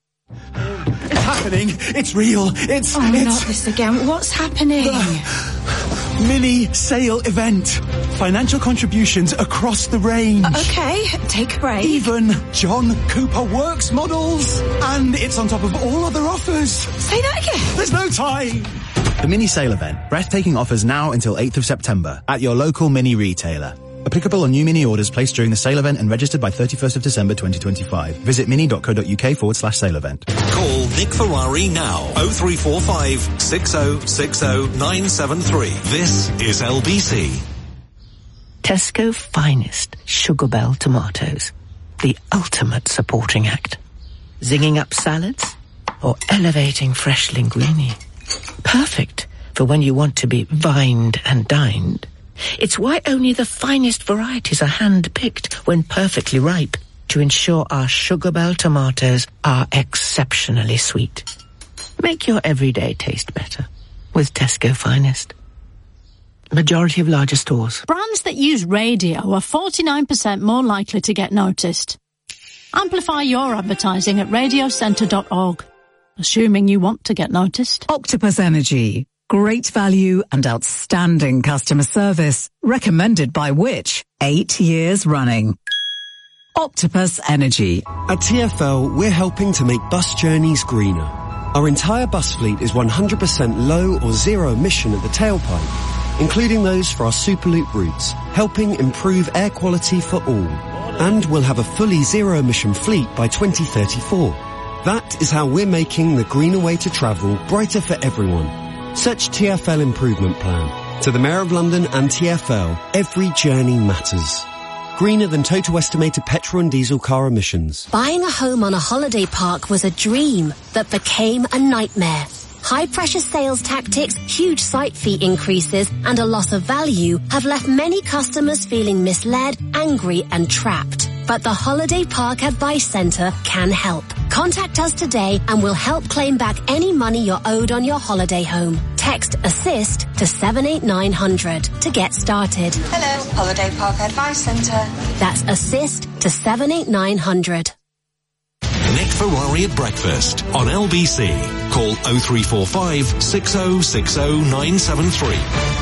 It's happening. It's real. It's... Oh, it's not this again. What's happening? mini sale event. Financial contributions across the range. Uh, okay, take a break. Even John Cooper Works models. And it's on top of all other offers. Say that again. There's no time. The mini sale event. Breathtaking offers now until eighth of September at your local mini retailer. Applicable on new mini orders placed during the sale event and registered by thirty-first of December twenty twenty-five. Visit mini.co.uk forward slash sale event. Call Nick Ferrari now. oh three four five, six oh six oh, nine seven three. This is L B C. Tesco Finest Sugar Bell tomatoes. The ultimate supporting act. Zinging up salads or elevating fresh linguine. Perfect for when you want to be vined and dined. It's why only the finest varieties are hand-picked when perfectly ripe to ensure our Sugar Bell tomatoes are exceptionally sweet. Make your everyday taste better with Tesco Finest. Majority of larger stores. Brands that use radio are forty-nine percent more likely to get noticed. Amplify your advertising at radio centre dot org, assuming you want to get noticed. Octopus Energy. Great value and outstanding customer service. Recommended by which? Eight years running. Octopus Energy. At T F L, we're helping to make bus journeys greener. Our entire bus fleet is one hundred percent low or zero emission at the tailpipe, including those for our Superloop routes, helping improve air quality for all. And we'll have a fully zero emission fleet by twenty thirty-four. That is how we're making the greener way to travel brighter for everyone. Search T F L Improvement Plan. To the Mayor of London and T F L, every journey matters. Greener than total estimated petrol and diesel car emissions. Buying a home on a holiday park was a dream that became a nightmare. High-pressure sales tactics, huge site fee increases, and a loss of value have left many customers feeling misled, angry, and trapped. But the Holiday Park Advice Centre can help. Contact us today and we'll help claim back any money you're owed on your holiday home. Text ASSIST to seven eight nine hundred to get started. Hello, Holiday Park Advice Centre. That's ASSIST to seven eight nine hundred. Nick Ferrari at breakfast on L B C. Call oh three four five, six oh six oh, nine seven three.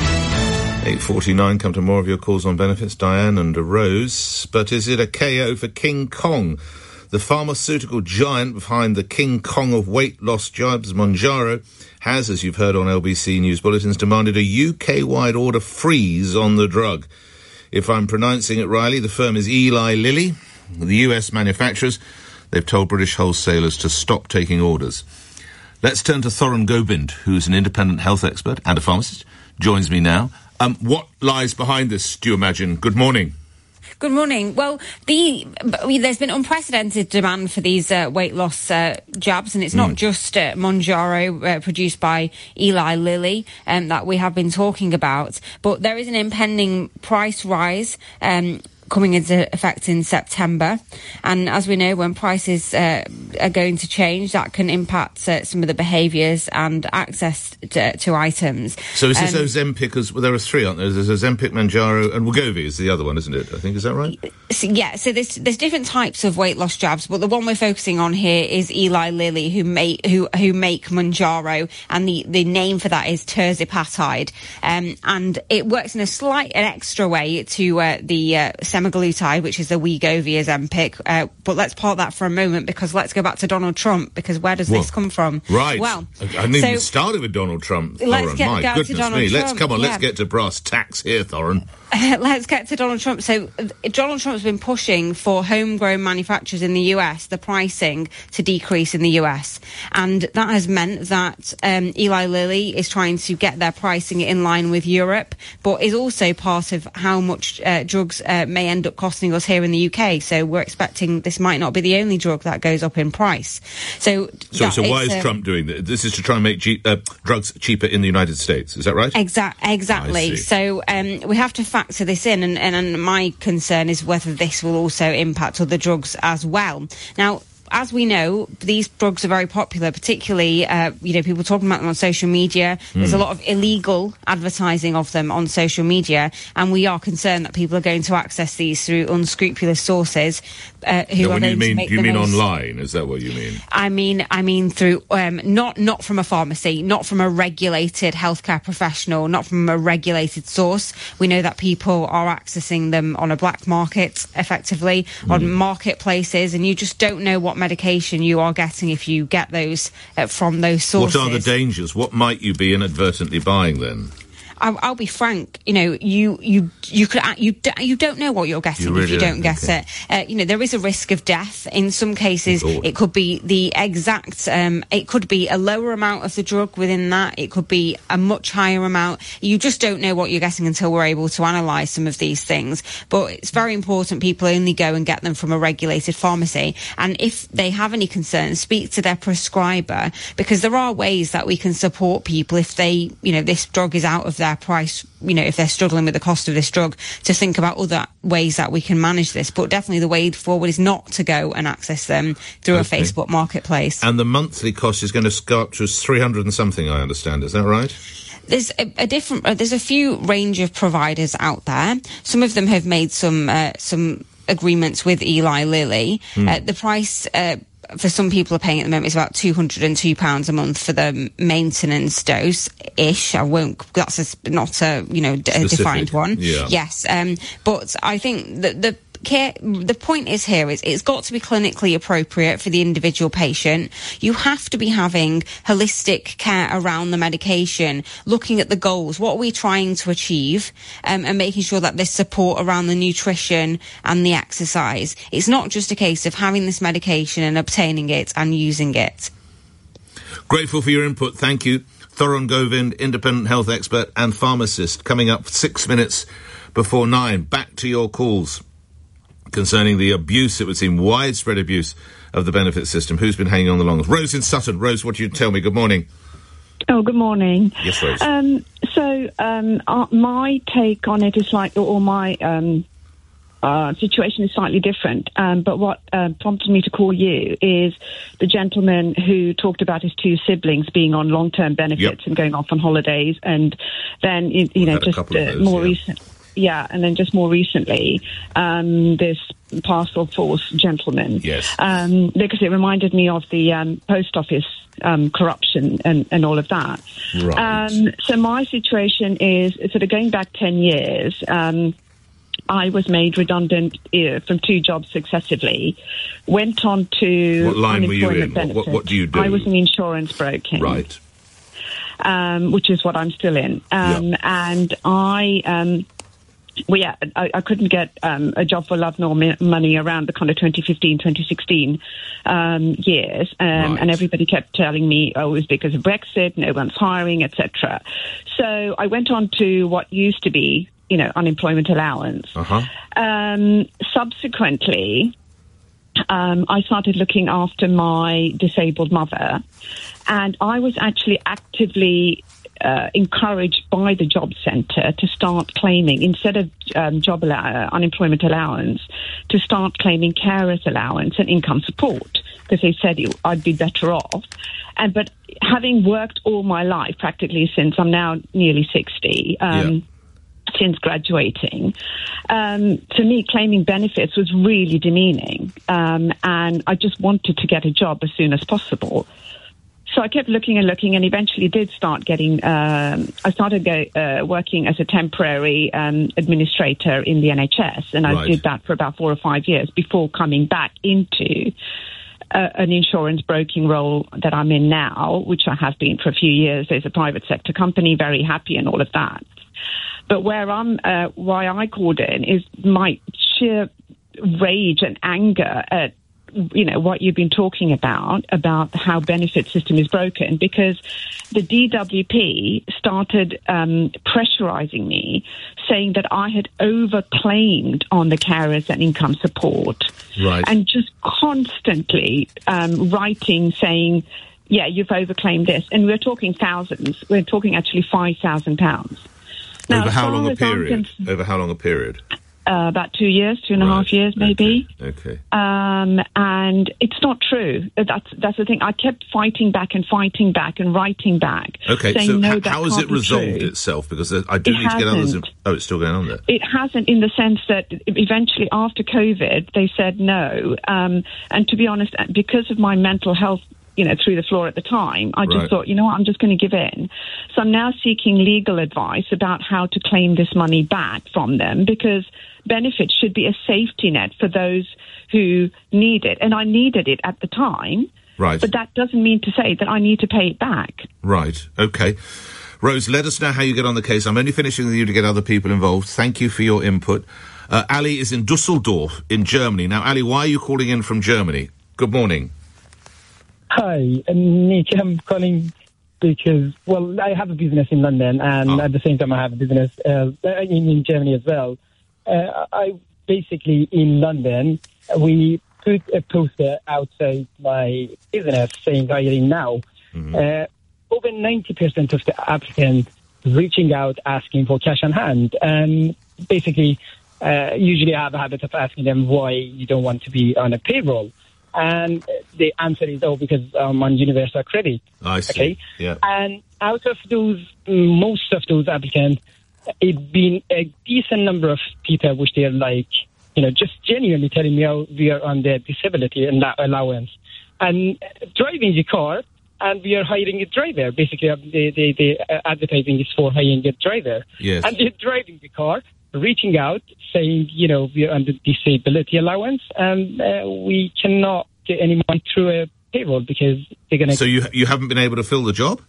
eight forty-nine, come to more of your calls on benefits, Diane and Rose. But is it a K O for King Kong? The pharmaceutical giant behind the King Kong of weight loss jabs, Mounjaro, has, as you've heard on L B C News Bulletins, demanded a U K-wide order freeze on the drug. If I'm pronouncing it rightly, the firm is Eli Lilly. The U S manufacturers, they've told British wholesalers to stop taking orders. Let's turn to Thoran Gobind, who's an independent health expert and a pharmacist, joins me now. Um, what lies behind this, do you imagine? Good morning. Good morning. Well, the there's been unprecedented demand for these uh, weight loss uh, jabs, and it's not mm. just uh, Mounjaro uh, produced by Eli Lilly um, that we have been talking about, but there is an impending price rise um coming into effect in September. And as we know, when prices uh, are going to change, that can impact uh, some of the behaviours and access to, to items. So is this um, Ozempic, as well, there are three, aren't there? There's Ozempic, Mounjaro and Wegovy is the other one, isn't it? I think, is that right? So, yeah, so there's, there's different types of weight loss jabs, but the one we're focusing on here is Eli Lilly, who make, who, who make Mounjaro, and the, the name for that is tirzepatide. Um, and it works in a slight, an extra way to uh, the uh, semaglutide, which is the Wegovy Ozempic. Uh, but let's park that for a moment, because let's go back to Donald Trump, because where does what? this come from? Right. Well, I haven't so, even started with Donald Trump. Let's Thoran. get My back goodness to Donald me. Trump. Let's come on. Yeah. Let's get to brass tacks here, Thoran. Uh, let's get to Donald Trump. So uh, Donald Trump's been pushing for homegrown manufacturers in the U S, the pricing to decrease in the U S. And that has meant that um, Eli Lilly is trying to get their pricing in line with Europe, but is also part of how much uh, drugs uh, may end up costing us here in the U K. So we're expecting this might not be the only drug that goes up in price. So, so, that, so why is uh, Trump doing this? This is to try and make cheap, uh, drugs cheaper in the United States. Is that right? Exa- exactly. So um, we have to factor this in, and, and, and my concern is whether this will also impact other drugs as well. Now, as we know, these drugs are very popular, particularly, uh, you know, people talking about them on social media. Mm. There's a lot of illegal advertising of them on social media, and we are concerned that people are going to access these through unscrupulous sources uh, who no, are when going you mean, to make you the mean most... online? Is that what you mean? I mean, I mean through um, not not from a pharmacy, not from a regulated healthcare professional, not from a regulated source. We know that people are accessing them on a black market, effectively, mm. on marketplaces, and you just don't know what medication you are getting if you get those uh, from those sources. What are the dangers? What might you be inadvertently buying then? I'll, I'll be frank. You know, you you you could you you don't know what you're getting you really if you don't, don't get okay. it. Uh, you know, there is a risk of death in some cases. It could be the exact. Um, it could be a lower amount of the drug within that. It could be a much higher amount. You just don't know what you're getting until we're able to analyse some of these things. But it's very important people only go and get them from a regulated pharmacy. And if they have any concerns, speak to their prescriber, because there are ways that we can support people if they, you know, this drug is out of their their price, you know, if they're struggling with the cost of this drug, to think about other ways that we can manage this. But definitely the way forward is not to go and access them through okay. a Facebook marketplace. And the monthly cost is going to go up to three hundred and something, I understand. Is that right? There's a, a different, uh, there's a few range of providers out there. Some of them have made some, uh, some agreements with Eli Lilly. Mm. Uh, the price, uh, for some people are paying at the moment is about two hundred and two pounds a month for the maintenance dose-ish. I won't, that's a, not a, you know, d- a defined one. Yeah. Yes. Um, but I think that the, Care, the point is here is it's got to be clinically appropriate for the individual patient. You have to be having holistic care around the medication, looking at the goals, what are we trying to achieve, um, and making sure that there's support around the nutrition and the exercise. It's not just a case of having this medication and obtaining it and using it. Grateful for your input, thank you. Thoron Govind, independent health expert and pharmacist, coming up six minutes before nine. Back to your calls concerning the abuse, it would seem, widespread abuse of the benefit system. Who's been hanging on the longest? Rose in Sutton. Rose, what do you tell me? Good morning. Oh, good morning. Yes, Rose. Um, so, um, uh, my take on it is like, or my um, uh, situation is slightly different. Um, but what uh, prompted me to call you is the gentleman who talked about his two siblings being on long-term benefits yep. and going off on holidays, and then you, you know just uh, those, more yeah. recent. Yeah, and then just more recently, um, this parcel force gentleman. Yes. Um, because it reminded me of the um, post office um, corruption and, and all of that. Right. Um, so my situation is sort of going back ten years. Um, I was made redundant uh, from two jobs successively. Went on to what line were you in? What, what, what do you do? I was in insurance broking. Right. Um, which is what I'm still in. Um, yeah. And I... Um, Well, yeah, I, I couldn't get um, a job for love nor mi- money around the kind of twenty fifteen, twenty sixteen um, years, um, right. and everybody kept telling me, oh, it was because of Brexit, no one's hiring, et cetera. So I went on to what used to be, you know, unemployment allowance. Uh-huh. Um, subsequently, um, I started looking after my disabled mother, and I was actually actively Uh, encouraged by the job centre to start claiming, instead of um, job allow- unemployment allowance, to start claiming carers allowance and income support, because they said it, I'd be better off. And but having worked all my life, practically since I'm now nearly sixty, um, yeah. since graduating, um, to me, claiming benefits was really demeaning, um, and I just wanted to get a job as soon as possible. So I kept looking and looking, and eventually did start getting. Um, I started go, uh, working as a temporary um, administrator in the N H S, and I right. did that for about four or five years before coming back into uh, an insurance broking role that I'm in now, which I have been for a few years. There's a private sector company, very happy, and all of that. But where I'm, uh, why I called in is my sheer rage and anger at, you know, what you've been talking about, about how benefit system is broken, because the D W P started um, pressurizing me, saying that I had overclaimed on the carers and income support. Right. And just constantly um, writing, saying, yeah, you've overclaimed this. And we're talking thousands. We're talking actually five thousand pounds. Now, Over how long a as far as I'm period? cons- Over how long a period? Uh, about two years, two and a Right. half years, maybe. Okay. Um, and it's not true. That's that's the thing. I kept fighting back and fighting back and writing back. Okay, saying, so no, h- that how has can't it be resolved true. itself? Because there- I do It need to get others... In- hasn't. oh, it's still going on there. It hasn't, in the sense that eventually after COVID, they said no. Um, and to be honest, because of my mental health, you know, through the floor at the time, I just Right. thought, you know what, I'm just going to give in. So I'm now seeking legal advice about how to claim this money back from them, because benefits should be a safety net for those who need it. And I needed it at the time. Right. But that doesn't mean to say that I need to pay it back. Right, okay. Rose, let us know how you get on the case. I'm only finishing with you to get other people involved. Thank you for your input. Uh, Ali is in Dusseldorf in Germany. Now, Ali, why are you calling in from Germany? Good morning. Hi, Nick. I'm calling because, well, I have a business in London, and oh. at the same time I have a business uh, in, in Germany as well. Uh, I basically, in London, we put a poster outside my business saying hiring now. Mm-hmm. Uh, over ninety percent of the applicants reaching out, asking for cash on hand. And basically, uh, usually I have a habit of asking them why you don't want to be on a payroll. And the answer is, oh, because I'm on universal credit. I see. Okay? Yeah. And out of those, most of those applicants, it's been a decent number of people which they're like, you know, just genuinely telling me, oh, we are on the disability and that allowance. And driving the car, and we are hiring a driver. Basically, the, the, the advertising is for hiring a driver. Yes. And they're driving the car, reaching out, saying, you know, we are under disability allowance, and uh, we cannot get any money through a payroll because they're going to... So you you haven't been able to fill the job?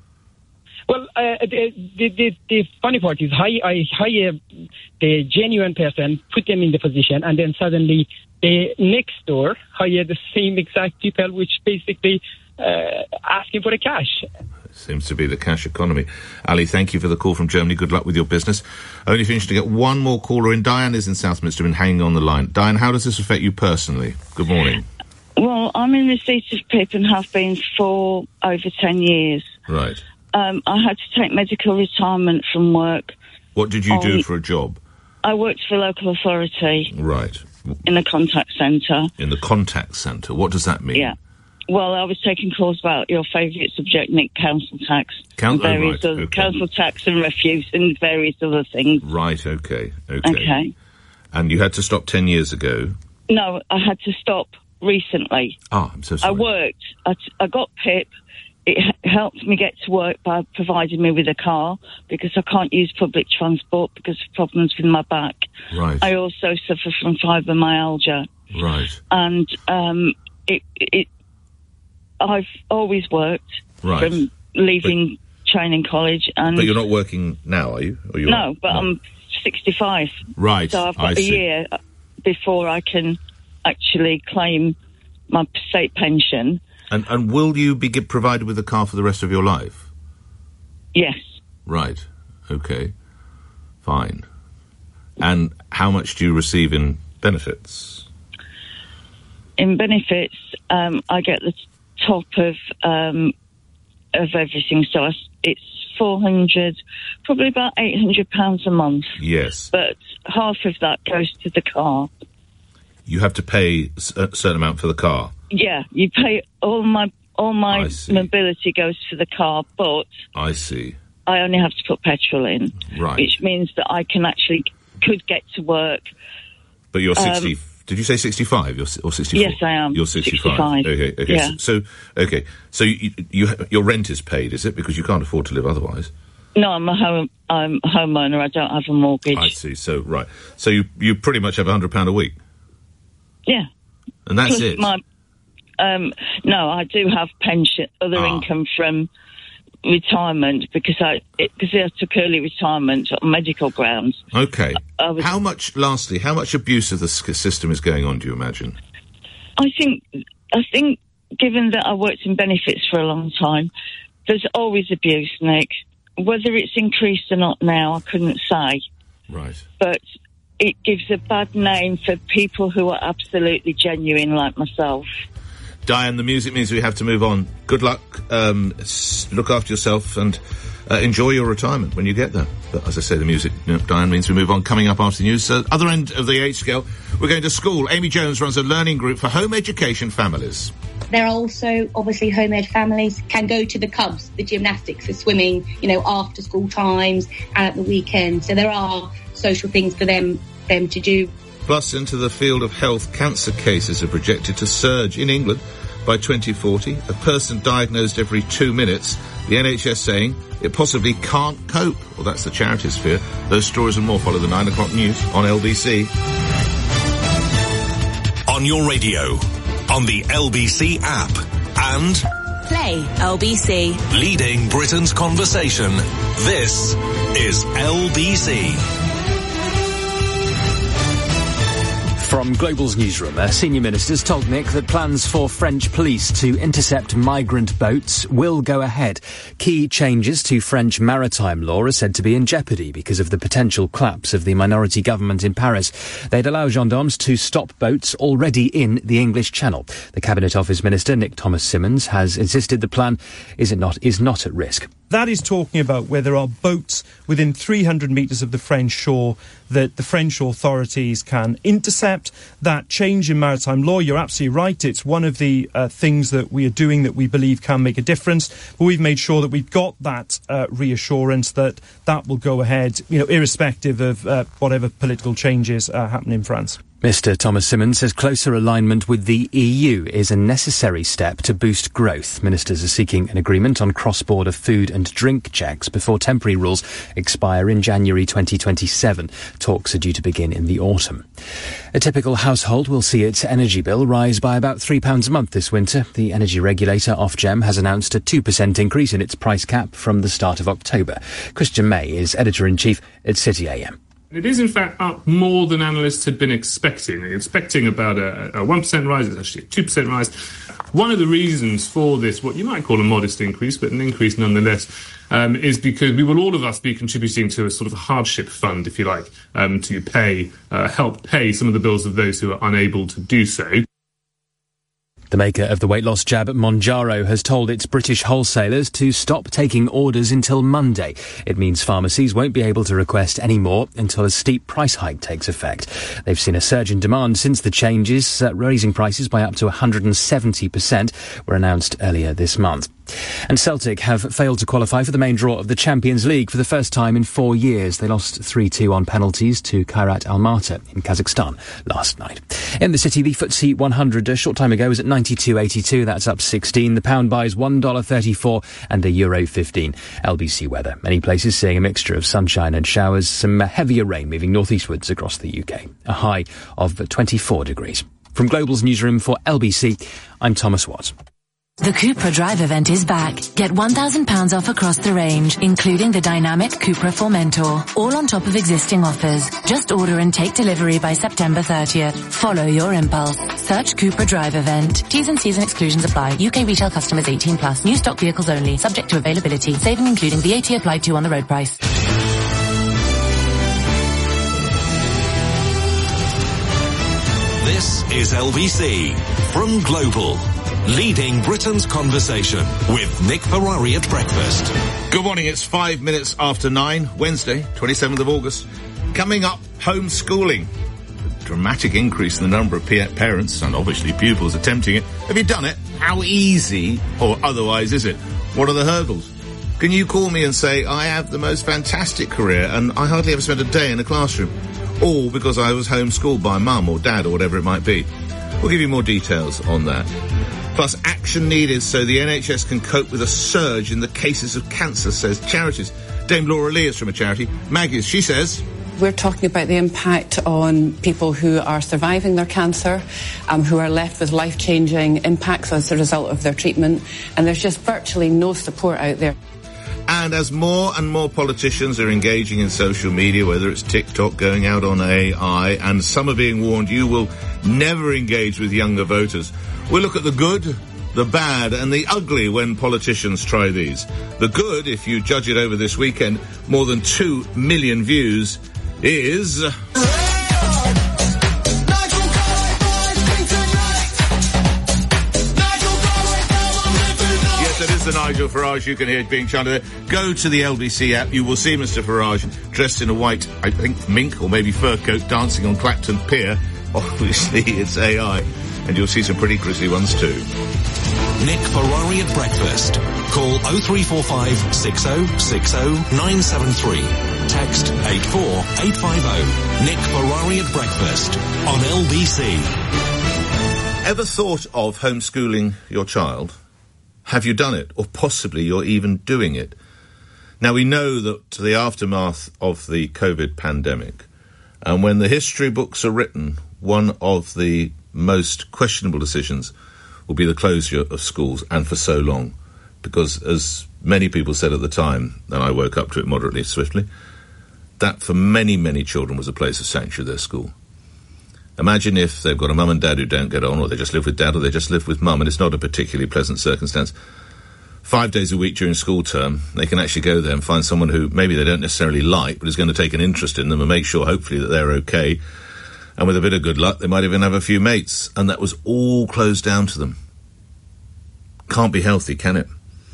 Well, uh, the, the, the, the funny part is I, I hire the genuine person, put them in the position, and then suddenly the next door hire the same exact people, which basically uh, asking for the cash. Seems to be the cash economy. Ali, thank you for the call from Germany. Good luck with your business. Only finished to get one more caller in. Diane is in Southminster and hanging on the line. Diane, how does this affect you personally? Good morning. Well, I'm in receipt of P I P and have been for over ten years. Right. Um, I had to take medical retirement from work. What did you do on- for a job? I worked for a local authority Right. in a contact centre. In the contact centre. What does that mean? Yeah. Well, I was taking calls about your favourite subject, Nick, council tax. Coun- and various oh, right, other, okay. Council tax and refuse and various other things. Right, okay, okay. Okay. And you had to stop ten years ago. No, I had to stop recently. Ah, I'm so I sorry. worked. I, t- I got P I P. It h- helped me get to work by providing me with a car because I can't use public transport because of problems with my back. Right. I also suffer from fibromyalgia. Right. And um, it, it, I've always worked Right. from leaving training college. And But you're not working now, are you? Or you're no, not? but I'm sixty-five. Right, So I've got I a see. year before I can actually claim my state pension. And, and will you be get provided with a car for the rest of your life? Yes. Right. Okay. Fine. And how much do you receive in benefits? In benefits, um, I get the t- top of um, of everything. So I s it's four hundred, probably about eight hundred pounds a month. Yes. But half of that goes to the car. You have to pay s- a certain amount for the car. Yeah, you pay all my all my I see. mobility goes for the car, but I see. I only have to put petrol in, Right. which means that I can actually could get to work. But you're Um, sixty. Did you say sixty-five? You're, si- or sixty-four? Yes, I am. You're sixty-five. sixty-five. Okay. Okay. Yeah. So, okay. So you, you your rent is paid, is it? Because you can't afford to live otherwise. No, I'm a home I'm a homeowner. I don't have a mortgage. I see. So right. So you you pretty much have a hundred pound a week, Yeah. and that's Plus it. My, um, no, I do have pension, other Ah. income from retirement because I because I took early retirement on medical grounds. Okay. I was- How much? Lastly, how much abuse of the s- system is going on? Do you imagine? I think I think given that I worked in benefits for a long time, there's always abuse, Nick. Whether it's increased or not now, I couldn't say. Right. But it gives a bad name for people who are absolutely genuine like myself. Diane, the music means we have to move on. Good luck. Um, s- look after yourself and uh, enjoy your retirement when you get there. But as I say, the music, you know, Diane, means we move on. Coming up after the news, uh, other end of the age scale, we're going to school. Amy Jones runs a learning group for home education families. There are also, obviously, home ed families can go to the clubs, the gymnastics, the swimming, you know, after school times and at the weekend. So there are social things for them them to do. Plus, into the field of health, cancer cases are projected to surge in England by twenty forty. A person diagnosed every two minutes. The N H S saying it possibly can't cope. Well, that's the charity's fear. Those stories and more follow the nine o'clock news on L B C. On your radio, on the L B C app, and Play L B C. leading Britain's conversation. This is L B C. From Global's newsroom, a senior minister's told Nick that plans for French police to intercept migrant boats will go ahead. Key changes to French maritime law are said to be in jeopardy because of the potential collapse of the minority government in Paris. They'd allow gendarmes to stop boats already in the English Channel. The Cabinet Office Minister, Nick Thomas Symonds, has insisted the plan is it not is not at risk. That is talking about where there are boats within three hundred metres of the French shore that the French authorities can intercept. That change in maritime law, you're absolutely right, it's one of the uh, things that we are doing that we believe can make a difference. But we've made sure that we've got that uh, reassurance that that will go ahead, you know, irrespective of uh, whatever political changes uh, happen in France. Mr Thomas Symonds says closer alignment with the E U is a necessary step to boost growth. Ministers are seeking an agreement on cross-border food and drink checks before temporary rules expire in January twenty twenty-seven. Talks are due to begin in the autumn. A typical household will see its energy bill rise by about three pounds a month this winter. The energy regulator, Ofgem, has announced a two percent increase in its price cap from the start of October. Christian May is editor-in-chief at City A M. It is, in fact, up more than analysts had been expecting. Expecting about a, a one percent rise, it's actually a two percent rise. One of the reasons for this, what you might call a modest increase, but an increase nonetheless, um, is because we will all of us be contributing to a sort of a hardship fund, if you like, um, to pay, uh, help pay some of the bills of those who are unable to do so. The maker of the weight loss jab, Mounjaro, has told its British wholesalers to stop taking orders until Monday. It means pharmacies won't be able to request any more until a steep price hike takes effect. They've seen a surge in demand since the changes, uh, raising prices by up to one hundred seventy percent, were announced earlier this month. And Celtic have failed to qualify for the main draw of the Champions League for the first time in four years. They lost three two on penalties to Kairat Almaty in Kazakhstan last night. In the city, the F T S E one hundred a short time ago was at ninety-two eighty-two. That's up sixteen. The pound buys one dollar thirty-four and a euro fifteen. L B C weather. Many places seeing a mixture of sunshine and showers. Some heavier rain moving northeastwards across the U K. A high of twenty-four degrees. From Global's newsroom for L B C, I'm Thomas Watts. The Cupra Drive event is back. Get one thousand pounds off across the range, including the dynamic Cupra Formentor, all on top of existing offers. Just order and take delivery by September thirtieth. Follow your impulse. Search Cupra Drive event. T's and C's and exclusions apply. U K retail customers eighteen plus. New stock vehicles only. Subject to availability. Saving including V A T applied to on the road price. This is L B C from Global. Leading Britain's conversation with Nick Ferrari at breakfast. Good morning, it's five minutes after nine, Wednesday, twenty-seventh of August. Coming up, homeschooling. A dramatic increase in the number of parents and obviously pupils attempting it. Have you done it? How easy or otherwise is it? What are the hurdles? Can you call me and say, I have the most fantastic career and I hardly ever spent a day in a classroom? All because I was homeschooled by mum or dad or whatever it might be. We'll give you more details on that. Plus, action needed so the N H S can cope with a surge in the cases of cancer, says charities. Dame Laura Lee is from a charity. Maggie, she says... We're talking about the impact on people who are surviving their cancer, um, who are left with life-changing impacts as a result of their treatment, and there's just virtually no support out there. And as more and more politicians are engaging in social media, whether it's TikTok going out on A I, and some are being warned you will never engage with younger voters, we'll look at the good, the bad, and the ugly when politicians try these. The good, if you judge it over this weekend, more than two million views, is... The Nigel Farage you can hear being chanted there. Go to the L B C app. You will see Mister Farage dressed in a white, I think, mink or maybe fur coat dancing on Clacton Pier. Obviously, it's A I. And you'll see some pretty grisly ones too. Nick Ferrari at breakfast. Call oh three four five, six oh six oh, nine seven three. Text eight four eight five oh. Nick Ferrari at breakfast on L B C. Ever thought of homeschooling your child? Have you done it? Or possibly you're even doing it? Now, we know that the aftermath of the COVID pandemic, and when the history books are written, one of the most questionable decisions will be the closure of schools, and for so long. Because, as many people said at the time, and I woke up to it moderately swiftly, that for many, many children was a place of sanctuary, their school. Imagine if they've got a mum and dad who don't get on, or they just live with dad, or they just live with mum, and it's not a particularly pleasant circumstance. Five days a week during school term, they can actually go there and find someone who maybe they don't necessarily like, but is going to take an interest in them and make sure, hopefully, that they're okay. And with a bit of good luck, they might even have a few mates. And that was all closed down to them. Can't be healthy, can it?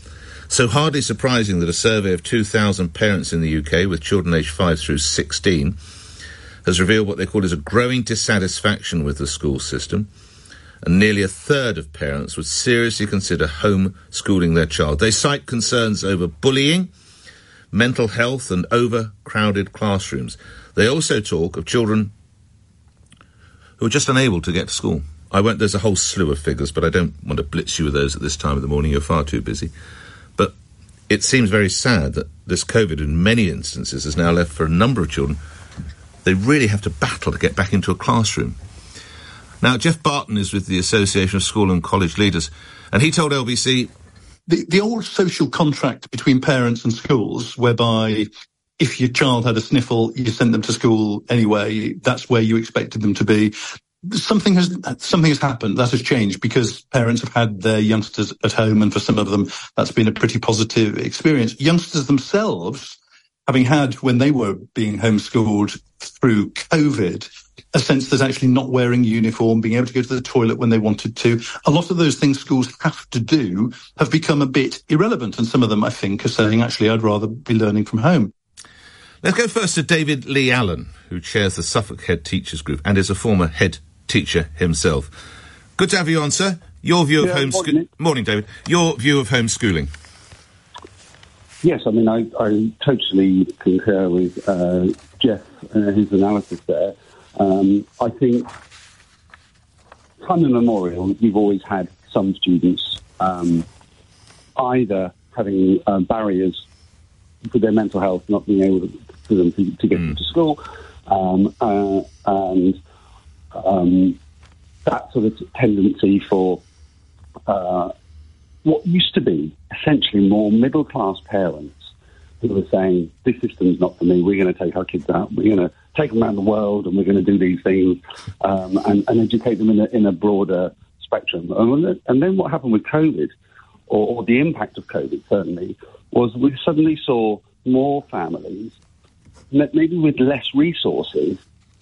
So hardly surprising that a survey of two thousand parents in the U K with children aged five through sixteen has revealed what they call is a growing dissatisfaction with the school system, and nearly a third of parents would seriously consider homeschooling their child. They cite concerns over bullying, mental health and overcrowded classrooms. They also talk of children who are just unable to get to school. I won't, there's a whole slew of figures, but I don't want to blitz you with those at this time of the morning. You're far too busy. But it seems very sad that this COVID, in many instances, has now left for a number of children. They really have to battle to get back into a classroom. Now, Jeff Barton is with the Association of School and College Leaders, and he told L B C... The, the old social contract between parents and schools, whereby if your child had a sniffle, you sent them to school anyway, that's where you expected them to be. Something has something has happened. That has changed because parents have had their youngsters at home, and for some of them, that's been a pretty positive experience. Youngsters themselves, having had, when they were being homeschooled through COVID, a sense that actually not wearing uniform, being able to go to the toilet when they wanted to, a lot of those things schools have to do have become a bit irrelevant. And some of them, I think, are saying, actually, I'd rather be learning from home. Let's go first to David Lee Allen, who chairs the Suffolk Head Teachers Group and is a former head teacher himself. Good to have you on, sir. Your view yeah, of homeschooling. Morning. morning, David. Your view of homeschooling. Yes, I mean, I, I totally concur with uh, Jeff and uh, his analysis there. Um, I think, time immemorial, you've always had some students um, either having uh, barriers for their mental health, not being able to, for them to, to get mm. into school, um, uh, and um, that sort of tendency for uh, what used to be essentially more middle-class parents who were saying, this system's not for me, we're going to take our kids out, we're going to take them around the world and we're going to do these things um, and, and educate them in a, in a broader spectrum. And, and then what happened with COVID, or, or the impact of COVID certainly, was we suddenly saw more families, maybe with less resources,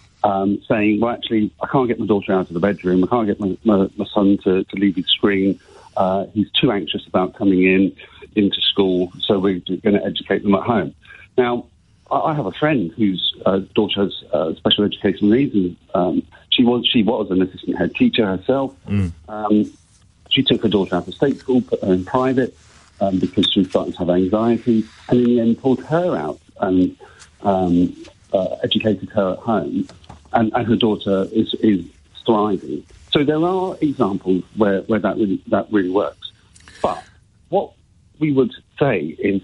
um, saying, well, actually, I can't get my daughter out of the bedroom, I can't get my, my, my son to, to leave his screen, uh, he's too anxious about coming in into school, so we're going to educate them at home. Now, I have a friend whose uh, daughter has uh, special educational needs, and um, she was she was an assistant head teacher herself. Mm. Um, she took her daughter out of state school, put her in private um, because she was starting to have anxiety, and in the end pulled her out and um, uh, educated her at home, and, and her daughter is, is thriving. So there are examples where, where that really, that really works. But what we would say is,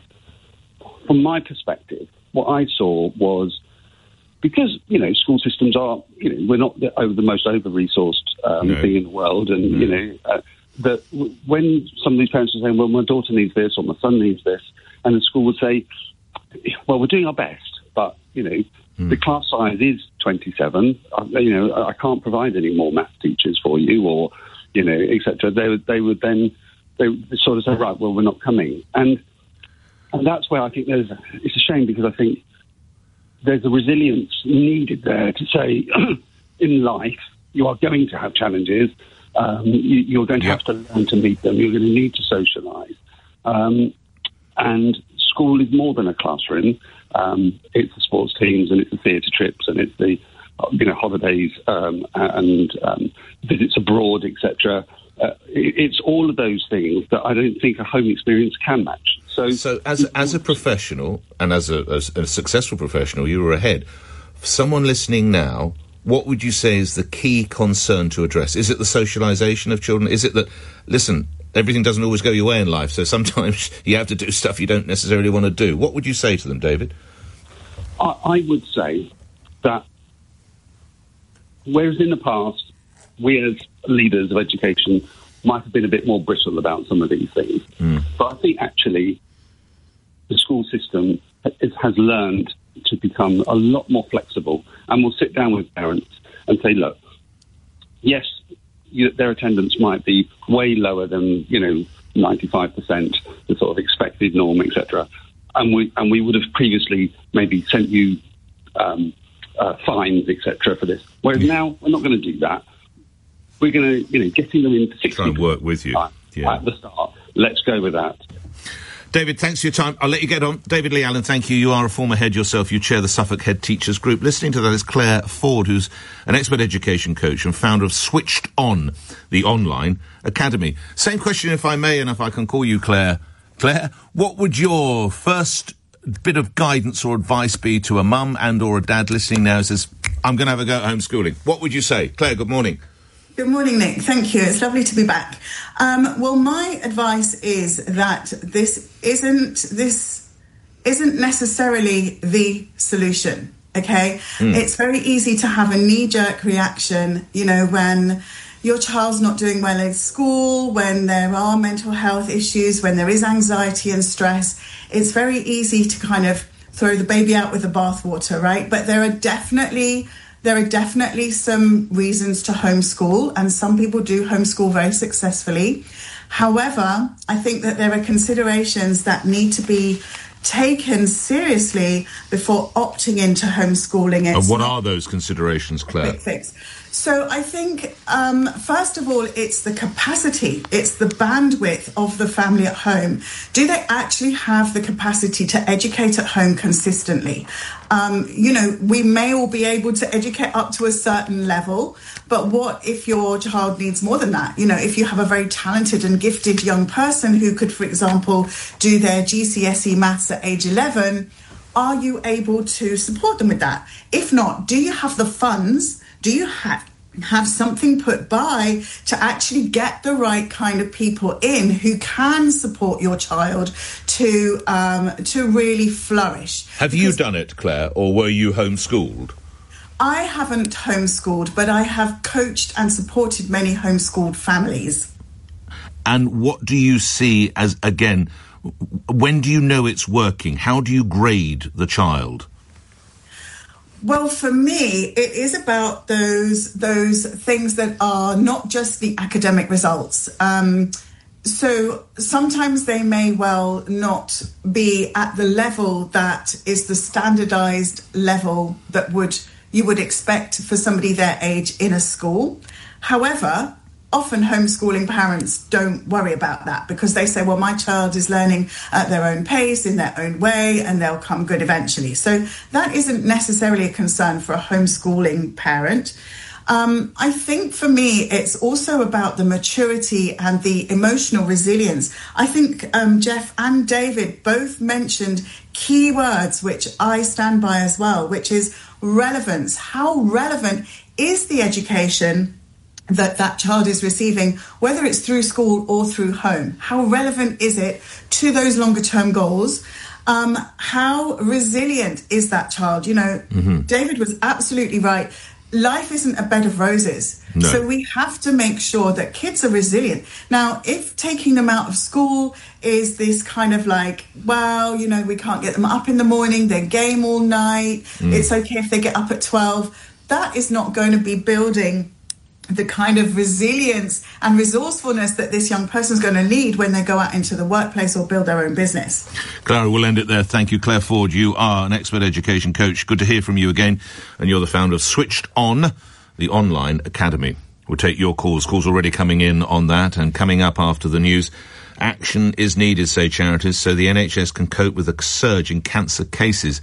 from my perspective, what I saw was, because, you know, school systems are, you know, we're not the, over the most over-resourced um, no. thing in the world, and, no. you know, uh, that w- when some of these parents are saying, well, my daughter needs this or my son needs this, and the school would say, well, we're doing our best, but, you know, mm. the class size is twenty-seven, I, you know, I can't provide any more maths teachers for you, or, you know, et cetera. They would, they would then, they would sort of say, right, well, we're not coming. And And that's where I think there's, it's a shame, because I think there's a resilience needed there to say, in life, you are going to have challenges. Um, you, you're going to yep. have to learn to meet them. You're going to need to socialise. Um, and school is more than a classroom. Um, it's the sports teams, and it's the theatre trips, and it's the, you know, holidays um, and um, visits abroad, et cetera. Uh, it, it's all of those things that I don't think a home experience can match. So, so as as a professional, and as a, as a successful professional, you were ahead. For someone listening now, what would you say is the key concern to address? Is it the socialisation of children? Is it that, listen, everything doesn't always go your way in life, so sometimes you have to do stuff you don't necessarily want to do? What would you say to them, David? I, I would say that whereas in the past, we as leaders of education might have been a bit more brittle about some of these things. Mm. But I think actually the school system has, has learned to become a lot more flexible, and will sit down with parents and say, look, yes, you, their attendance might be way lower than, you know, ninety-five percent, the sort of expected norm, et cetera. And we, and we would have previously maybe sent you um, uh, fines, et cetera, for this. Whereas yeah. now we're not going to do that. We're going to, you know, getting them into sixty. Try and work with you. Yeah. At the start. Let's go with that. David, thanks for your time. I'll let you get on. David Lee Allen, thank you. You are a former head yourself. You chair the Suffolk Head Teachers Group. Listening to that is Claire Ford, who's an expert education coach and founder of Switched On, the online academy. Same question, if I may, and if I can call you Claire. Claire, what would your first bit of guidance or advice be to a mum and or a dad listening now who says, I'm going to have a go at homeschooling? What would you say? Claire, good morning. Good morning, Nick. Thank you. It's lovely to be back. Um, well, my advice is that this isn't this isn't necessarily the solution. Okay, mm. It's very easy to have a knee-jerk reaction. You know, when your child's not doing well in school, when there are mental health issues, when there is anxiety and stress, it's very easy to kind of throw the baby out with the bathwater, right? But there are definitely There are definitely some reasons to homeschool, and some people do homeschool very successfully. However, I think that there are considerations that need to be taken seriously before opting into homeschooling. It's and what are those considerations, Claire? Quick fix. So I think, um, first of all, it's the capacity, it's the bandwidth of the family at home. Do they actually have the capacity to educate at home consistently? Um, you know, we may all be able to educate up to a certain level, but what if your child needs more than that? You know, if you have a very talented and gifted young person who could, for example, do their G C S E maths at age eleven, are you able to support them with that? If not, do you have the funds? Do you have have something put by to actually get the right kind of people in who can support your child to um, to really flourish? Have because you done it, Claire, or were you homeschooled? I haven't homeschooled, but I have coached and supported many homeschooled families. And what do you see as, again, when do you know it's working? How do you grade the child? Well, for me, it is about those those things that are not just the academic results. Um, so sometimes they may well not be at the level that is the standardized level that would you would expect for somebody their age in a school. However, often homeschooling parents don't worry about that because they say, well, my child is learning at their own pace, in their own way, and they'll come good eventually. So that isn't necessarily a concern for a homeschooling parent. Um, I think for me, it's also about the maturity and the emotional resilience. I think um, Jeff and David both mentioned key words, which I stand by as well, which is relevance. How relevant is the education that that child is receiving, whether it's through school or through home? How relevant is it to those longer term goals? Um, how resilient is that child? You know, mm-hmm. David was absolutely right. Life isn't a bed of roses. No. So we have to make sure that kids are resilient. Now, if taking them out of school is this kind of like, well, you know, we can't get them up in the morning, they game all night, mm. it's okay if they get up at twelve, that is not going to be building the kind of resilience and resourcefulness that this young person is going to need when they go out into the workplace or build their own business. Clara, we'll end it there. Thank you, Claire Ford. You are an expert education coach. Good to hear from you again. And you're the founder of Switched On, the online academy. We'll take your calls. Calls already coming in on that. And coming up after the news, action is needed, say charities, so the N H S can cope with a surge in cancer cases.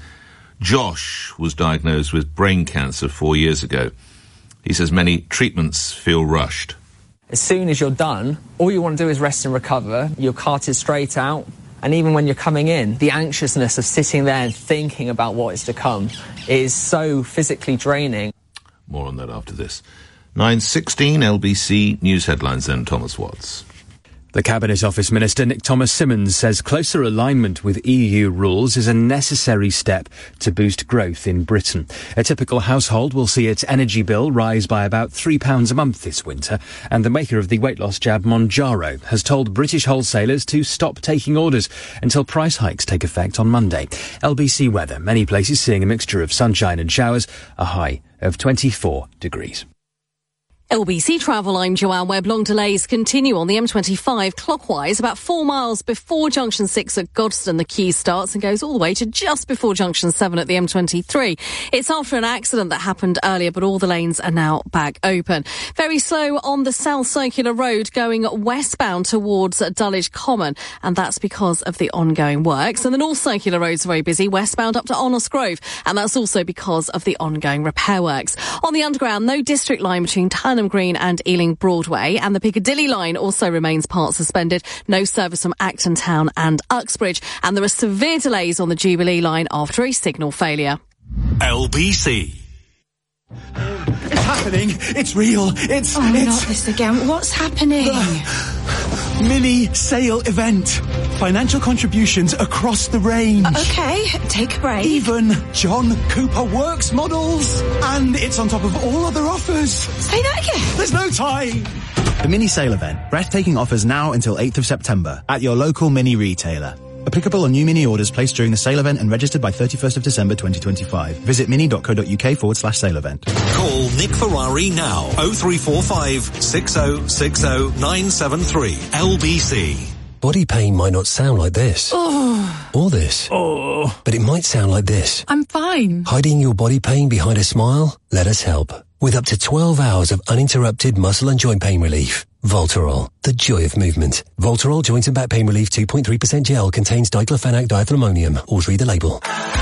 Josh was diagnosed with brain cancer four years ago. He says many treatments feel rushed. As soon as you're done, all you want to do is rest and recover. You're carted straight out. And even when you're coming in, the anxiousness of sitting there and thinking about what is to come is so physically draining. More on that after this. nine sixteen L B C News headlines then, Thomas Watts. The Cabinet Office Minister Nick Thomas-Symonds says closer alignment with E U rules is a necessary step to boost growth in Britain. A typical household will see its energy bill rise by about three pounds a month this winter, and the maker of the weight loss jab Mounjaro has told British wholesalers to stop taking orders until price hikes take effect on Monday. L B C weather, many places seeing a mixture of sunshine and showers, a high of twenty-four degrees. L B C Travel, I'm Joanne Webb. Long delays continue on the M twenty-five clockwise. About four miles before Junction six at Godstone, the queue starts and goes all the way to just before Junction seven at the M twenty-three. It's after an accident that happened earlier, but all the lanes are now back open. Very slow on the South Circular Road going westbound towards Dulwich Common, and that's because of the ongoing works. And the North Circular Road's very busy westbound up to Honest Grove, and that's also because of the ongoing repair works. On the Underground, no district line between Turnham Green and Ealing Broadway, and the Piccadilly line also remains part suspended. No service from Acton Town and Uxbridge, and there are severe delays on the Jubilee line after a signal failure. L B C. It's happening. It's real. It's... Oh, it's... not this again. What's happening? Mini sale event. Financial contributions across the range. Uh, okay, take a break. Even John Cooper Works models. And it's on top of all other offers. Say that again. There's no time. The mini sale event. Breathtaking offers now until eighth of September at your local mini retailer. Applicable on new mini orders placed during the sale event and registered by thirty-first of December twenty twenty-five. Visit mini.co.uk forward slash sale event. Call Nick Ferrari now. oh three four five, six oh six oh, nine seven three. L B C. Body pain might not sound like this. Oh. Or this. Oh. But it might sound like this. I'm fine. Hiding your body pain behind a smile? Let us help. With up to twelve hours of uninterrupted muscle and joint pain relief. Voltarol, the joy of movement. Voltarol Joint and Back Pain Relief two point three percent gel contains diclofenac diethylmonium. Always read the label.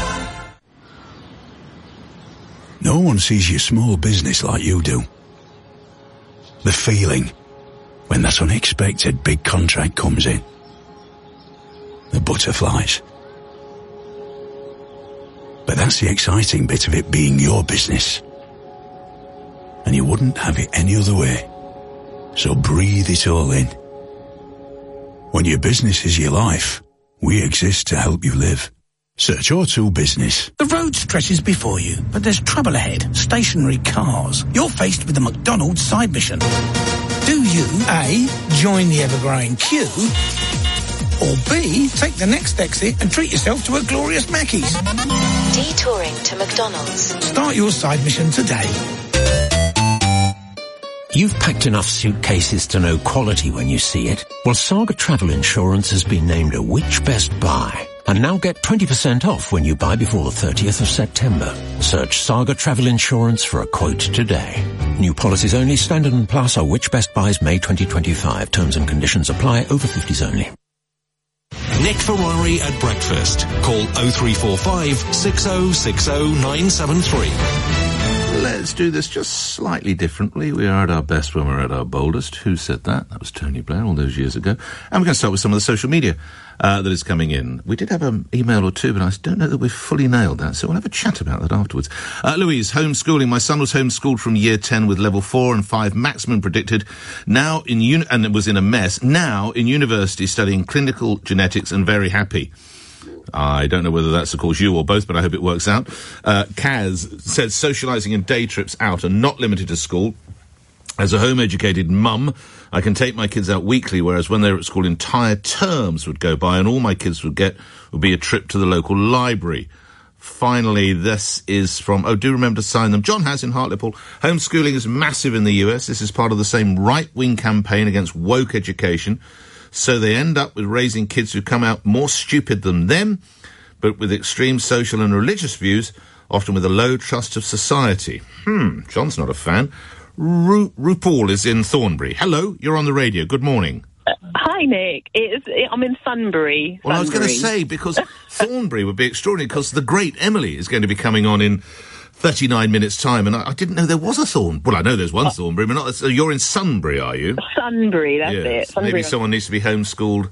No one sees your small business like you do. The feeling when that unexpected big contract comes in. The butterflies. But that's the exciting bit of it being your business. And you wouldn't have it any other way. So breathe it all in. When your business is your life, we exist to help you live. Search O two Business. The road stretches before you, but there's trouble ahead. Stationary cars. You're faced with the McDonald's side mission. Do you, A, join the ever-growing queue, or B, take the next exit and treat yourself to a glorious Mackey's? Detouring to McDonald's. Start your side mission today. You've packed enough suitcases to know quality when you see it. Well, Saga Travel Insurance has been named a Which Best Buy. And now get twenty percent off when you buy before the thirtieth of September. Search Saga Travel Insurance for a quote today. New policies only. Standard and Plus are Which Best Buys May twenty twenty-five. Terms and conditions apply. Over fifties only. Nick Ferrari at breakfast. Call oh three four five, six oh six oh, nine seven three. Let's do this just slightly differently. We are at our best when we're at our boldest. Who said that? That was Tony Blair all those years ago. And we're going to start with some of the social media uh, that is coming in. We did have an email or two, but I don't know that we've fully nailed that, so we'll have a chat about that afterwards. Uh, Louise, homeschooling. My son was homeschooled from year ten with level four and five maximum predicted. Now in uni- and it was in a mess. Now in university studying clinical genetics and very happy. I don't know whether that's, of course, you or both, but I hope it works out. Uh, Kaz says socialising and day trips out are not limited to school. As a home-educated mum, I can take my kids out weekly, whereas when they were at school, entire terms would go by and all my kids would get would be a trip to the local library. Finally, this is from, oh, do remember to sign them. John has in Hartlepool. Homeschooling is massive in the U S. This is part of the same right-wing campaign against woke education. So they end up with raising kids who come out more stupid than them, but with extreme social and religious views, often with a low trust of society. Hmm, John's not a fan. Ru- RuPaul is in Thornbury. Hello, you're on the radio. Good morning. Uh, hi, Nick. It's, it, I'm in Sunbury. Well, Sunbury. I was going to say, because Thornbury would be extraordinary, because the great Emily is going to be coming on in thirty-nine minutes' time, and I, I didn't know there was a Thorn. Well, I know there's one oh. Thornbury, but not. So you're in Sunbury, are you? Sunbury, that's yes. it. Sunbury. Maybe someone needs to be homeschooled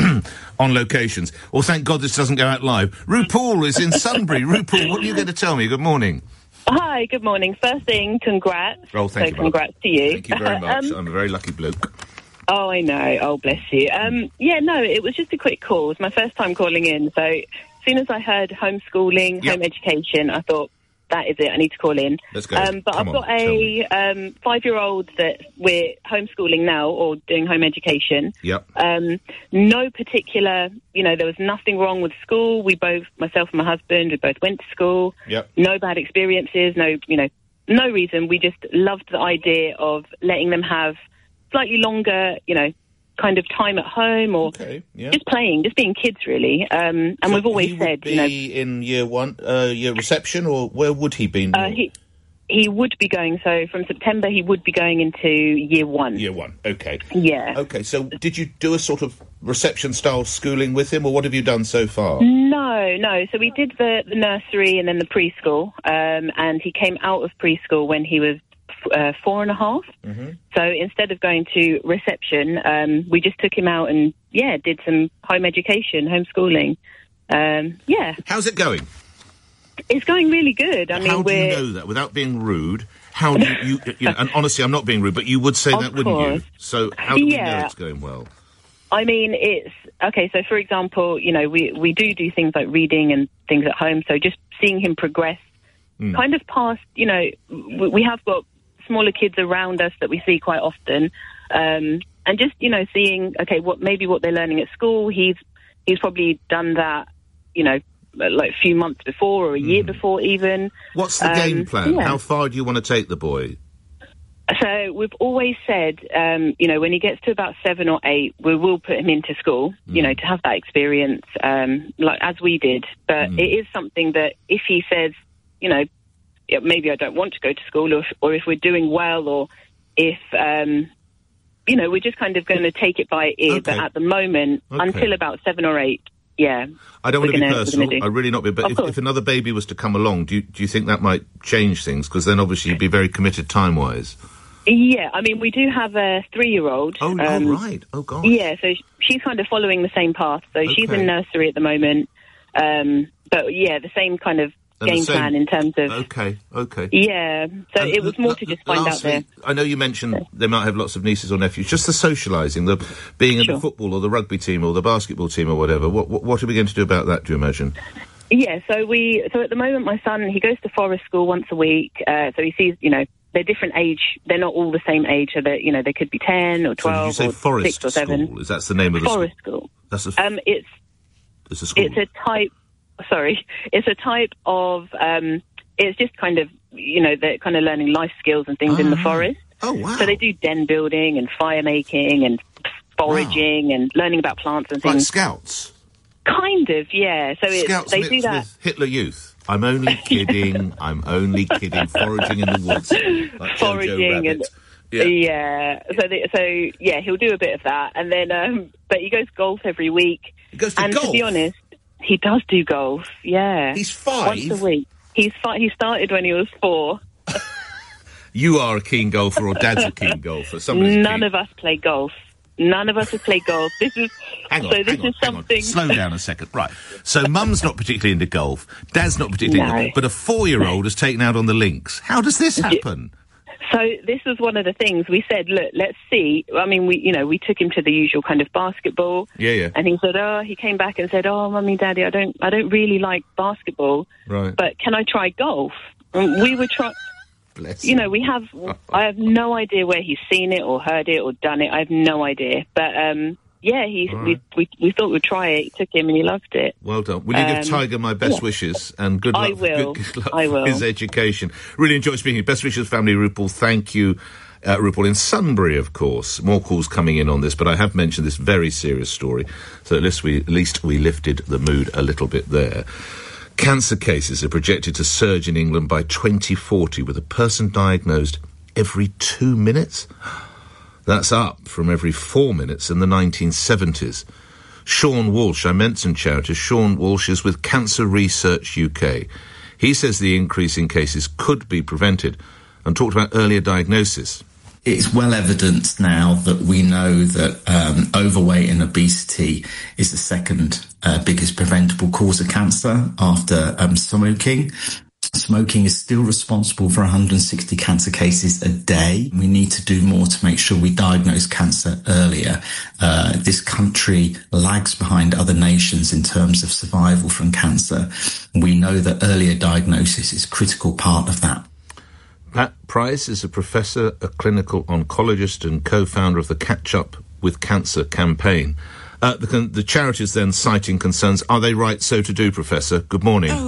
on locations. Well, thank God this doesn't go out live. RuPaul is in Sunbury. RuPaul, what are you going to tell me? Good morning. Hi, good morning. First thing, congrats. Oh, thank so you. congrats to you. Thank you very much. um, I'm a very lucky bloke. Oh, I know. Oh, bless you. Um, yeah, no, it was just a quick call. It was my first time calling in, so as soon as I heard homeschooling, yep. home education, I thought, that is it, I need to call in. Let's go. Um, but Come I've on, got a um, five-year-old that we're homeschooling now, or doing home education. Yep. Um, no particular, you know, there was nothing wrong with school. We both, myself and my husband, we both went to school. Yep. No bad experiences, no, you know, no reason. We just loved the idea of letting them have slightly longer, you know, kind of time at home or okay, yeah. just playing, just being kids, really. Um, and so we've always he said, would be you know, in year one, uh, year reception, or where would he be? uh, he he would be going. So from September, he would be going into year one. Year one, okay. Yeah. Okay. So did you do a sort of reception style schooling with him, or what have you done so far? No, no. So we did the, the nursery and then the preschool, um, and he came out of preschool when he was uh, four and a half. Mm-hmm. So instead of going to reception, um, we just took him out and, yeah, did some home education, homeschooling. Um, yeah. How's it going? It's going really good. I mean, how do we're... you know that without being rude? How do you, you, you know, and honestly, I'm not being rude, but you would say Of that, wouldn't course. you? So how do we Yeah. know it's going well? I mean, it's... Okay, so for example, you know, we, we do do things like reading and things at home, so just seeing him progress Mm. kind of past, you know, we, we have got smaller kids around us that we see quite often, um, and just, you know, seeing, okay, what maybe what they're learning at school, he's he's probably done that, you know, like a few months before or a year before even. What's the Um, game plan? yeah. How far do you want to take the boy? So we've always said, um, you know, when he gets to about seven or eight, we will put him into school, you know, to have that experience, um, like as we did. But it is something that if he says, you know, yeah, maybe I don't want to go to school, or if, or if we're doing well, or if, um, you know, we're just kind of going to take it by ear. But at the moment, Okay. until about seven or eight, yeah. I don't want to we're be gonna- we're personal. gonna do. I really not be. But Of if, course. if another baby was to come along, do you, do you think that might change things? Because then obviously you'd be very committed time-wise. Yeah, I mean, we do have a three-year-old. Oh, oh, um, right. Oh, God. Yeah, so sh- she's kind of following the same path. So she's Okay. in nursery at the moment. Um, but, yeah, the same kind of And the game same- plan in terms of... Okay, okay. Yeah, so And it was more to just find out Lastly, there. I know you mentioned they might have lots of nieces or nephews. Just the socialising, the being in the football or the rugby team or the basketball team or whatever. What, what, what are we going to do about that, do you imagine? Yeah, so we... So at the moment, my son, he goes to Forest School once a week. Uh, so he sees, you know, they're different age. They're not all the same age. So that, you know, they could be ten or So did twelve you say or Forest six or seven. School? Is that the name of the Forest school? School. That's a, Um, it's... it's a school. It's a type... Sorry. It's a type of... Um, it's just kind of, you know, they're kind of learning life skills and things in the forest. Oh, wow. So they do den building and fire making and foraging and learning about plants and Like things. Scouts? Kind of, yeah. So it's, Scouts they mixed do that. with Hitler Youth. I'm only kidding. I'm only kidding. Foraging in the woods. Like Jojo Foraging and Rabbit. yeah. Yeah. So the, so yeah, he'll do a bit of that, and then um, but he goes golf every week. He goes to and golf? to be honest, he does do golf. Yeah, he's five? once a week. He's fi- he started when he was four. You are a keen golfer, or Dad's a keen golfer. Somebody's None keen. of us play golf. None of us have played golf. This is Hang on, so. This hang on, is hang on. something. Slow down a second. Right. So Mum's not particularly into golf. Dad's not particularly No. into but a four-year-old has taken out on the links. How does this happen? So this was one of the things we said. Look, let's see. I mean, we you know we took him to the usual kind of basketball. Yeah, yeah. And he said, oh, he came back and said, oh, mummy, daddy, I don't, I don't really like basketball, Right. but can I try golf? And we were trying. Bless You know, we have. I have no idea where he's seen it or heard it or done it. I have no idea. But um, yeah, he All we, right. we we thought we'd try it. He took him and he loved it. Well done. Will you give Um, Tiger my best yeah. wishes and good luck? I will. Good, good luck I will. for his education. Really enjoyed speaking to you. Best wishes, family. RuPaul, thank you. Uh, RuPaul in Sunbury, of course. More calls coming in on this, but I have mentioned this very serious story, so at least we at least we lifted the mood a little bit there. Cancer cases are projected to surge in England by twenty forty, with a person diagnosed every two minutes. That's up from every four minutes in the nineteen seventies. Sean Walsh, I mentioned charities. Sean Walsh is with Cancer Research U K. He says the increase in cases could be prevented and talked about earlier diagnosis. It's well evidenced now that we know that um, overweight and obesity is the second uh, biggest preventable cause of cancer after um, smoking. Smoking is still responsible for one hundred sixty cancer cases a day. We need to do more to make sure we diagnose cancer earlier. Uh, this country lags behind other nations in terms of survival from cancer. We know that earlier diagnosis is a critical part of that. Pat Price is a professor, a clinical oncologist and co-founder of the Catch Up with Cancer campaign. Uh, the, the charities then citing concerns. Are they right so to do, Professor? Good morning. Oh,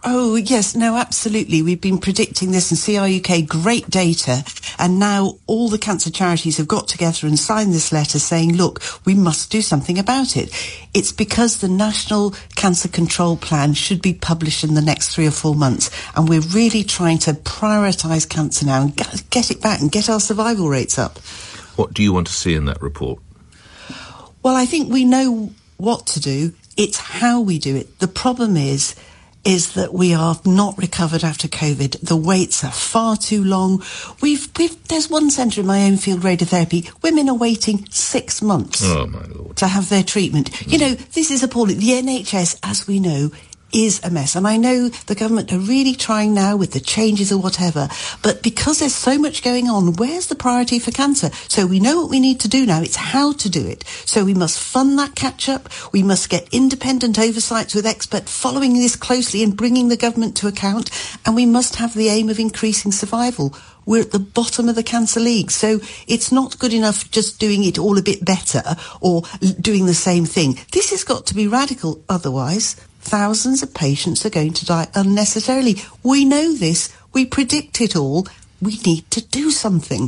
Oh, yes, no, absolutely. We've been predicting this, and C R U K, great data. And now all the cancer charities have got together and signed this letter saying, look, we must do something about it. It's because the National Cancer Control Plan should be published in the next three or four months. And we're really trying to prioritise cancer now and get, get it back and get our survival rates up. What do you want to see in that report? Well, I think we know what to do. It's how we do it. The problem is... is that we are not recovered after COVID. The waits are far too long. We've, we've, there's one centre in my own field, radiotherapy. Women are waiting six months oh, my Lord. to have their treatment. Mm. You know, this is appalling. The N H S, as we know, is a mess. And I know the government are really trying now with the changes or whatever, but because there's so much going on, where's the priority for cancer? So we know what we need to do now. It's how to do it. So we must fund that catch-up. We must get independent oversights with experts following this closely and bringing the government to account. And we must have the aim of increasing survival. We're at the bottom of the cancer league. So it's not good enough just doing it all a bit better or doing the same thing. This has got to be radical. Otherwise, thousands of patients are going to die unnecessarily. We know this. We predict it all. We need to do something.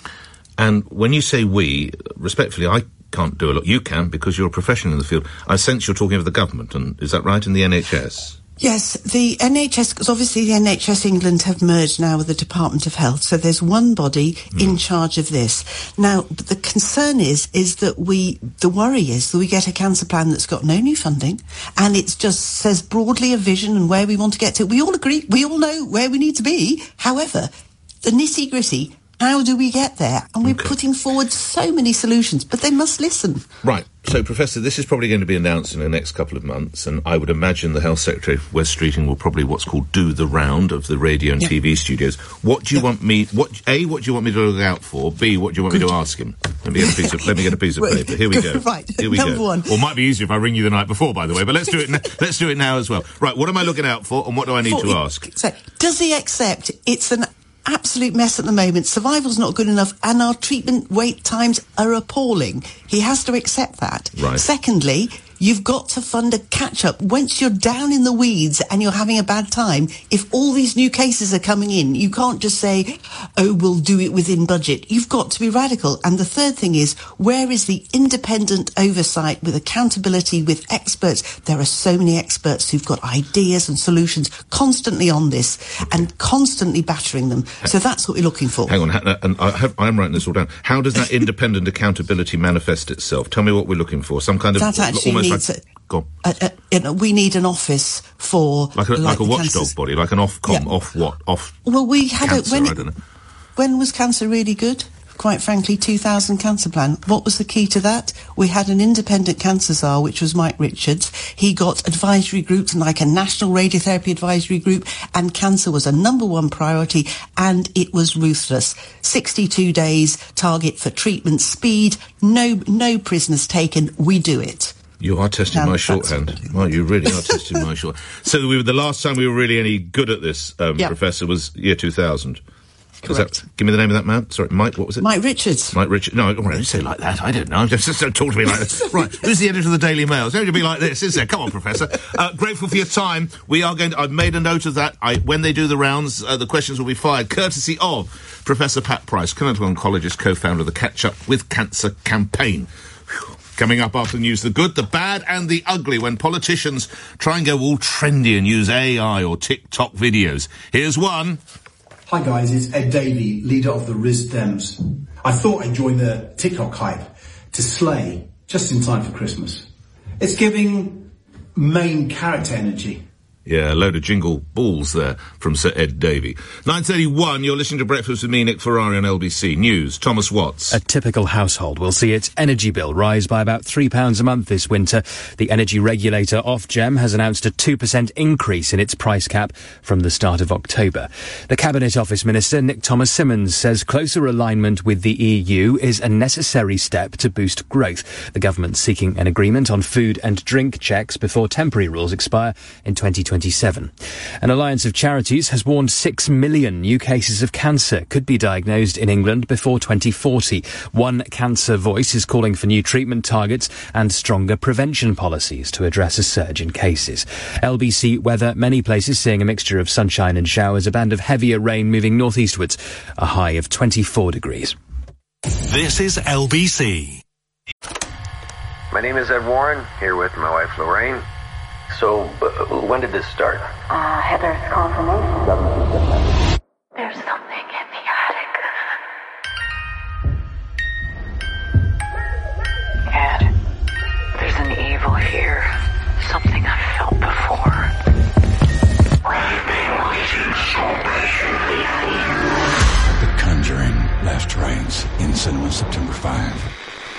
And when you say we, respectfully, I can't do a lot. You can, because you're a professional in the field. I sense you're talking of the government, and is that right, in the N H S? Yes, the N H S, because obviously the N H S England have merged now with the Department of Health, so there's one body mm. in charge of this. Now, the concern is, is that we, the worry is that we get a cancer plan that's got no new funding, and it just says broadly a vision and where we want to get to. We all agree, we all know where we need to be. However, the nitty-gritty, how do we get there? And we're okay. putting forward so many solutions, but they must listen. Right. So, Professor, this is probably going to be announced in the next couple of months, and I would imagine the Health Secretary, Wes Streeting, will probably what's called do the round of the radio and yeah. T V studios. What do you yeah. want me... What A, what do you want me to look out for? B, what do you want Good. me to ask him? Let me get a piece of, let me get a piece of paper. Here we go. Right. Here we Number go. one. Or it might be easier if I ring you the night before, by the way, but let's do it, n- let's do it now as well. Right, what am I looking out for, and what do I need for, to ask? So, does he accept it's an absolute mess at the moment, survival's not good enough, and our treatment wait times are appalling? He has to accept that. Right. Secondly, you've got to fund a catch-up. Once you're down in the weeds and you're having a bad time, if all these new cases are coming in, you can't just say, oh, we'll do it within budget. You've got to be radical. And the third thing is, where is the independent oversight with accountability with experts? There are so many experts who've got ideas and solutions constantly on this and constantly battering them. So that's what we're looking for. Hang on, and I have, I'm writing this all down. How does that independent accountability manifest itself? Tell me what we're looking for. Some kind of... That actually almost needs... like, a, go on. A, a, a, we need an office for... Like a, like like a watchdog body, like an Ofcom, yeah. off what? Off Well, we had cancer, a... When, I don't know. When was cancer really good? Quite frankly, two thousand Cancer Plan. What was the key to that? We had an independent cancer czar, which was Mike Richards. He got advisory groups, like a national radiotherapy advisory group, and cancer was a number one priority, and it was ruthless. sixty-two days target for treatment speed, no no prisoners taken, we do it. You are testing now, my shorthand. Well, you really are testing my shorthand. So we were, the last time we were really any good at this, um, yep. Professor, was year two thousand. Correct. That, give me the name of that man. Sorry, Mike, what was it? Mike Richards. Mike Richards. No, don't say like that. I don't know. Just, just don't talk to me like that. Right, who's the editor of the Daily Mail? It's going to be like this, is there? Come on, Professor. Uh, grateful for your time. We are going to... I've made a note of that. I, when they do the rounds, uh, the questions will be fired, courtesy of Professor Pat Price, clinical oncologist, co-founder of the Catch Up with Cancer campaign. Whew. Coming up after the news, the good, the bad and the ugly when politicians try and go all trendy and use A I or TikTok videos. Here's one... Hi guys, it's Ed Davey, leader of the Riz Dems. I thought I'd join the TikTok hype to slay just in time for Christmas. It's giving main character energy. Yeah, a load of jingle balls there from Sir Ed Davey. nine thirty-one, you're listening to Breakfast with me, Nick Ferrari on L B C News. Thomas Watts. A typical household will see its energy bill rise by about three pounds a month this winter. The energy regulator Ofgem has announced a two percent increase in its price cap from the start of October. The Cabinet Office Minister, Nick Thomas-Symonds, says closer alignment with the E U is a necessary step to boost growth. The government's seeking an agreement on food and drink checks before temporary rules expire in twenty twenty. twenty-seven. An alliance of charities has warned six million new cases of cancer could be diagnosed in England before twenty forty. One Cancer Voice is calling for new treatment targets and stronger prevention policies to address a surge in cases. L B C weather, many places seeing a mixture of sunshine and showers, a band of heavier rain moving northeastwards, a high of twenty-four degrees. This is L B C. My name is Ed Warren, here with my wife Lorraine. So, uh, when did this start? Uh, Heather's confirmation. There's something in the attic. Ed, there's an evil here. Something I've felt before. We've been waiting so patiently. The Conjuring Last Rites in cinema September fifth.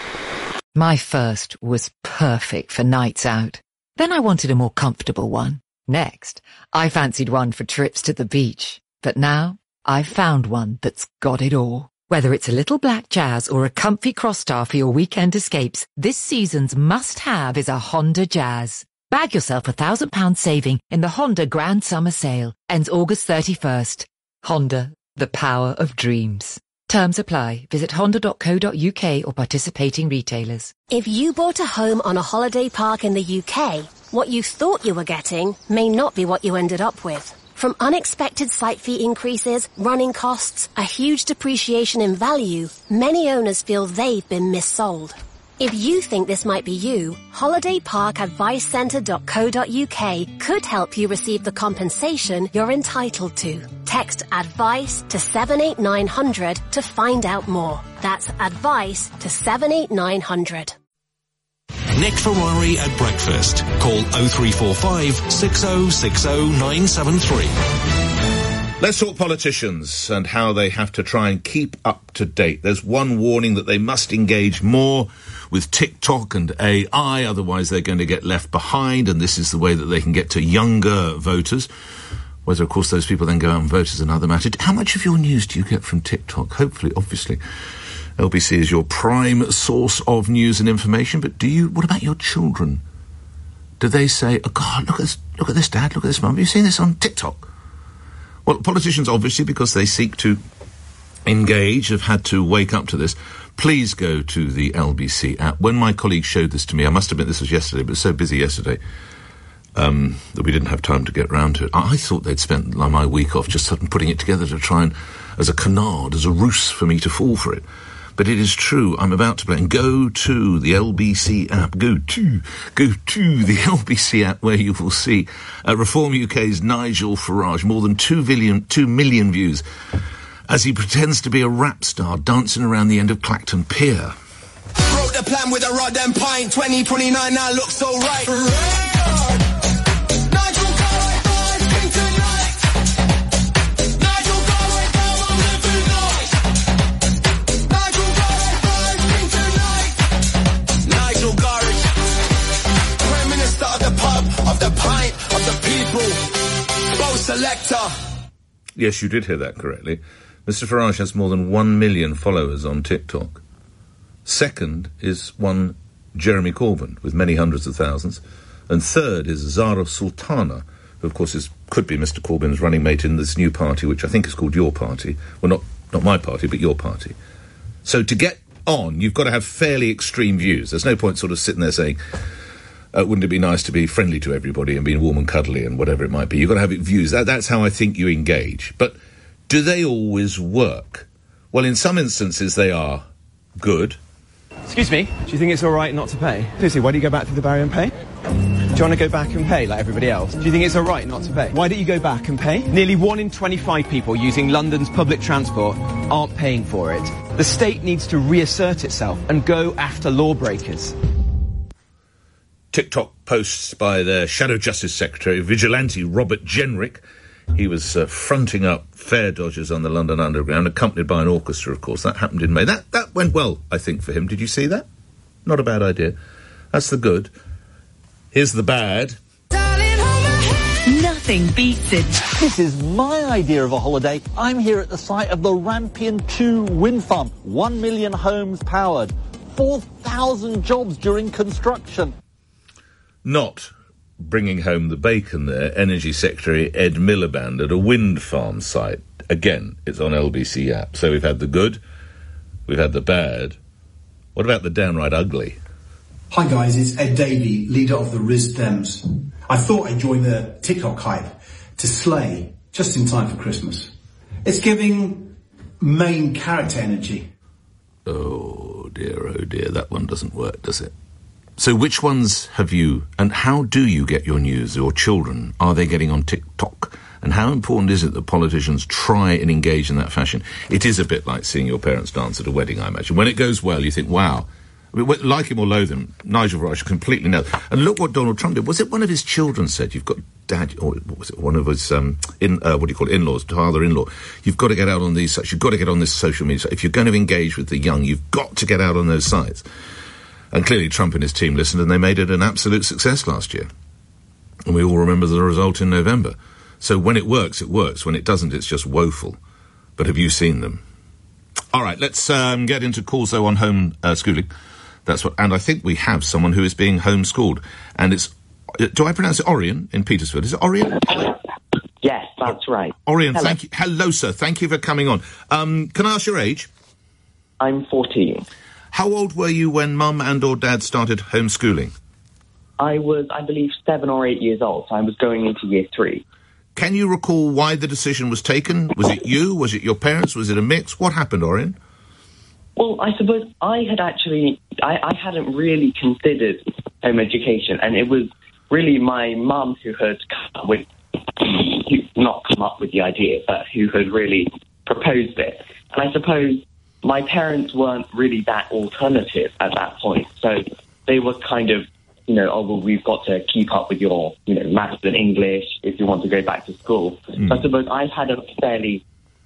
My first was perfect for nights out. Then I wanted a more comfortable one. Next, I fancied one for trips to the beach. But now, I've found one that's got it all. Whether it's a little black jazz or a comfy cross-star for your weekend escapes, this season's must-have is a Honda Jazz. Bag yourself a thousand pound saving in the Honda Grand Summer Sale. Ends August thirty-first. Honda, the power of dreams. Terms apply. Visit honda dot co dot uk or participating retailers. If you bought a home on a holiday park in the U K, what you thought you were getting may not be what you ended up with. From unexpected site fee increases, running costs, a huge depreciation in value, many owners feel they've been missold. If you think this might be you, holiday park advice centre dot co dot uk could help you receive the compensation you're entitled to. Text ADVICE to seven eight nine hundred to find out more. That's ADVICE to seven eight nine hundred. Nick Ferrari at breakfast. Call oh three four five, six oh six oh, nine seven three. Let's talk politicians and how they have to try and keep up to date. There's one warning that they must engage more with TikTok and A I, otherwise they're going to get left behind, and this is the way that they can get to younger voters. Whether, of course, those people then go out and vote is another matter. How much of your news do you get from TikTok? Hopefully, obviously, L B C is your prime source of news and information, but do you, what about your children? Do they say, oh God, look at this, look at this, Dad, look at this, Mum, have you seen this on TikTok? Well, politicians, obviously, because they seek to engage, have had to wake up to this. Please go to the L B C app. When my colleague showed this to me, I must admit this was yesterday, but it was so busy yesterday um, that we didn't have time to get round to it. I, I thought they'd spent like, my week off just putting it together to try and, as a canard, as a ruse for me to fall for it. But it is true, I'm about to play. And go to the L B C app. Go to, go to the L B C app where you will see uh, Reform U K's Nigel Farage, more than two million, two million views, as he pretends to be a rap star dancing around the end of Clacton Pier. Wrote the plan with a rod and pint, twenty twenty-nine now looks so right. Of the pint, of the people, bow selector. Yes, you did hear that correctly. Mister Farage has more than one million followers on TikTok. Second is one Jeremy Corbyn, with many hundreds of thousands. And third is Zara Sultana, who, of course, is, could be Mister Corbyn's running mate in this new party, which I think is called Your Party. Well, not, not my party, but Your Party. So to get on, you've got to have fairly extreme views. There's no point sort of sitting there saying, Uh, wouldn't it be nice to be friendly to everybody and being warm and cuddly and whatever it might be? You've got to have views. That, that's how I think you engage. But do they always work? Well, in some instances, they are good. Excuse me, do you think it's all right not to pay? Seriously, why do you go back to the barrier and pay? Do you want to go back and pay like everybody else? Do you think it's all right not to pay? Why don't you go back and pay? Nearly one in twenty-five people using London's public transport aren't paying for it. The state needs to reassert itself and go after lawbreakers. TikTok posts by their Shadow Justice Secretary, vigilante Robert Jenrick. He was uh, fronting up fare dodgers on the London Underground, accompanied by an orchestra, of course. That happened in May. That that went well, I think, for him. Did you see that? Not a bad idea. That's the good. Here's the bad. Nothing beats it. This is my idea of a holiday. I'm here at the site of the Rampion two wind farm. One million homes powered. Four thousand jobs during construction. Not bringing home the bacon there, Energy Secretary Ed Miliband at a wind farm site. Again, it's on L B C app. So we've had the good, we've had the bad. What about the downright ugly? Hi guys, it's Ed Davey, leader of the Riz Dems. I thought I'd join the TikTok hype to slay just in time for Christmas. It's giving main character energy. Oh dear, oh dear, that one doesn't work, does it? So which ones have you, and how do you get your news? Your children, are they getting on TikTok? And how important is it that politicians try and engage in that fashion? It is a bit like seeing your parents dance at a wedding, I imagine. When it goes well, you think, wow. I mean, like him or loathe him, Nigel Farage completely nailed. And look what Donald Trump did. Was it one of his children said, you've got dad, or what was it, one of his, um, in, uh, what do you call it, in-laws, father-in-law, you've got to get out on these sites, you've got to get on this social media. If you're going to engage with the young, you've got to get out on those sites. And clearly Trump and his team listened, and they made it an absolute success last year. And we all remember the result in November. So when it works, it works. When it doesn't, it's just woeful. But have you seen them? All right, let's um, get into calls, though, on home uh, schooling. That's what, and I think we have someone who is being homeschooled. And it's, do I pronounce it Orion in Petersfield? Is it Orion? Yes, that's right. Orion, Hello. thank you. Hello, sir. Thank you for coming on. Um, can I ask your age? I'm fourteen. How old were you when mum and or dad started homeschooling? I was, I believe, seven or eight years old. So I was going into year three. Can you recall why the decision was taken? Was it you? Was it your parents? Was it a mix? What happened, Orion? Well, I suppose I had actually, I, I hadn't really considered home education, and it was really my mum who had come up with, who, not come up with the idea, but who had really proposed it. And I suppose my parents weren't really that alternative at that point, so they were kind of, you know, oh, well, we've got to keep up with your, you know, maths and English if you want to go back to school. Mm. So I suppose I've had a fairly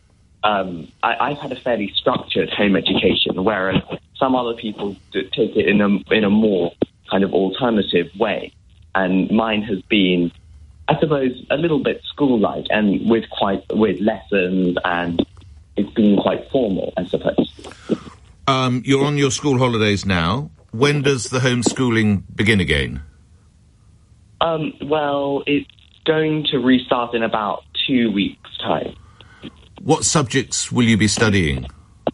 Um, I, I've had a fairly structured home education, whereas some other people do take it in a in a more kind of alternative way, and mine has been, I suppose, a little bit school-like and with quite with lessons, and it's been quite formal, I suppose. Um, you're on your school holidays now. When does the homeschooling begin again? Um, well, it's going to restart in about two weeks' time. What subjects will you be studying?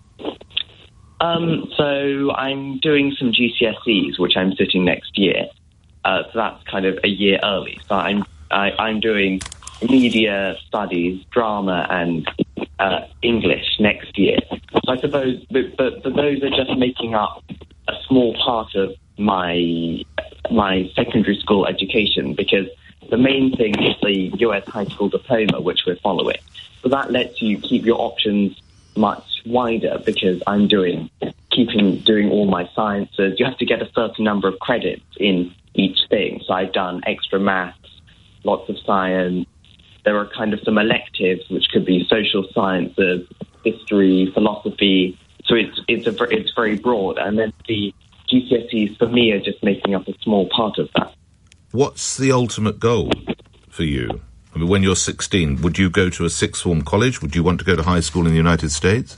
Um, so I'm doing some G C S Es, which I'm sitting next year. Uh, so that's kind of a year early. So I'm I, I'm doing media studies, drama, and uh, English next year. So I suppose, but, but, but those are just making up a small part of my my secondary school education, because the main thing is the U S high school diploma, which we're following. So that lets you keep your options much wider, because I'm doing, keeping, doing all my sciences. You have to get a certain number of credits in each thing. So I've done extra maths, lots of science. There are kind of some electives, which could be social sciences, history, philosophy. So it's, it's, a, it's very broad. And then the G C S Es for me are just making up a small part of that. What's the ultimate goal for you? I mean, when you're sixteen, would you go to a sixth form college? Would you want to go to high school in the United States?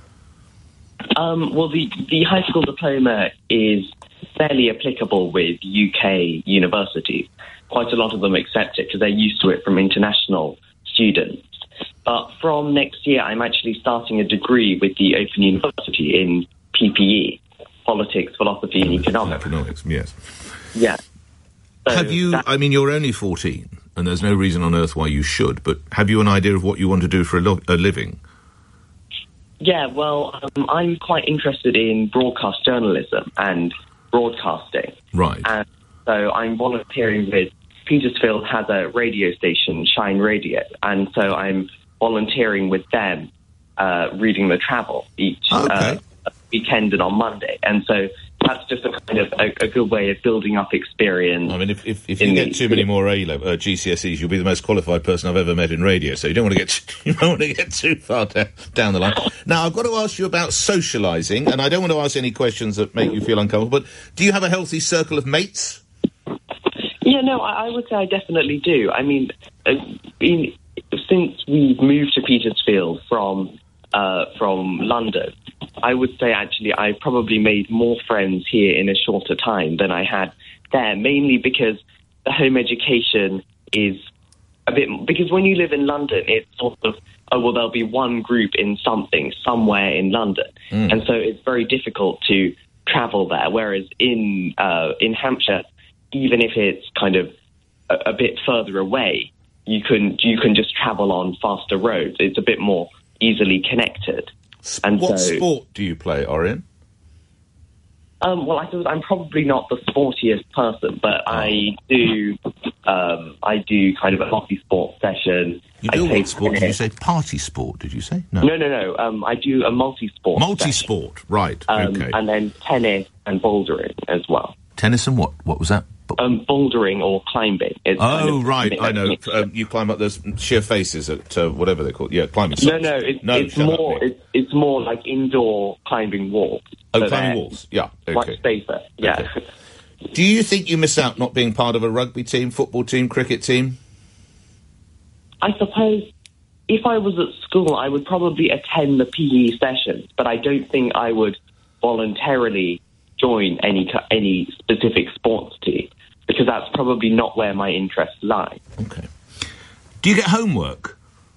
Um, well, the, the high school diploma is fairly applicable with U K universities. Quite a lot of them accept it because they're used to it from international students. But from next year, I'm actually starting a degree with the Open University in P P E, Politics, Philosophy and Economics. Economics, yes. Yeah. So have you, I mean, you're only fourteen, and there's no reason on earth why you should, but have you an idea of what you want to do for a, lo- a living? Yeah, well, um, I'm quite interested in broadcast journalism and broadcasting. Right. And so I'm volunteering with, Petersfield has a radio station, Shine Radio, and so I'm volunteering with them, uh, reading the travel each okay. uh, weekend and on Monday. And so that's just a kind of a, a good way of building up experience. I mean, if if, if you get too many more A level, uh, G C S Es, you'll be the most qualified person I've ever met in radio. So you don't want to get you don't want to get too far down, down the line. Now, I've got to ask you about socialising, and I don't want to ask any questions that make you feel uncomfortable. But do you have a healthy circle of mates? Yeah, no, I, I would say I definitely do. I mean, uh, in, since we've moved to Petersfield from uh, from London, I would say actually I probably made more friends here in a shorter time than I had there, mainly because the home education is a bit, because when you live in London, it's sort of, oh, well, there'll be one group in something somewhere in London. Mm. And so it's very difficult to travel there. Whereas in uh, in Hampshire, even if it's kind of a, a bit further away, you can you can just travel on faster roads. It's a bit more easily connected. And what so, sport do you play, Orion? Um, well, I suppose I'm probably not the sportiest person, but I do um, I do kind of a multi-sport session. You do I play what sport? tennis. Did you say party sport? Did you say no? No, no, no. Um, I do a multi-sport. Multi-sport, session. right? Um, okay. And then tennis and bouldering as well. Tennis and what? What was that? Um, bouldering or climbing. It's Oh, kind of right, mi- I know. Um, you climb up those sheer faces at uh, whatever they're called. Yeah, climbing. No, sites. no, it's, no, it's shut up, more. Nick. It's, it's more like indoor climbing walls. Oh, So climbing they're walls. Yeah, okay. Much safer. Yeah. Do you think you miss out not being part of a rugby team, football team, cricket team? I suppose if I was at school, I would probably attend the P E sessions, but I don't think I would voluntarily join any co- any specific sports team, because that's probably not where my interests lie. Okay. Do you get homework?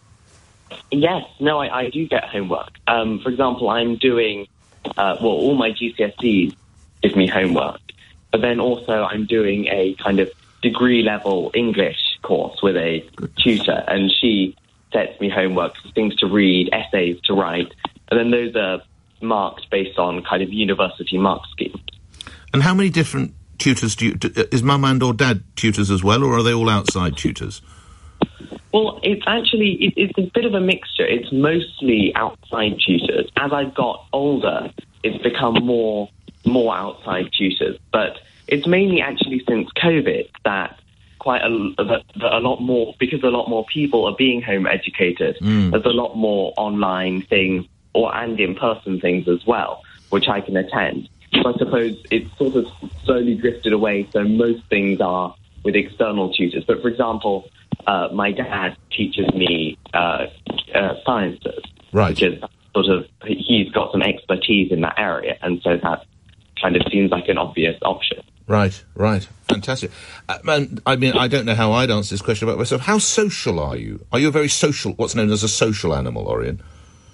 Yes, no, I, I do get homework. Um, for example, I'm doing, uh, well, all my G C S Es give me homework, but then also I'm doing a kind of degree-level English course with a tutor, and she sets me homework, things to read, essays to write, and then those are marked based on kind of university mark schemes. And how many different tutors do you... Do, is mum and or dad tutors as well, or are they all outside tutors? Well, it's actually, it, it's a bit of a mixture. It's mostly outside tutors. As I've got older, it's become more more outside tutors. But it's mainly actually since COVID that quite a, that, that a lot more, because a lot more people are being home educated, Mm. there's a lot more online things or and in-person things as well, which I can attend. So I suppose it's sort of slowly drifted away, so most things are with external tutors. But for example, uh, my dad teaches me uh, uh, sciences, right? Which is sort of, he's got some expertise in that area, and so that kind of seems like an obvious option. Right, right. Fantastic. Uh, man, I mean, I don't know how I'd answer this question about myself. How social are you? Are you a very social, what's known as a social animal, Orion?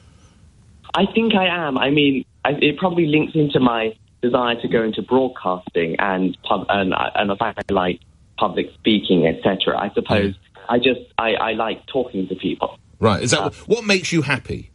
I think I am. I mean, I, it probably links into my desire to go into broadcasting and pub, and, and the fact I like public speaking, et cetera. I suppose I just, I, I like talking to people. Right. Is that Uh, what makes you happy?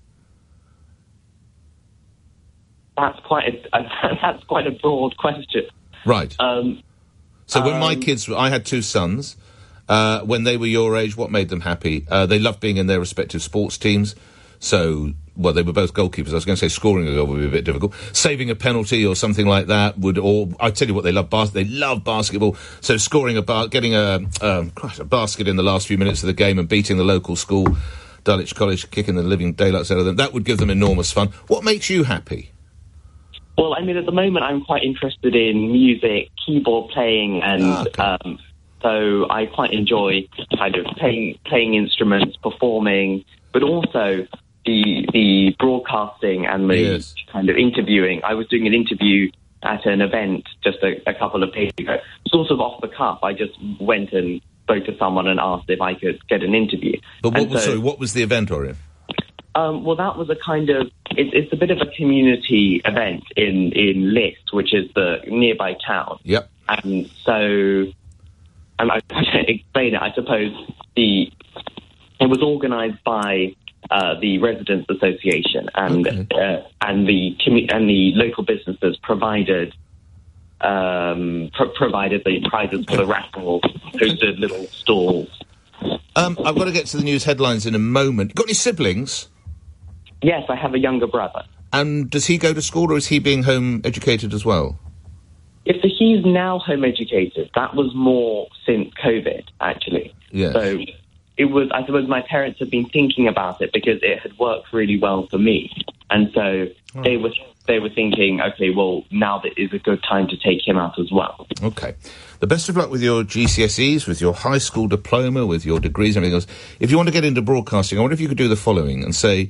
That's quite a, that's quite a broad question. Right. Um, so when my um, kids, I had two sons, uh, when they were your age, what made them happy? Uh, they loved being in their respective sports teams. So, well, they were both goalkeepers. I was going to say scoring a goal would be a bit difficult. Saving a penalty or something like that would, or I tell you what, they love bas- They love basketball. So scoring a bar, getting a, um, Christ, a basket in the last few minutes of the game and beating the local school, Dulwich College, kicking the living daylights out of them, that would give them enormous fun. What makes you happy? Well, I mean, at the moment, I'm quite interested in music, keyboard playing, and Ah, okay. um, so I quite enjoy kind of playing playing instruments, performing, but also the the broadcasting and the Yes. kind of interviewing. I was doing an interview at an event just a, a couple of days ago, sort of off the cuff. I just went and spoke to someone and asked if I could get an interview. But what And was, so- sorry, what was the event, Orion? Um, well, that was a kind of, it, it's a bit of a community event in, in List, which is the nearby town. Yep. And so, um, I can't explain it, I suppose the, it was organised by uh, the Residents Association, and uh, and the commu- and the local businesses provided um, pro- provided the prizes for the raffle, hosted little stalls. Um, I've got to get to the news headlines in a moment. Got any siblings? Yes, I have a younger brother. And does he go to school or is he being home educated as well? If he's now home educated, that was more since COVID, actually. Yes. So it was, I suppose my parents have been thinking about it because it had worked really well for me. And so Hmm. they were they were thinking, okay, well, now that is a good time to take him out as well. Okay. The best of luck with your G C S Es, with your high school diploma, with your degrees and everything else. If you want to get into broadcasting, I wonder if you could do the following and say,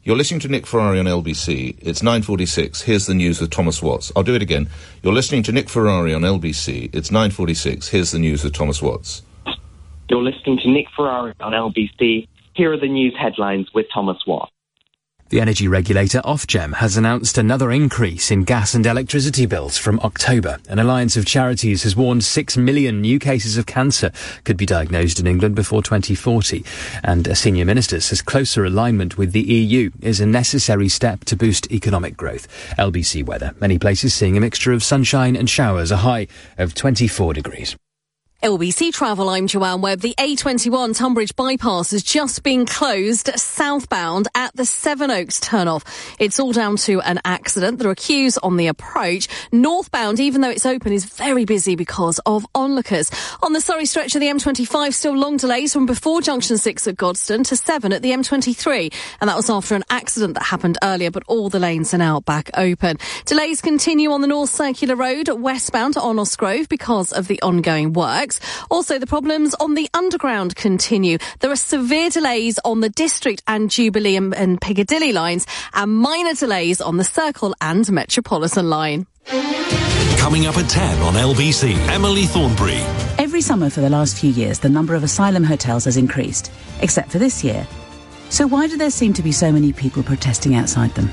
You're listening to Nick Ferrari on L B C. It's nine forty-six. Here's the news with Thomas Watts. I'll do it again. You're listening to Nick Ferrari on L B C. It's nine forty-six. Here's the news with Thomas Watts. You're listening to Nick Ferrari on L B C. Here are the news headlines with Thomas Watts. The energy regulator Ofgem has announced another increase in gas and electricity bills from October. An alliance of charities has warned six million new cases of cancer could be diagnosed in England before twenty forty. And a senior minister says closer alignment with the E U is a necessary step to boost economic growth. L B C weather. Many places seeing a mixture of sunshine and showers, a high of twenty-four degrees. L B C Travel, I'm Joanne Webb. The A twenty-one Tunbridge bypass has just been closed southbound at the Sevenoaks turnoff. It's all down to an accident. There are queues on the approach. Northbound, even though it's open, is very busy because of onlookers. On the Surrey stretch of the M twenty-five, still long delays from before Junction six at Godstone to seven at the M twenty-three. And that was after an accident that happened earlier, but all the lanes are now back open. Delays continue on the North Circular Road westbound to Onnosgrove because of the ongoing works. Also, the problems on the Underground continue. There are severe delays on the District and Jubilee and, and Piccadilly lines, and minor delays on the Circle and Metropolitan line. Coming up at ten on L B C, Emily Thornberry. Every summer for the last few years, the number of asylum hotels has increased, except for this year. So why do there seem to be so many people protesting outside them?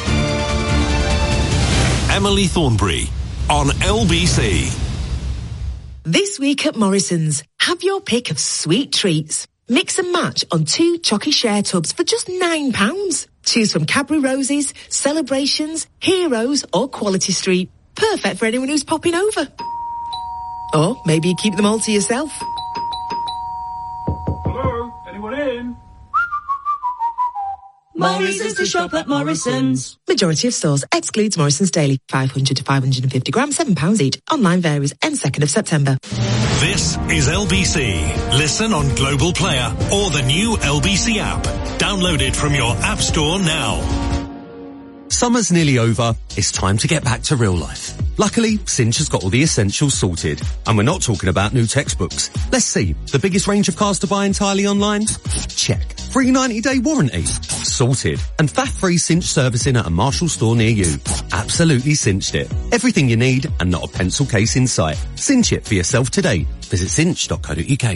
Emily Thornberry on L B C. This week at Morrison's, have your pick of sweet treats. Mix and match on two Chocky Share tubs for just nine pounds. Choose from Cadbury Roses, Celebrations, Heroes or Quality Street. Perfect for anyone who's popping over. Or maybe you keep them all to yourself. Hello? Anyone in? Morrison's to shop at Morrison's. Majority of stores excludes Morrison's Daily. five hundred to five hundred fifty grams, seven pounds each. Online varies. End second of September. This is L B C. Listen on Global Player or the new L B C app. Download it from your app store now. Summer's nearly over. It's time to get back to real life. Luckily, Cinch has got all the essentials sorted. And we're not talking about new textbooks. Let's see. The biggest range of cars to buy entirely online? Check. Free ninety day warranty? Sorted. And faff-free Cinch servicing at a Marshall store near you? Absolutely cinched it. Everything you need and not a pencil case in sight. Cinch it for yourself today. Visit cinch dot co dot uk.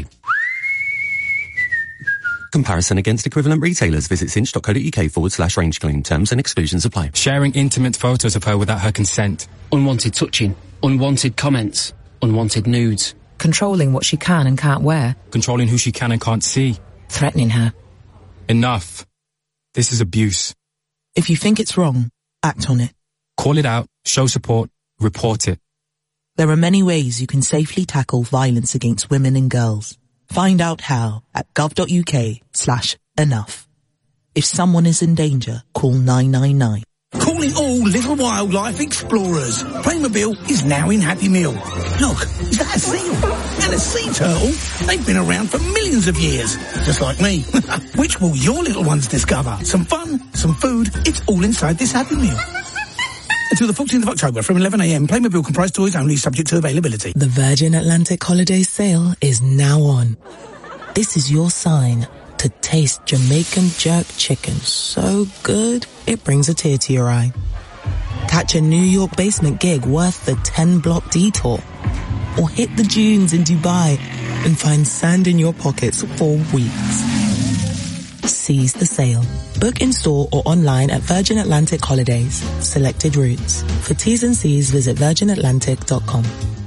Comparison against equivalent retailers. Visit cinch dot co dot uk forward slash range claim. Terms and exclusions apply. Sharing intimate photos of her without her consent. Unwanted touching. Unwanted comments. Unwanted nudes. Controlling what she can and can't wear. Controlling who she can and can't see. Threatening her. Enough. This is abuse. If you think it's wrong, act on it. Call it out, show support, report it. There are many ways you can safely tackle violence against women and girls. Find out how at gov.uk slash enough. If someone is in danger, call nine nine nine. Calling all little wildlife explorers. Playmobil is now in Happy Meal. Look, is that a seal? And a sea turtle? They've been around for millions of years, just like me. Which will your little ones discover? Some fun, some food, it's all inside this Happy Meal. Until the fourteenth of October from eleven a m, Playmobil comprised toys only, subject to availability. The Virgin Atlantic Holiday Sale is now on. This is your sign to taste Jamaican jerk chicken so good it brings a tear to your eye. Catch a New York basement gig worth the ten block detour. Or hit the dunes in Dubai and find sand in your pockets for weeks. Seize the sale. Book in store or online at Virgin Atlantic Holidays. Selected routes. For T's and C's, visit virgin atlantic dot com.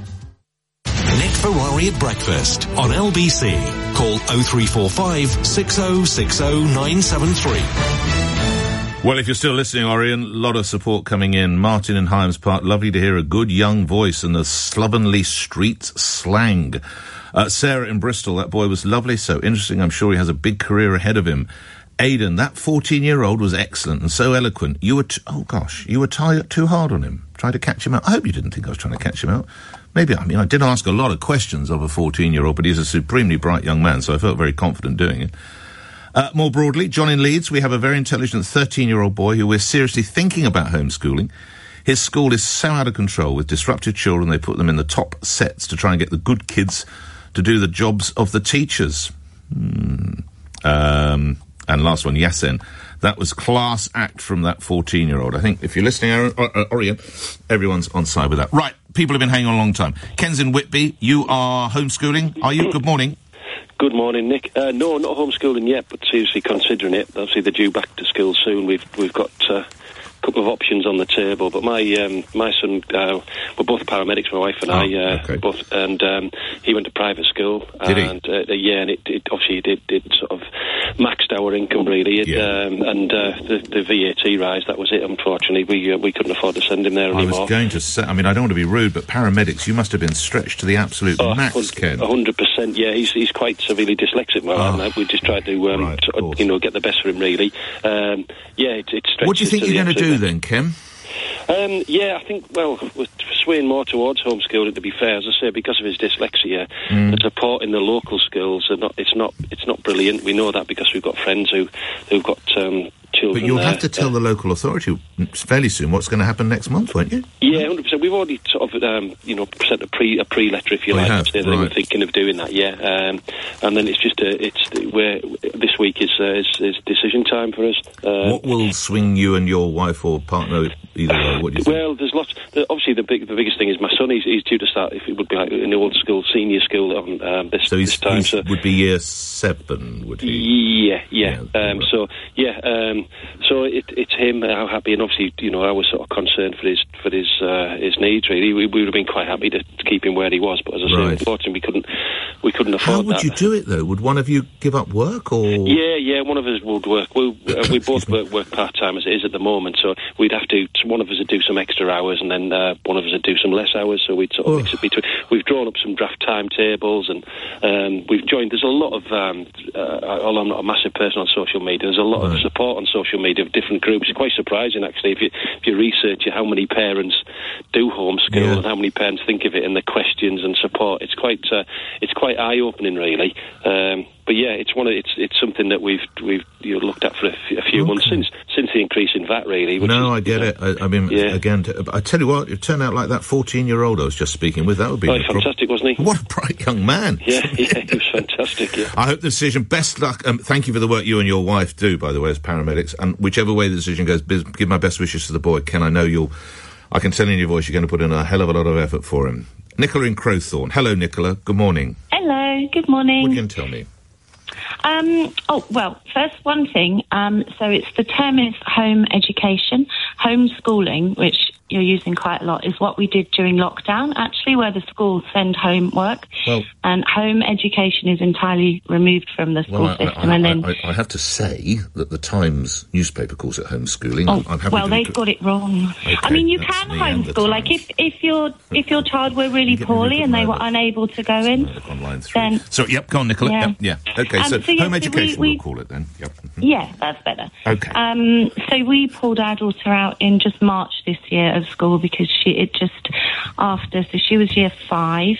Nick Ferrari at breakfast on L B C. Call oh three four five, six oh six oh, nine seven three. Well, if you're still listening, Orion, a lot of support coming in. Martin in Hyams Park, lovely to hear a good young voice and the slovenly street slang. Uh, Sarah in Bristol, that boy was lovely, so interesting. I'm sure he has a big career ahead of him. Aidan, that fourteen-year-old was excellent and so eloquent. You were, t- oh gosh, you were t- too hard on him, trying to catch him out. I hope you didn't think I was trying to catch him out. Maybe, I mean, I did ask a lot of questions of a fourteen-year-old, but he's a supremely bright young man, so I felt very confident doing it. Uh, more broadly, John in Leeds, we have a very intelligent thirteen-year-old boy who we're seriously thinking about homeschooling. His school is so out of control with disrupted children, they put them in the top sets to try and get the good kids to do the jobs of the teachers. Hmm. Um, and last one, Yasin. That was class act from that fourteen-year-old. I think if you're listening, Aaron, uh, uh, Orion, everyone's on side with that. Right, people have been hanging on a long time. Ken's in Whitby. You are homeschooling, are you? Good morning. Good morning, Nick. Uh, no, not homeschooling yet, but seriously considering it. Obviously, they're due back to school soon. We've we've got uh, a couple of options on the table. But my um, my son, uh, we're both paramedics, my wife and oh, I, uh, okay. both, and um, he went to private school. Did and, he? Uh, yeah, and it, it obviously did did sort of maxed our income really. It, Yeah. um, and uh, the, the V A T rise, that was it. Unfortunately, we uh, we couldn't afford to send him there I anymore. was going to say, I mean, I don't want to be rude, but paramedics, you must have been stretched to the absolute Oh, max, Ken. A hundred percent, yeah. He's he's quite severely dyslexic, my lad, and we just tried to, um, right, sort of, you know, get the best for him, really. Um, yeah, it, it stretches. What do you think to you're the going to do absolute then, Ken? Um, yeah, I think, well, we're swaying more towards homeschooling, to be fair, as I say, because of his dyslexia. Mm. The support in the local schools, are not, it's not it's not brilliant. We know that because we've got friends who, who've got um, children But you'll there. have to tell the local authority fairly soon what's going to happen next month, won't you? Yeah, one hundred percent. We've already sort of, um, you know, sent a pre a pre letter, if you Oh, you like, have? to say that we're Right. thinking of doing that. Yeah, um, and then it's just a, it's where this week is, uh, is is decision time for us. Uh, What will swing you and your wife or partner either way? What do you think? Well, there's lots. The, obviously, the big, the biggest thing is my son. He's, he's due to start. If it would be like in the old school, senior school on um, this, so he's, this time. he's So would be year seven, would he? yeah, yeah. um, so yeah, um, so it, it's him. How happy, and obviously, you know, I was sort of concerned for his for his uh, his needs. Really, we, we would have been quite happy to, to keep him where he was, but as I say, Right. unfortunately, we couldn't we couldn't afford How would that. you do it though? Would one of you give up work or? Yeah, yeah, one of us would work. We, uh, we both work, work part-time as it is at the moment, so we'd have to, one of us would do some extra hours and then uh, one of us would do some less hours, so we'd sort of mix it between. We've drawn up some draft timetables and um, we've joined, there's a lot of, um, uh, although I'm not a massive person on social media, there's a lot Right. of support on social media of different groups. It's quite surprising, actually, if you, if you research how many parents do homeschool Yeah. and how many parents think of it and the questions and support. It's quite, uh, it's quite eye-opening, really. Um, But yeah, it's one of it's it's something that we've we've you know, looked at for a, f- a few Okay. months since since the increase in V A T, really. Which No, is, I get uh, it. I, I mean, yeah. again, t- I tell you what, it turned out like that fourteen-year-old I was just speaking with. That would be Oh, no problem. fantastic, wasn't he? What a bright young man. Yeah, yeah, he was fantastic. Yeah. I hope the decision. Best luck. Um, thank you for the work you and your wife do, by the way, as paramedics. And whichever way the decision goes, biz- give my best wishes to the boy. Ken, I know you'll. I can tell in your voice you're going to put in a hell of a lot of effort for him. Nicola in Crowthorne. Hello, Nicola. Good morning. Hello. Good morning. What are you going to tell me? Um, oh, well, first one thing, um, so it's the term is home education. Homeschooling, which you're using quite a lot, is what we did during lockdown, actually, where the schools send homework. Well, and home education is entirely removed from the school well, I, system. I, and then, I, I, I have to say that the Times newspaper calls it homeschooling. oh, I'm happy well, to they've got it wrong. Okay, I mean, you that's can me and the homeschool. Like, if, if your if your child were really Get me poorly Rupert and they were Murdoch. unable to go in, online through. then So, yep, go on, Nicola. Yeah. Yep, yeah. Okay, Um, so, so, yeah, home so education, we- we'll call it then. Yep. yeah, that's better. Okay. Um, so we pulled our daughter out in just March this year of school because she it just after so she was year five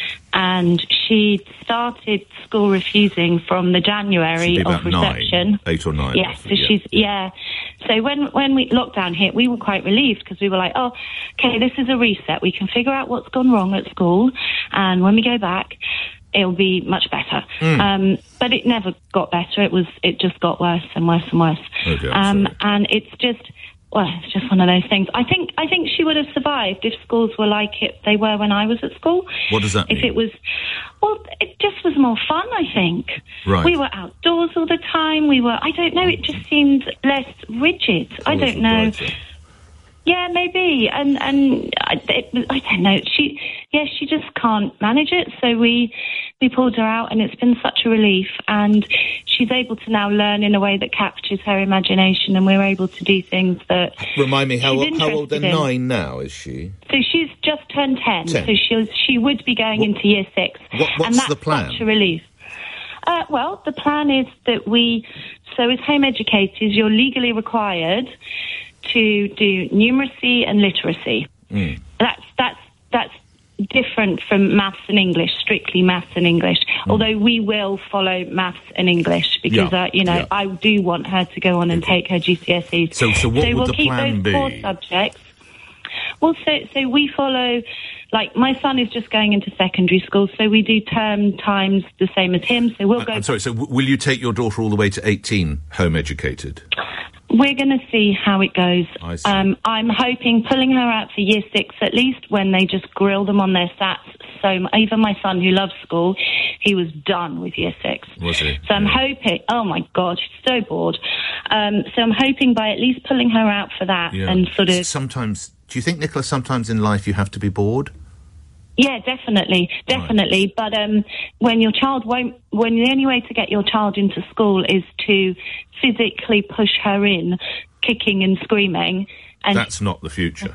and she started school refusing from the January She'd be of about nine, reception. eight or nine. Yes, so roughly, yeah. she's yeah. So when when we lockdown hit, we were quite relieved because we were like, oh, okay, this is a reset. We can figure out what's gone wrong at school, and when we go back, it'll be much better. Mm. Um, but it never got better. It was it just got worse and worse and worse. Okay, I'm um, sorry. and it's just. Well, it's just one of those things. I think I think she would have survived if schools were like it they were when I was at school. What does that If mean? it was, well, it just was more fun, I think. Right. We were outdoors all the time. We were, I don't know, it just seemed less rigid. I Colours don't were know. brighter. Yeah, maybe. And and I, it, I don't know. She, yeah, she just can't manage it. So we we pulled her out, and it's been such a relief. And she's able to now learn in a way that captures her imagination, and we're able to do things that. Remind me, how, she's how old? They're interested in. nine now, is she? So she's just turned ten. ten. So she she would be going into year six. What- what's and that's the plan? Such a relief. Uh, well, the plan is that we, so as home educators, you're legally required to do numeracy and literacy. Mm. That's that's that's different from maths and English, strictly maths and English. Mm. Although we will follow maths and English because, Yeah, uh, you know, yeah. I do want her to go on and take her G C S Es. So- so what would we'll the keep plan those core be? subjects. Well, so so we follow, like my son is just going into secondary school, so we do term times the same as him. So we'll I- go. I'm sorry, so w- will you take your daughter all the way to eighteen home educated? We're going to see how it goes. I see. Um, I'm hoping pulling her out for year six at least, when they just grill them on their sats. So even my son, who loves school, he was done with year six. Was he? So I'm hoping, oh my God, she's so bored. Um, so I'm hoping by at least pulling her out for that Yeah. and sort of... Sometimes, do you think, Nicola, sometimes in life you have to be bored? Yeah, definitely, definitely. But um, when your child won't, when the only way to get your child into school is to physically push her in, kicking and screaming, and That's not the future.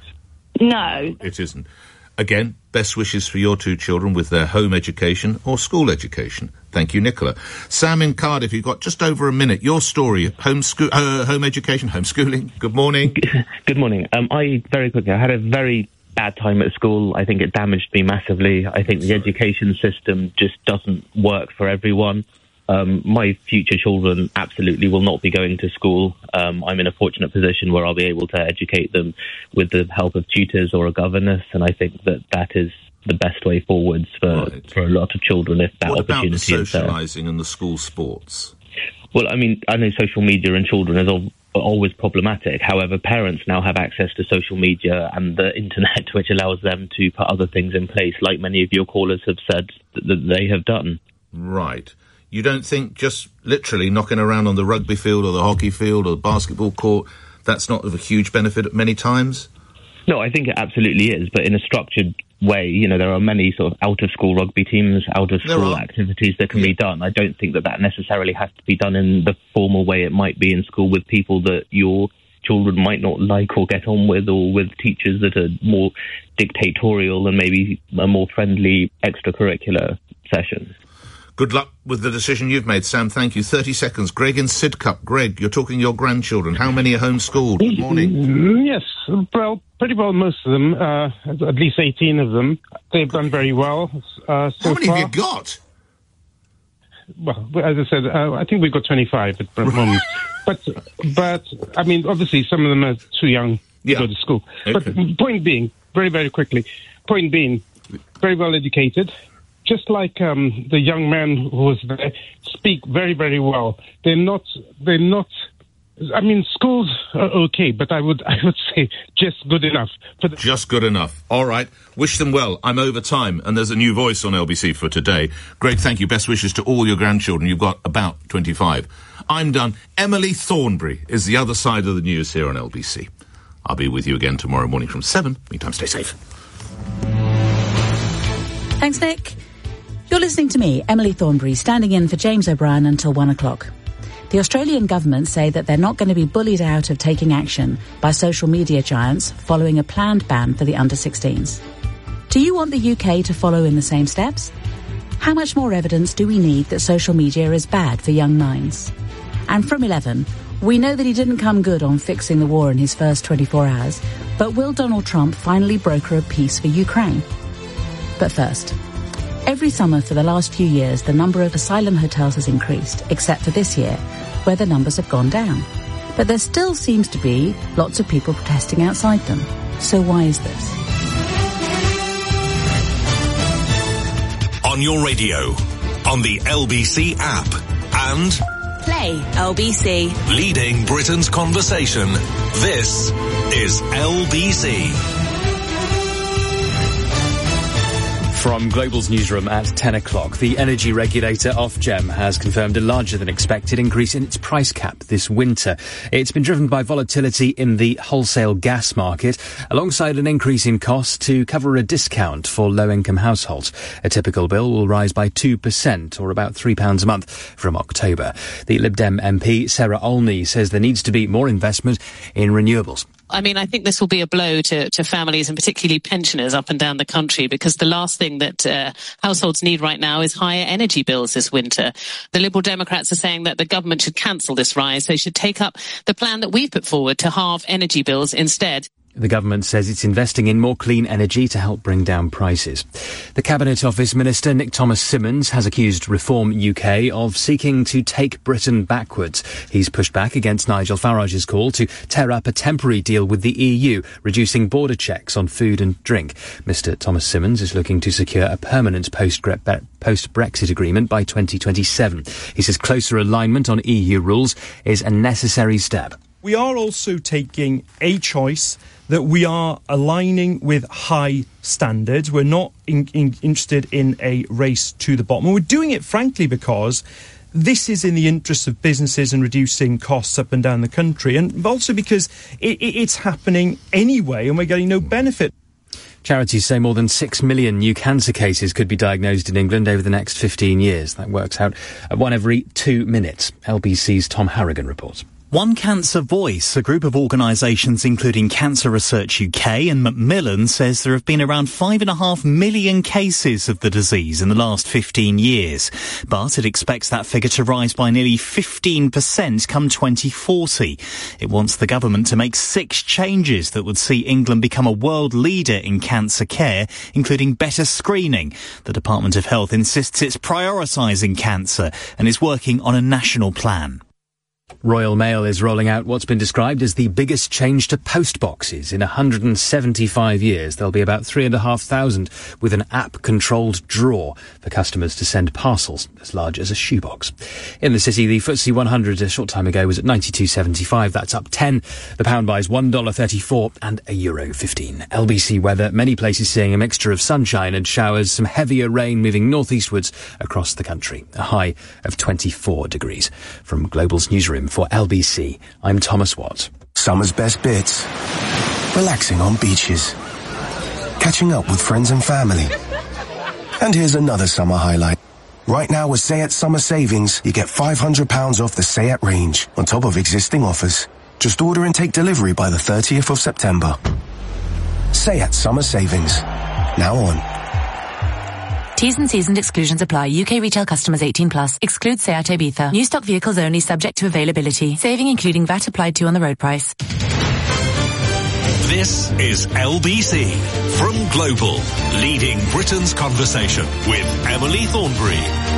no, It isn't. Again, best wishes for your two children with their home education or school education. Thank you, Nicola. Sam in Cardiff, you've got just over a minute. Your story, homeschool, uh, home education, homeschooling. Good morning. Good morning. Um, I, very quickly, I had a very bad time at school. I think it damaged me massively. I think the education system just doesn't work for everyone. Um, my future children absolutely will not be going to school. Um, I'm in a fortunate position where I'll be able to educate them with the help of tutors or a governess, and I think that that is the best way forwards for, Right. for a lot of children if that What about the opportunity is there. socialising and the school sports? Well, I mean, I know social media and children is al- always problematic. However, parents now have access to social media and the internet, which allows them to put other things in place, like many of your callers have said that, that they have done. Right. You don't think just literally knocking around on the rugby field or the hockey field or the basketball court, that's not of a huge benefit at many times? No, I think it absolutely is, but in a structured way. You know, there are many sort of out-of-school rugby teams, out-of-school activities that can be done. I don't think that that necessarily has to be done in the formal way it might be in school with people that your children might not like or get on with, or with teachers that are more dictatorial and maybe a more friendly extracurricular session. Good luck with the decision you've made, Sam. Thank you. thirty seconds. Greg in Sidcup. Greg, you're talking your grandchildren. How many are homeschooled? Good morning. Mm, Yes, well, pretty well most of them, uh, at least eighteen of them. They've done very well uh, so How many far. have you got? Well, as I said, uh, I think we've got twenty-five at the moment. But, but I mean, obviously some of them are too young to go to school. But point being, very, very quickly, point being, very well educated. Just like um, the young man who was there, speak very, very well. They're not, they're not, I mean, schools are okay, but I would, I would say just good enough. For the- Just good enough. All right. Wish them well. I'm over time, and there's a new voice on L B C for today. Greg, thank you. Best wishes to all your grandchildren. You've got about twenty-five. I'm done. Emily Thornberry is the other side of the news here on L B C. I'll be with you again tomorrow morning from seven. Meantime, stay safe. Thanks, Nick. You're listening to me, Emily Thornberry, standing in for James O'Brien until one o'clock. The Australian government say that they're not going to be bullied out of taking action by social media giants following a planned ban for the under sixteens. Do you want the U K to follow in the same steps? How much more evidence do we need that social media is bad for young minds? And from eleven, we know that he didn't come good on fixing the war in his first twenty-four hours, but will Donald Trump finally broker a peace for Ukraine? But first, every summer for the last few years, the number of asylum hotels has increased, except for this year, where the numbers have gone down. But there still seems to be lots of people protesting outside them. So why is this? On your radio, on the L B C app, and Play L B C. leading Britain's conversation. This is L B C. From Global's newsroom at ten o'clock, the energy regulator Ofgem has confirmed a larger than expected increase in its price cap this winter. It's been driven by volatility in the wholesale gas market, alongside an increase in costs to cover a discount for low-income households. A typical bill will rise by two percent, or about three pounds a month, from October. The Lib Dem M P, Sarah Olney, says there needs to be more investment in renewables. I mean, I think this will be a blow to, to families and particularly pensioners up and down the country, because the last thing that uh, households need right now is higher energy bills this winter. The Liberal Democrats are saying that the government should cancel this rise. They should take up the plan that we've put forward to halve energy bills instead. The government says it's investing in more clean energy to help bring down prices. The Cabinet Office Minister Nick Thomas-Symonds has accused Reform U K of seeking to take Britain backwards. He's pushed back against Nigel Farage's call to tear up a temporary deal with the E U, reducing border checks on food and drink. Mister Thomas-Symonds is looking to secure a permanent post-Brexit agreement by twenty twenty-seven. He says closer alignment on E U rules is a necessary step. We are also taking a choice that we are aligning with high standards. We're not in, in, interested in a race to the bottom. And we're doing it, frankly, because this is in the interest of businesses and reducing costs up and down the country, and also because it, it, it's happening anyway and we're getting no benefit. Charities say more than six million new cancer cases could be diagnosed in England over the next fifteen years. That works out at one every two minutes. L B C's Tom Harrigan reports. One Cancer Voice, a group of organisations including Cancer Research U K and Macmillan, says there have been around five and a half million cases of the disease in the last fifteen years. But it expects that figure to rise by nearly fifteen percent come twenty forty. It wants the government to make six changes that would see England become a world leader in cancer care, including better screening. The Department of Health insists it's prioritising cancer and is working on a national plan. Royal Mail is rolling out what's been described as the biggest change to post boxes in one hundred seventy-five years. There'll be about three and a half thousand with an app-controlled drawer for customers to send parcels as large as a shoebox. In the city, the F T S E one hundred a short time ago was at ninety-two seventy-five. That's up ten. The pound buys one dollar thirty-four and a euro fifteen. L B C weather. Many places seeing a mixture of sunshine and showers. Some heavier rain moving northeastwards across the country. A high of twenty-four degrees. From Global's newsroom for L B C, I'm Thomas Watt. Summer's best bits. Relaxing on beaches. Catching up with friends and family. And here's another summer highlight. Right now with Sayat Summer Savings, you get five hundred pounds off the Sayat range, on top of existing offers. Just order and take delivery by the thirtieth of September. Sayat Summer Savings. Now on. T's and C's and exclusions apply. U K retail customers eighteen plus. Excludes Seat Ibiza. New stock vehicles only, subject to availability. Saving including V A T applied to on the road price. This is L B C from Global, leading Britain's conversation with Emily Thornberry.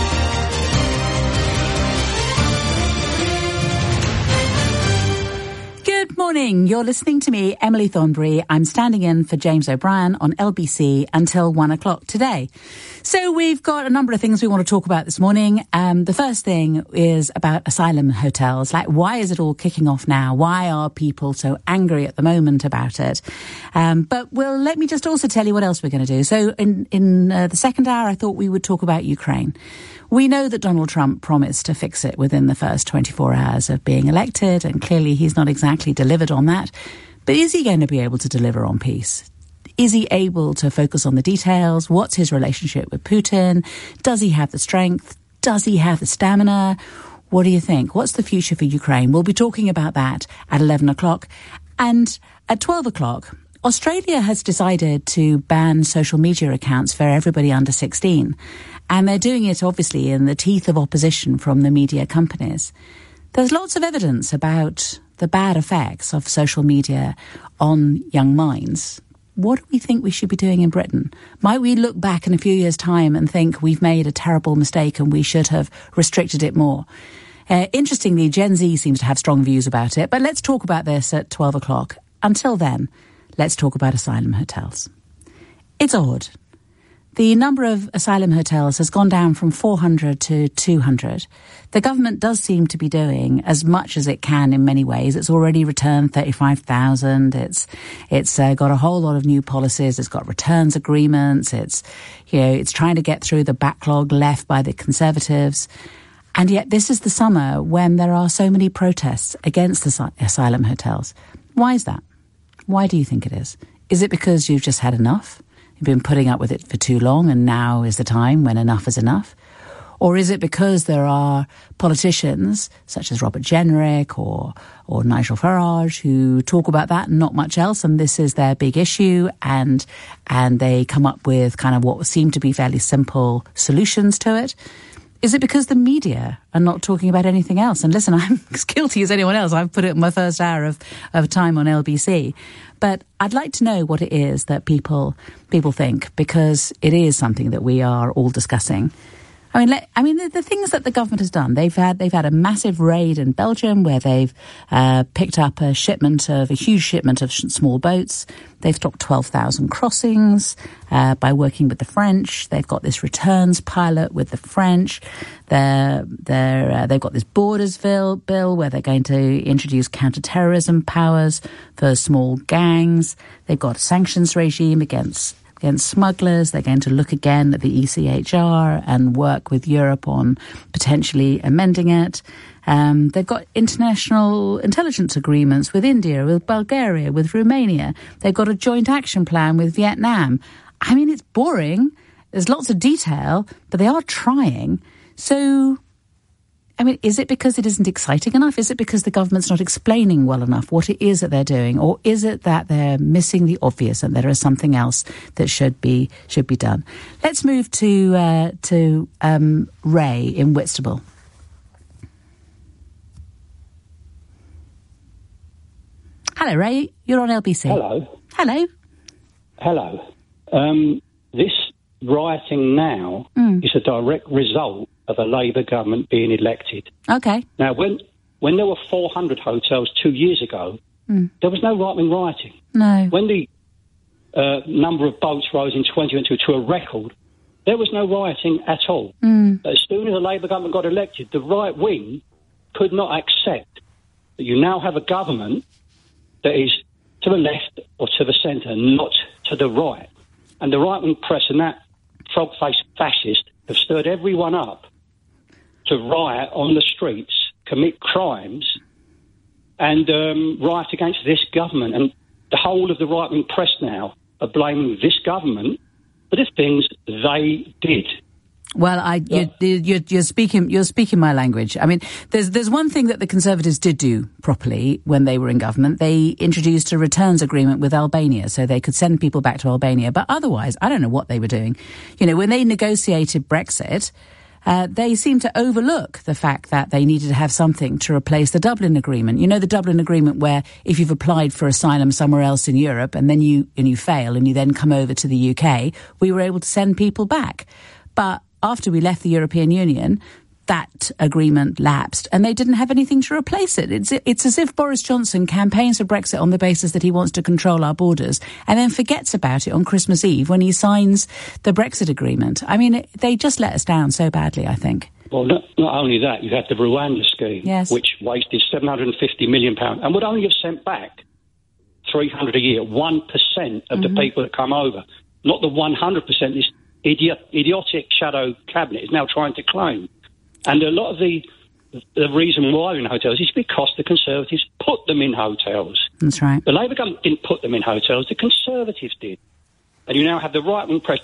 Good morning. You're listening to me, Emily Thornberry. I'm standing in for James O'Brien on L B C until one o'clock today. So we've got a number of things we want to talk about this morning. Um, the first thing is about asylum hotels. Like, why is it all kicking off now? Why are people so angry at the moment about it? Um, but well, let me just also tell you what else we're going to do. So in, in uh, the second hour, I thought we would talk about Ukraine. We know that Donald Trump promised to fix it within the first twenty-four hours of being elected, and clearly he's not exactly delivered on that. But is he going to be able to deliver on peace? Is he able to focus on the details? What's his relationship with Putin? Does he have the strength? Does he have the stamina? What do you think? What's the future for Ukraine? We'll be talking about that at eleven o'clock. And at twelve o'clock, Australia has decided to ban social media accounts for everybody under sixteen. And they're doing it, obviously, in the teeth of opposition from the media companies. There's lots of evidence about the bad effects of social media on young minds. What do we think we should be doing in Britain? Might we look back in a few years' time and think we've made a terrible mistake and we should have restricted it more? Uh, interestingly, Gen Z seems to have strong views about it, but let's talk about this at twelve o'clock. Until then, let's talk about asylum hotels. It's odd. The number of asylum hotels has gone down from four hundred to two hundred. The government does seem to be doing as much as it can in many ways. It's already returned thirty-five thousand. It's it's uh, got a whole lot of new policies. It's got returns agreements. It's, you know, it's trying to get through the backlog left by the Conservatives. And yet this is the summer when there are so many protests against the asylum hotels. Why is that? Why do you think it is? Is it because you've just had enough? You've been putting up with it for too long and now is the time when enough is enough? Or is it because there are politicians such as Robert Jenrick or or Nigel Farage who talk about that and not much else, and this is their big issue, and and they come up with kind of what seem to be fairly simple solutions to it? Is it because the media are not talking about anything else? And listen, I'm as guilty as anyone else. I've put it in my first hour of, of time on L B C. But I'd like to know what it is that people people think, because it is something that we are all discussing. I mean, let, I mean, the, the things that the government has done, they've had they've had a massive raid in Belgium where they've uh, picked up a shipment of a huge shipment of sh- small boats. They've stopped twelve thousand crossings uh, by working with the French. They've got this returns pilot with the French. They're, they're, uh, they've got this borders bill, bill where they're going to introduce counter-terrorism powers for small gangs. They've got a sanctions regime against against smugglers. They're going to look again at the E C H R and work with Europe on potentially amending it. Um, they've got international intelligence agreements with India, with Bulgaria, with Romania. They've got a joint action plan with Vietnam. I mean, it's boring. There's lots of detail, but they are trying. So, I mean, is it because it isn't exciting enough? Is it because the government's not explaining well enough what it is that they're doing? Or is it that they're missing the obvious and there is something else that should be should be done? Let's move to uh, to um, Ray in Whitstable. Hello, Ray. You're on L B C. Hello. Hello. Hello. Um, this rioting now mm. is a direct result of a Labour government being elected. Okay. Now, when when there were four hundred hotels two years ago, mm. there was no right-wing rioting. No. When the uh, number of boats rose in twenty twenty-two to a record, there was no rioting at all. Mm. As soon as the Labour government got elected, the right wing could not accept that you now have a government that is to the left or to the centre, not to the right. And the right-wing press and that frog-faced fascist have stirred everyone up to riot on the streets, commit crimes, and um, riot against this government. And the whole of the right-wing press now are blaming this government for the things they did. Well, I, you're, you're, you're speaking, you're speaking my language. I mean, there's, there's one thing that the Conservatives did do properly when they were in government. They introduced a returns agreement with Albania so they could send people back to Albania. But otherwise, I don't know what they were doing. You know, when they negotiated Brexit, uh, they seemed to overlook the fact that they needed to have something to replace the Dublin Agreement. You know, the Dublin Agreement where if you've applied for asylum somewhere else in Europe and then you, and you fail and you then come over to the U K, we were able to send people back. But after we left the European Union, that agreement lapsed and they didn't have anything to replace it. It's, it's as if Boris Johnson campaigns for Brexit on the basis that he wants to control our borders and then forgets about it on Christmas Eve when he signs the Brexit agreement. I mean, it, they just let us down so badly, I think. Well, not, not only that, you had the Rwanda scheme, yes. which wasted seven hundred fifty million pounds and would only have sent back three hundred a year, one percent of mm-hmm. the people that come over, not the one hundred percent this idiot, idiotic shadow cabinet is now trying to claim. And a lot of the the reason why they're in hotels is because the Conservatives put them in hotels. That's right. The Labour government didn't put them in hotels, the Conservatives did. And you now have the right-wing press